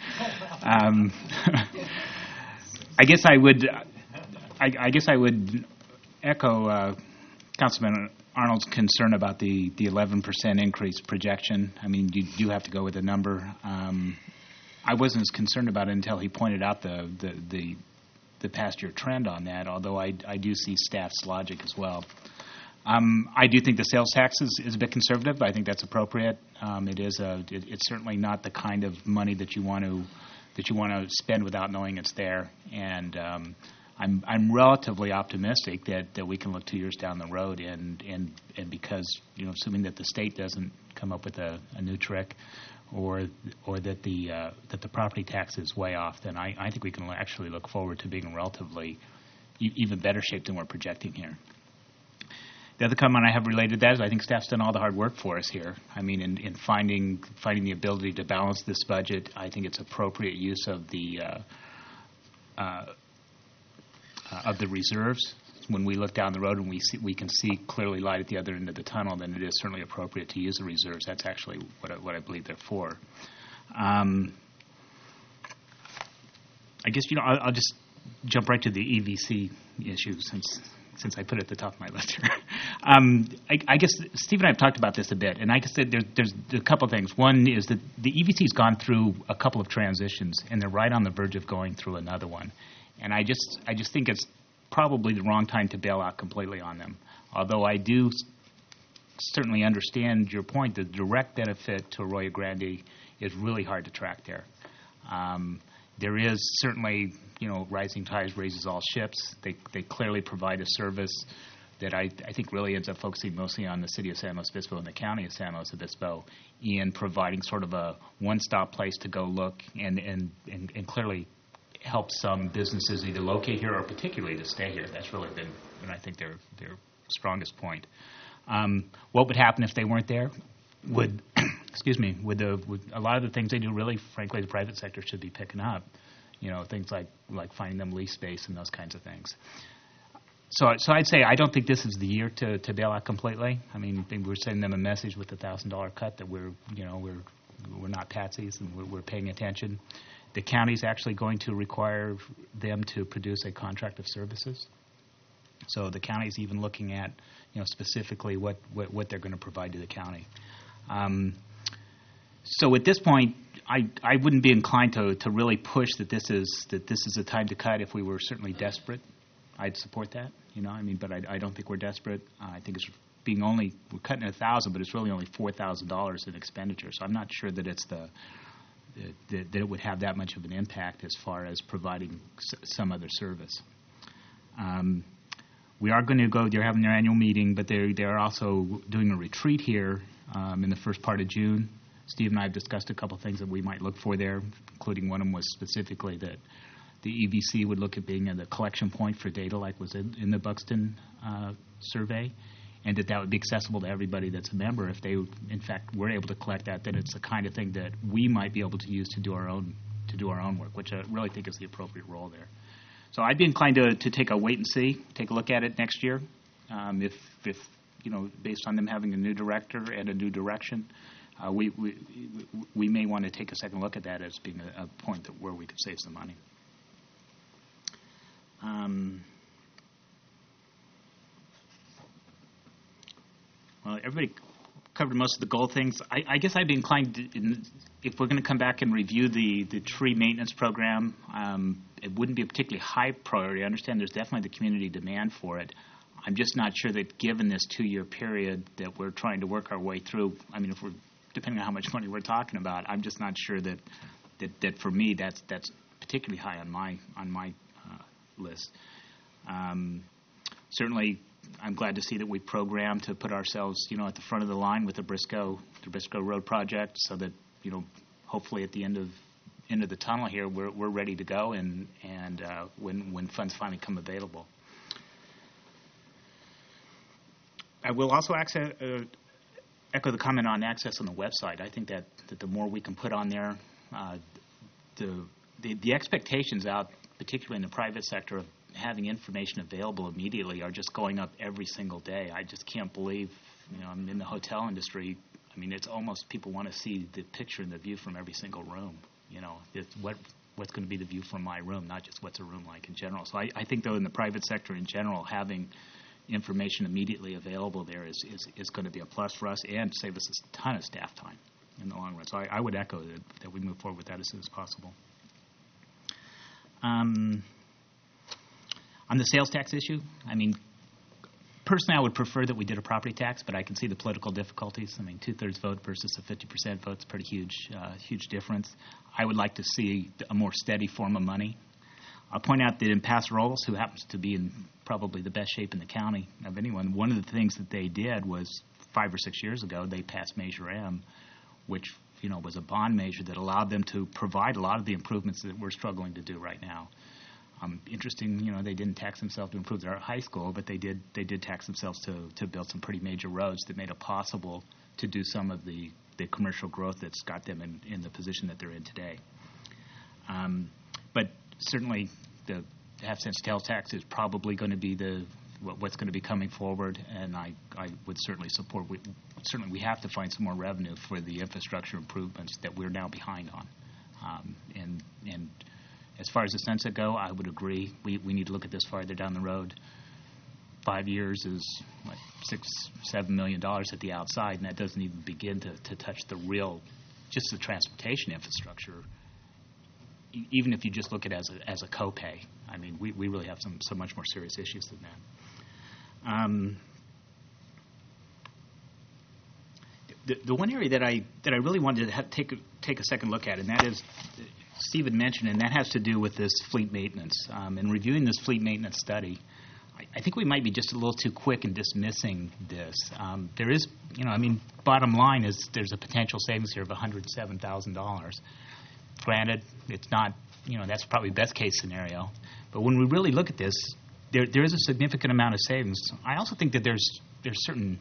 I guess I would echo Councilman Arnold's concern about the 11% increase projection. I mean, you do have to go with a number. I wasn't as concerned about it until he pointed out the past year trend on that, although I do see staff's logic as well. I do think the sales tax is a bit conservative, but I think that's appropriate. It's certainly not the kind of money that you want to spend without knowing it's there. And I'm relatively optimistic that we can look 2 years down the road, and because assuming that the state doesn't come up with a new trick, or that the property tax is way off, then I think we can actually look forward to being in relatively even better shape than we're projecting here. The other comment I have related to that is I think staff's done all the hard work for us here. I mean, in finding the ability to balance this budget, I think it's appropriate use of the reserves. When we look down the road and we can see clearly light at the other end of the tunnel, then it is certainly appropriate to use the reserves. That's actually what I believe they're for. I guess I'll just jump right to the EVC issue since I put it at the top of my list here. I guess Steve and I have talked about this a bit, and I guess that there's a couple of things. One is that the EVC's gone through a couple of transitions, and they're right on the verge of going through another one. And I just think it's probably the wrong time to bail out completely on them. Although I do certainly understand your point, the direct benefit to Arroyo Grande is really hard to track there. There is certainly, rising tides raises all ships. They clearly provide a service that I think really ends up focusing mostly on the city of San Luis Obispo and the county of San Luis Obispo in providing sort of a one-stop place to go look and clearly help some businesses either locate here or particularly to stay here. That's really been, I think, their strongest point. What would happen if they weren't there? Would would a lot of the things they do, really, frankly, the private sector should be picking up. Things like finding them lease space and those kinds of things. So I'd say I don't think this is the year to bail out completely. I mean, we're sending them a message with the $1,000 cut that we're not patsies and we're paying attention. The county's actually going to require them to produce a contract of services. So the county's even looking at, specifically what they're going to provide to the county. So at this point, I wouldn't be inclined to really push that this is a time to cut. If we were certainly desperate, I'd support that. But I don't think we're desperate. I think we're cutting $1,000, but it's really only $4,000 in expenditure. So I'm not sure that it's that it would have that much of an impact as far as providing some other service. We are going to go. They're having their annual meeting, but they're also doing a retreat here in the first part of June. Steve and I have discussed a couple of things that we might look for there, including one of them was specifically that the EBC would look at being the collection point for data like was in the Buxton survey, and that would be accessible to everybody that's a member. If they, in fact, were able to collect that, then it's the kind of thing that we might be able to use to do our own work, which I really think is the appropriate role there. So I'd be inclined to take a wait and see, take a look at it next year, if based on them having a new director and a new direction. We may want to take a second look at that as being a point where we could save some money. Well, everybody covered most of the goal things. I guess I'd be inclined if we're going to come back and review the tree maintenance program, it wouldn't be a particularly high priority. I understand there's definitely the community demand for it. I'm just not sure that given this 2-year period that we're trying to work our way through, if we're depending on how much money we're talking about, I'm just not sure that for me that's particularly high on my list. Certainly, I'm glad to see that we programmed to put ourselves, at the front of the line with the Briscoe Road project, so that hopefully at the end of the tunnel here, we're ready to go, and when funds finally come available. I will also echo the comment on access on the website. I think that the more we can put on there, the expectations out, particularly in the private sector, of having information available immediately are just going up every single day. I just can't believe, I'm in the hotel industry. It's almost people want to see the picture and the view from every single room. It's what's going to be the view from my room, not just what's a room like in general. So I think, though, in the private sector in general, having information immediately available there is going to be a plus for us and save us a ton of staff time in the long run. So I would echo that we move forward with that as soon as possible. On the sales tax issue, personally I would prefer that we did a property tax, but I can see the political difficulties. 2/3 vote versus a 50% vote is a pretty huge difference. I would like to see a more steady form of money. I'll point out that in Paso Robles, who happens to be in probably the best shape in the county of anyone, one of the things that they did was 5 or 6 years ago, they passed Measure M, which was a bond measure that allowed them to provide a lot of the improvements that we're struggling to do right now. Interesting, they didn't tax themselves to improve their high school, but they did tax themselves to build some pretty major roads that made it possible to do some of the commercial growth that's got them in the position that they're in today. But certainly, the half-cent sales tax is probably going to be what's going to be coming forward, and I would certainly support. We have to find some more revenue for the infrastructure improvements that we're now behind on. And as far as the sunset go, I would agree. We need to look at this farther down the road. 5 years is $6-7 million at the outside, and that doesn't even begin to touch just the transportation infrastructure. Even if you just look at it as a copay, we really have some much more serious issues than that. The one area that I really wanted to take a second look at, and that is, Steve had mentioned, and that has to do with this fleet maintenance. In reviewing this fleet maintenance study, I think we might be just a little too quick in dismissing this. There is, bottom line is there's a potential savings here of $107,000. Granted, it's not, that's probably best case scenario. But when we really look at this, there is a significant amount of savings. I also think that there's certain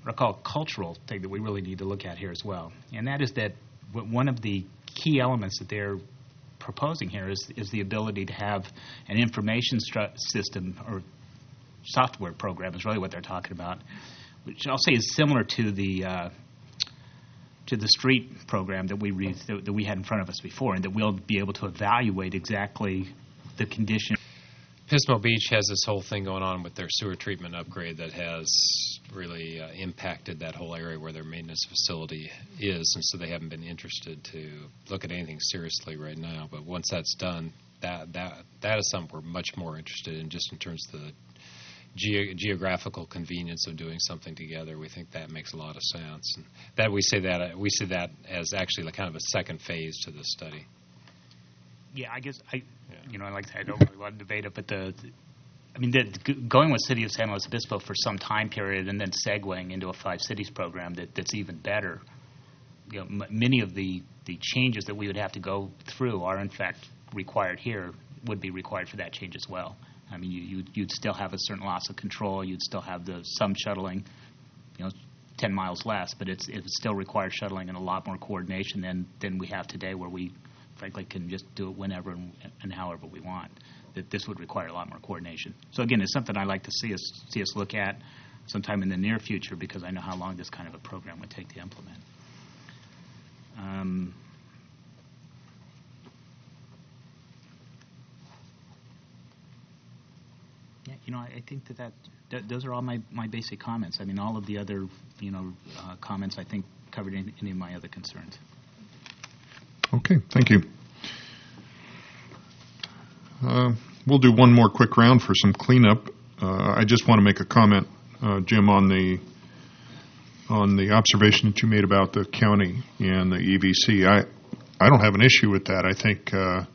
what I call a cultural thing that we really need to look at here as well. And that is that one of the key elements that they're proposing here is the ability to have an information system or software program is really what they're talking about, which I'll say is similar to the street program that we had in front of us before, and that we'll be able to evaluate exactly the condition. Pismo Beach has this whole thing going on with their sewer treatment upgrade that has really impacted that whole area where their maintenance facility is, and so they haven't been interested to look at anything seriously right now. But once that's done, that is something we're much more interested in, just in terms of the geographical convenience of doing something together. We think that makes a lot of sense. And that we see that as actually kind of a second phase to this study. Yeah, I guess I don't really want to debate it, but going with City of San Luis Obispo for some time period and then segueing into a 5 cities program that's even better. Many of the changes that we would have to go through are in fact required here, would be required for that change as well. I mean, you'd still have a certain loss of control. You'd still have some shuttling, 10 miles less, but it still requires shuttling and a lot more coordination than we have today, where we frankly can just do it whenever and however we want. That this would require a lot more coordination. So again, it's something I'd like to see us look at sometime in the near future, because I know how long this kind of a program would take to implement. I think that those are all my basic comments. I mean, all of the other comments I think covered any of my other concerns. Okay, thank you. We'll do one more quick round for some cleanup. I just want to make a comment, Jim, on the observation that you made about the county and the EVC. I don't have an issue with that. I think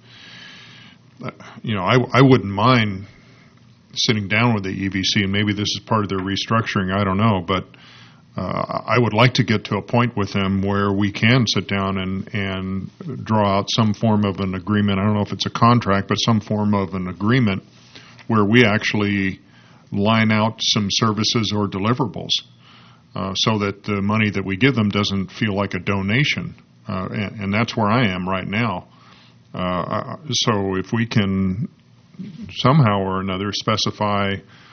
I wouldn't mind sitting down with the EVC, and maybe this is part of their restructuring. I don't know, but I would like to get to a point with them where we can sit down and draw out some form of an agreement. I don't know if it's a contract, but some form of an agreement where we actually line out some services or deliverables so that the money that we give them doesn't feel like a donation. And that's where I am right now. So if we can somehow or another specify,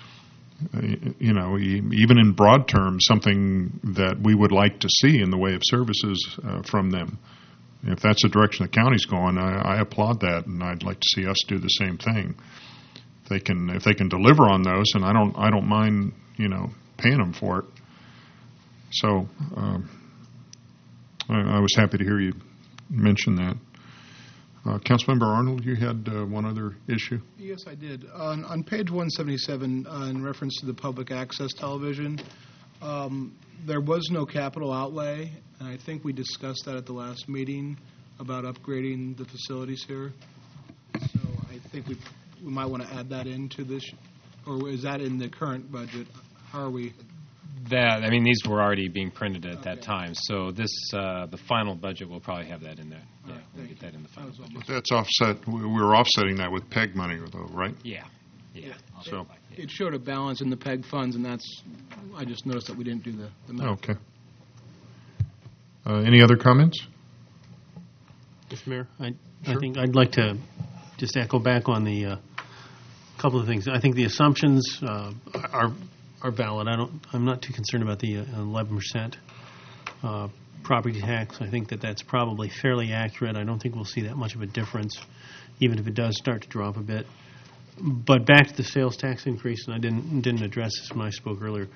even in broad terms, something that we would like to see in the way of services from them. If that's the direction the county's going, I applaud that, and I'd like to see us do the same thing. If they can deliver on those, and I don't mind, paying them for it. So I was happy to hear you mention that. Councilmember Arnold, you had one other issue? Yes, I did. On page 177, in reference to the public access television, there was no capital outlay, and I think we discussed that at the last meeting about upgrading the facilities here. So I think we might want to add that into this, or is that in the current budget? How are we? These were already being printed at that time, so the final budget will probably have that in there. Yeah, we'll get that in the final budget. But that's offset. We're offsetting that with PEG money, though, right? Yeah. So it showed a balance in the PEG funds, and I just noticed that we didn't do the math. Okay. Any other comments? Mr. Mayor, I think I'd like to just echo back on the couple of things. I think the assumptions are valid. I'm not too concerned about the 11% property tax. I think that's probably fairly accurate. I don't think we'll see that much of a difference, even if it does start to drop a bit. But back to the sales tax increase, and I didn't address this when I spoke earlier.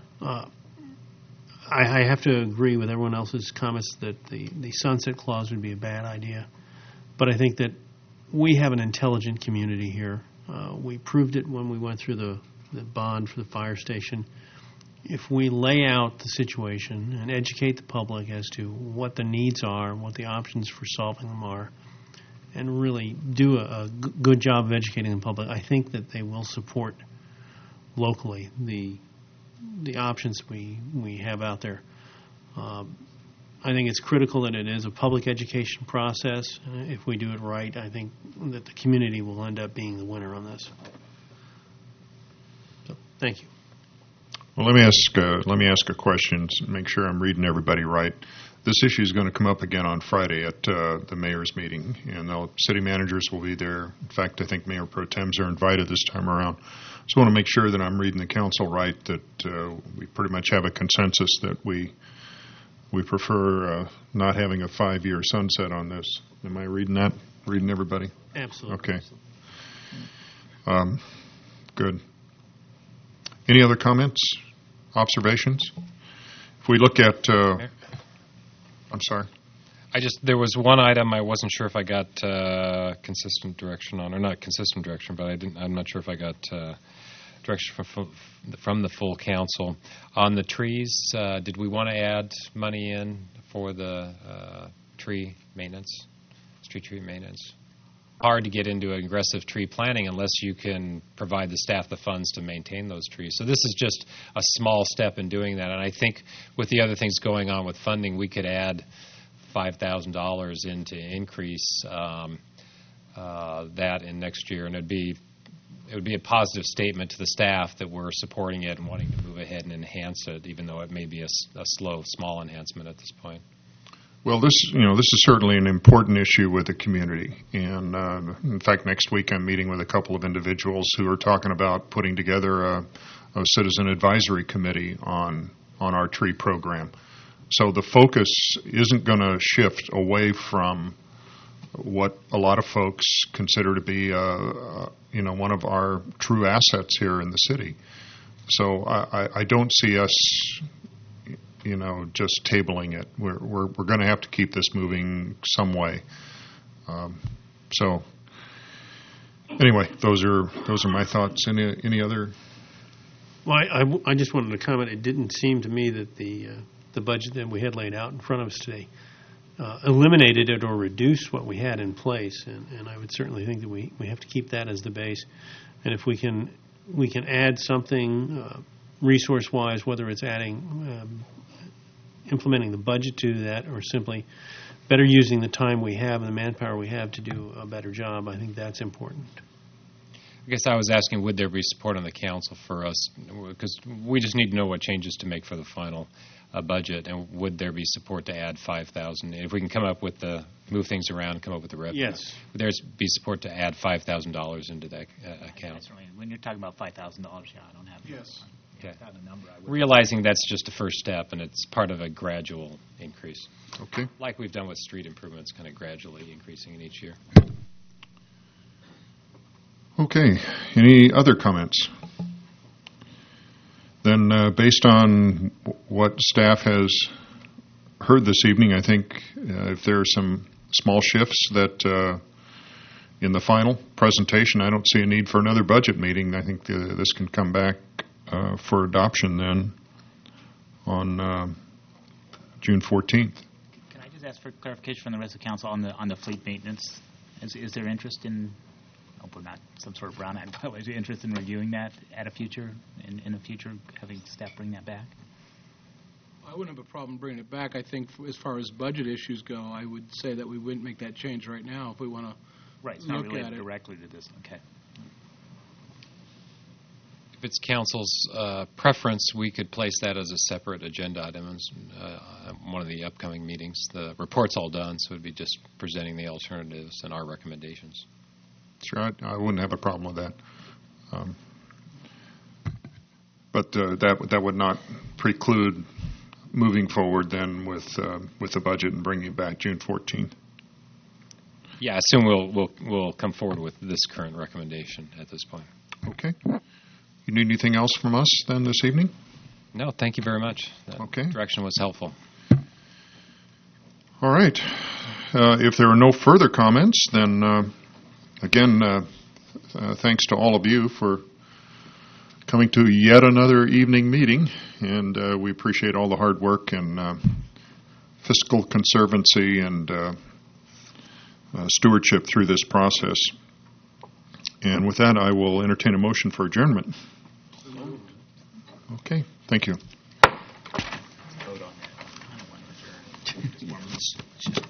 I have to agree with everyone else's comments that the sunset clause would be a bad idea. But I think that we have an intelligent community here. We proved it when we went through the bond for the fire station. If we lay out the situation and educate the public as to what the needs are, what the options for solving them are, and really do a good job of educating the public, I think that they will support locally the options we have out there. I think it's critical that it is a public education process. If we do it right, I think that the community will end up being the winner on this. So, thank you. Well, let me ask a question to make sure I'm reading everybody right. This issue is going to come up again on Friday at the mayor's meeting, and the city managers will be there. In fact, I think Mayor Pro Tems are invited this time around. Just want to make sure that I'm reading the council right, that we pretty much have a consensus that we prefer not having a 5-year sunset on this. Am I reading that? Reading everybody? Absolutely. Okay. Good. Any other comments, observations? If we look at, I'm sorry. There was one item I wasn't sure if I got consistent direction on, or not consistent direction, but I'm not sure if I got direction from the full council. On the trees, did we want to add money in for the tree maintenance, street tree maintenance? Hard to get into aggressive tree planting unless you can provide the staff the funds to maintain those trees. So this is just a small step in doing that. And I think with the other things going on with funding, we could add $5,000 in to increase that in next year. And it would be a positive statement to the staff that we're supporting it and wanting to move ahead and enhance it, even though it may be a small enhancement at this point. Well, this is certainly an important issue with the community, and in fact, next week I'm meeting with a couple of individuals who are talking about putting together a citizen advisory committee on our tree program. So the focus isn't going to shift away from what a lot of folks consider to be, one of our true assets here in the city. So I don't see us just tabling it. We're going to have to keep this moving some way. So anyway, those are my thoughts. Any other? Well, I just wanted to comment. It didn't seem to me that the budget that we had laid out in front of us today eliminated it or reduced what we had in place, and I would certainly think that we have to keep that as the base. And if we can add something resource-wise, whether it's implementing the budget to that or simply better using the time we have and the manpower we have to do a better job, I think that's important. I guess I was asking, would there be support on the council for us? Because we just need to know what changes to make for the final budget, and would there be support to add $5,000? If we can move things around, come up with the revenue. Yes. Would there be support to add $5,000 into that account? That's right. When you're talking about $5,000, I don't have Yes. Okay. a number. Realizing that's just a first step, and it's part of a gradual increase. Okay. Like we've done with street improvements, kind of gradually increasing in each year. Okay. Any other comments? Then, based on what staff has heard this evening, I think if there are some small shifts that in the final presentation, I don't see a need for another budget meeting. I think this can come back for adoption then on June 14th. Can I just ask for clarification from the rest of the council on the fleet maintenance? Is there interest in, we're not some sort of brown act, but is there interest in reviewing that at a future, in the future, having staff bring that back? I wouldn't have a problem bringing it back. I think as far as budget issues go, I would say that we wouldn't make that change right now if we want to Right, it's not related directly to this. Okay. If it's council's preference, we could place that as a separate agenda item in one of the upcoming meetings. The report's all done, so it would be just presenting the alternatives and our recommendations. Sure, I wouldn't have a problem with that. But that would not preclude moving forward then with the budget and bringing it back June 14th. Yeah, I assume we'll come forward with this current recommendation at this point. Okay. You need anything else from us then this evening? No, thank you very much. That direction was helpful. All right. If there are no further comments, then again, thanks to all of you for coming to yet another evening meeting, and we appreciate all the hard work and fiscal conservancy and stewardship through this process. And with that, I will entertain a motion for adjournment. Okay, thank you. Vote on that. I don't want to adjourn.